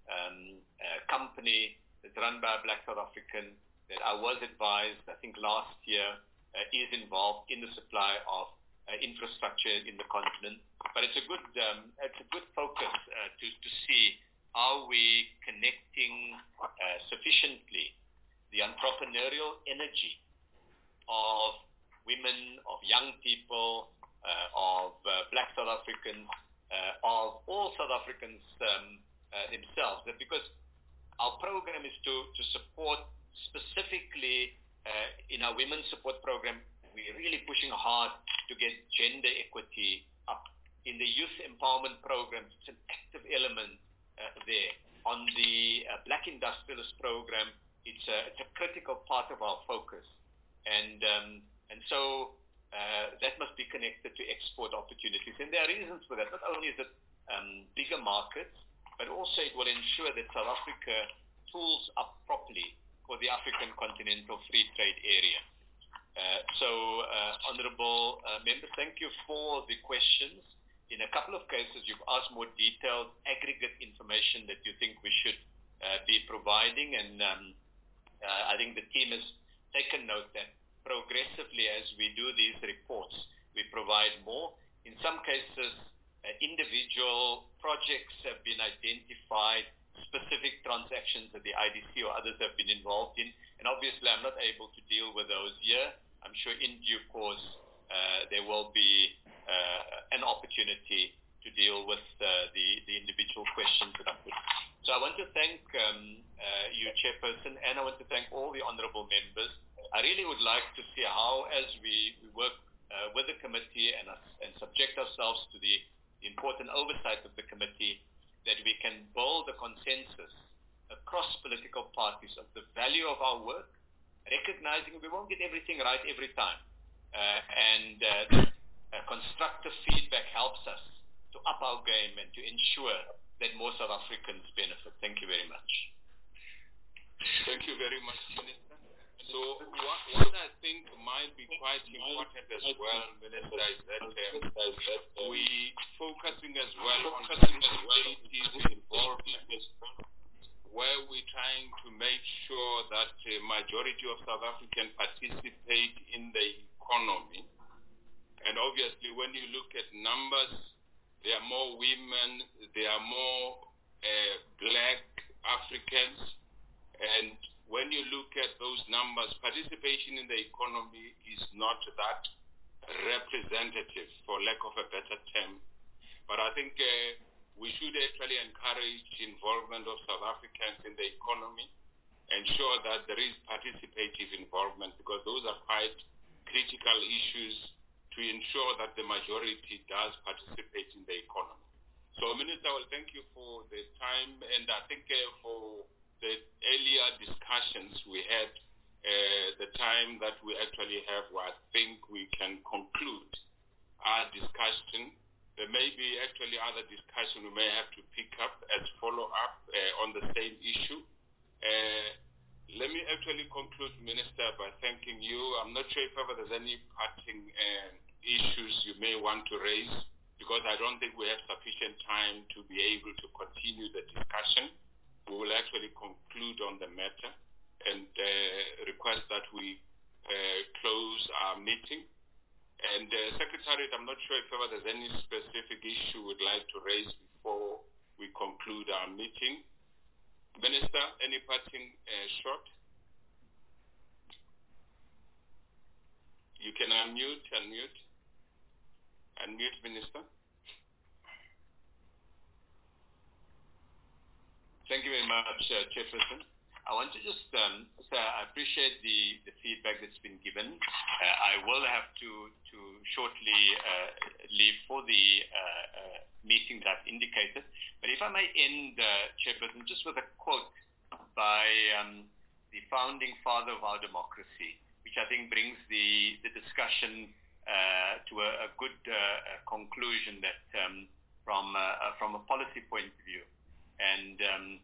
company that's run by a black South African that I was advised, I think last year, is involved in the supply of infrastructure in the continent. But it's a good focus to see how we connecting sufficiently the entrepreneurial energy of women, of young people, of black South Africans, of all South Africans themselves. Because our program is to support specifically in our women's support program, we're really pushing hard to get gender equity up. In the youth empowerment program, it's an active element there. On the Black Industrialist program, it's a critical part of our focus. And so that must be connected to export opportunities. And there are reasons for that. Not only is it bigger markets, but also it will ensure that South Africa tools up properly for the African Continental Free Trade Area. Honorable members, thank you for the questions. In a couple of cases, you've asked more detailed aggregate information that you think we should be providing, and I think the team has taken note that progressively as we do these reports, we provide more. In some cases, individual projects have been identified, specific transactions that the IDC or others have been involved in, and obviously I'm not able to deal with those here. I'm sure in due course there will be an opportunity to deal with the individual questions that are put. So I want to thank you, Chairperson, and I want to thank all the honourable members. I really would like to see how, as we work with the committee and subject ourselves to the important oversight of the committee, that we can build a consensus across political parties of the value of our work, recognizing we won't get everything right every time. Constructive feedback helps us to up our game and to ensure that more South Africans benefit. Thank you very much.
Thank you very much, Minister. So what I think might be quite important as well, Minister, is that we focusing as well on communities involvement, where we're trying to make sure that a majority of South Africans participate in the economy. And obviously, when you look at numbers, there are more women, there are more black Africans, and when you look at those numbers, participation in the economy is not that representative, for lack of a better term. But I think we should actually encourage involvement of South Africans in the economy, ensure that there is participative involvement, because those are quite critical issues to ensure that the majority does participate in the economy. So, Minister, well, thank you for the time, and I think for the earlier discussions we had, the time that we actually have, I think we can conclude our discussion. There may be actually other discussion we may have to pick up as follow-up on the same issue. let me actually conclude, Minister, by thanking you. I'm not sure if ever there's any parting issues you may want to raise, because I don't think we have sufficient time to be able to continue the discussion. We will actually conclude on the matter and request that we close our meeting. And Secretariat, I'm not sure if ever there's any specific issue we'd like to raise before we conclude our meeting. Minister, any parting shot? You can unmute, Minister.
Thank you very much, Chairperson. I want to just say I appreciate the feedback that's been given. I will have to shortly leave for the meeting that I've indicated. But if I may end, Chairperson, just with a quote by the founding father of our democracy, which I think brings the discussion to a good conclusion that from a policy point of view. And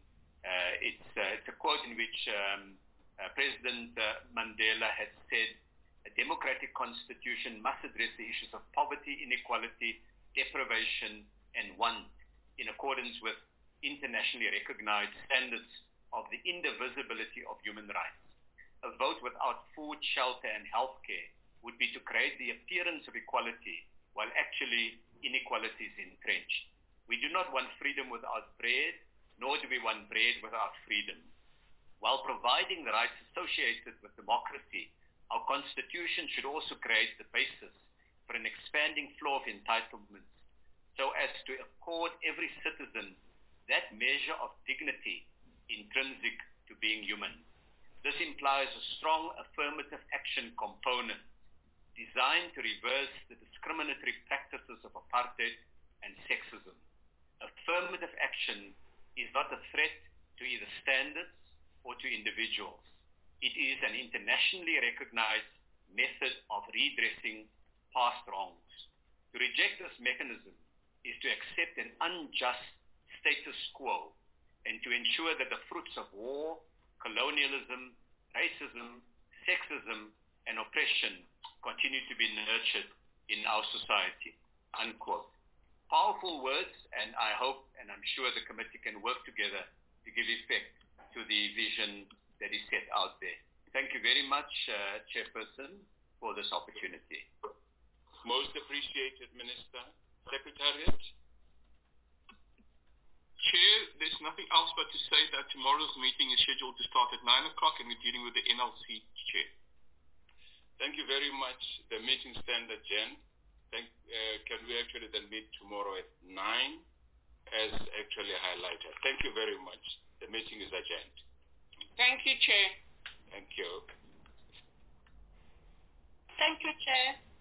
it's a quote in which President Mandela has said, a democratic constitution must address the issues of poverty, inequality, deprivation, and want in accordance with internationally recognized standards of the indivisibility of human rights. A vote without food, shelter, and health care would be to create the appearance of equality while actually inequality is entrenched. We do not want freedom without bread, nor do we want bread without freedom. While providing the rights associated with democracy, our Constitution should also create the basis for an expanding flow of entitlements so as to accord every citizen that measure of dignity intrinsic to being human. This implies a strong affirmative action component designed to reverse the discriminatory practices of apartheid and sexism. Affirmative action is not a threat to either standards or to individuals. It is an internationally recognized method of redressing past wrongs. To reject this mechanism is to accept an unjust status quo and to ensure that the fruits of war, colonialism, racism, sexism, and oppression continue to be nurtured in our society, unquote. Powerful words, and I hope and I'm sure the committee can work together to give effect to the vision that is set out there. Thank you very much, Chairperson, for this opportunity.
Most appreciated, Minister. Secretariat?
Chair, there's nothing else but to say that tomorrow's meeting is scheduled to start at 9 o'clock and we're dealing with the NLC Chair.
Thank you very much. The meeting stands adjourned. Can we actually then meet tomorrow at 9 as actually highlighted? Thank you very much. The meeting is adjourned.
Thank you, Chair.
Thank you.
Thank you, Chair.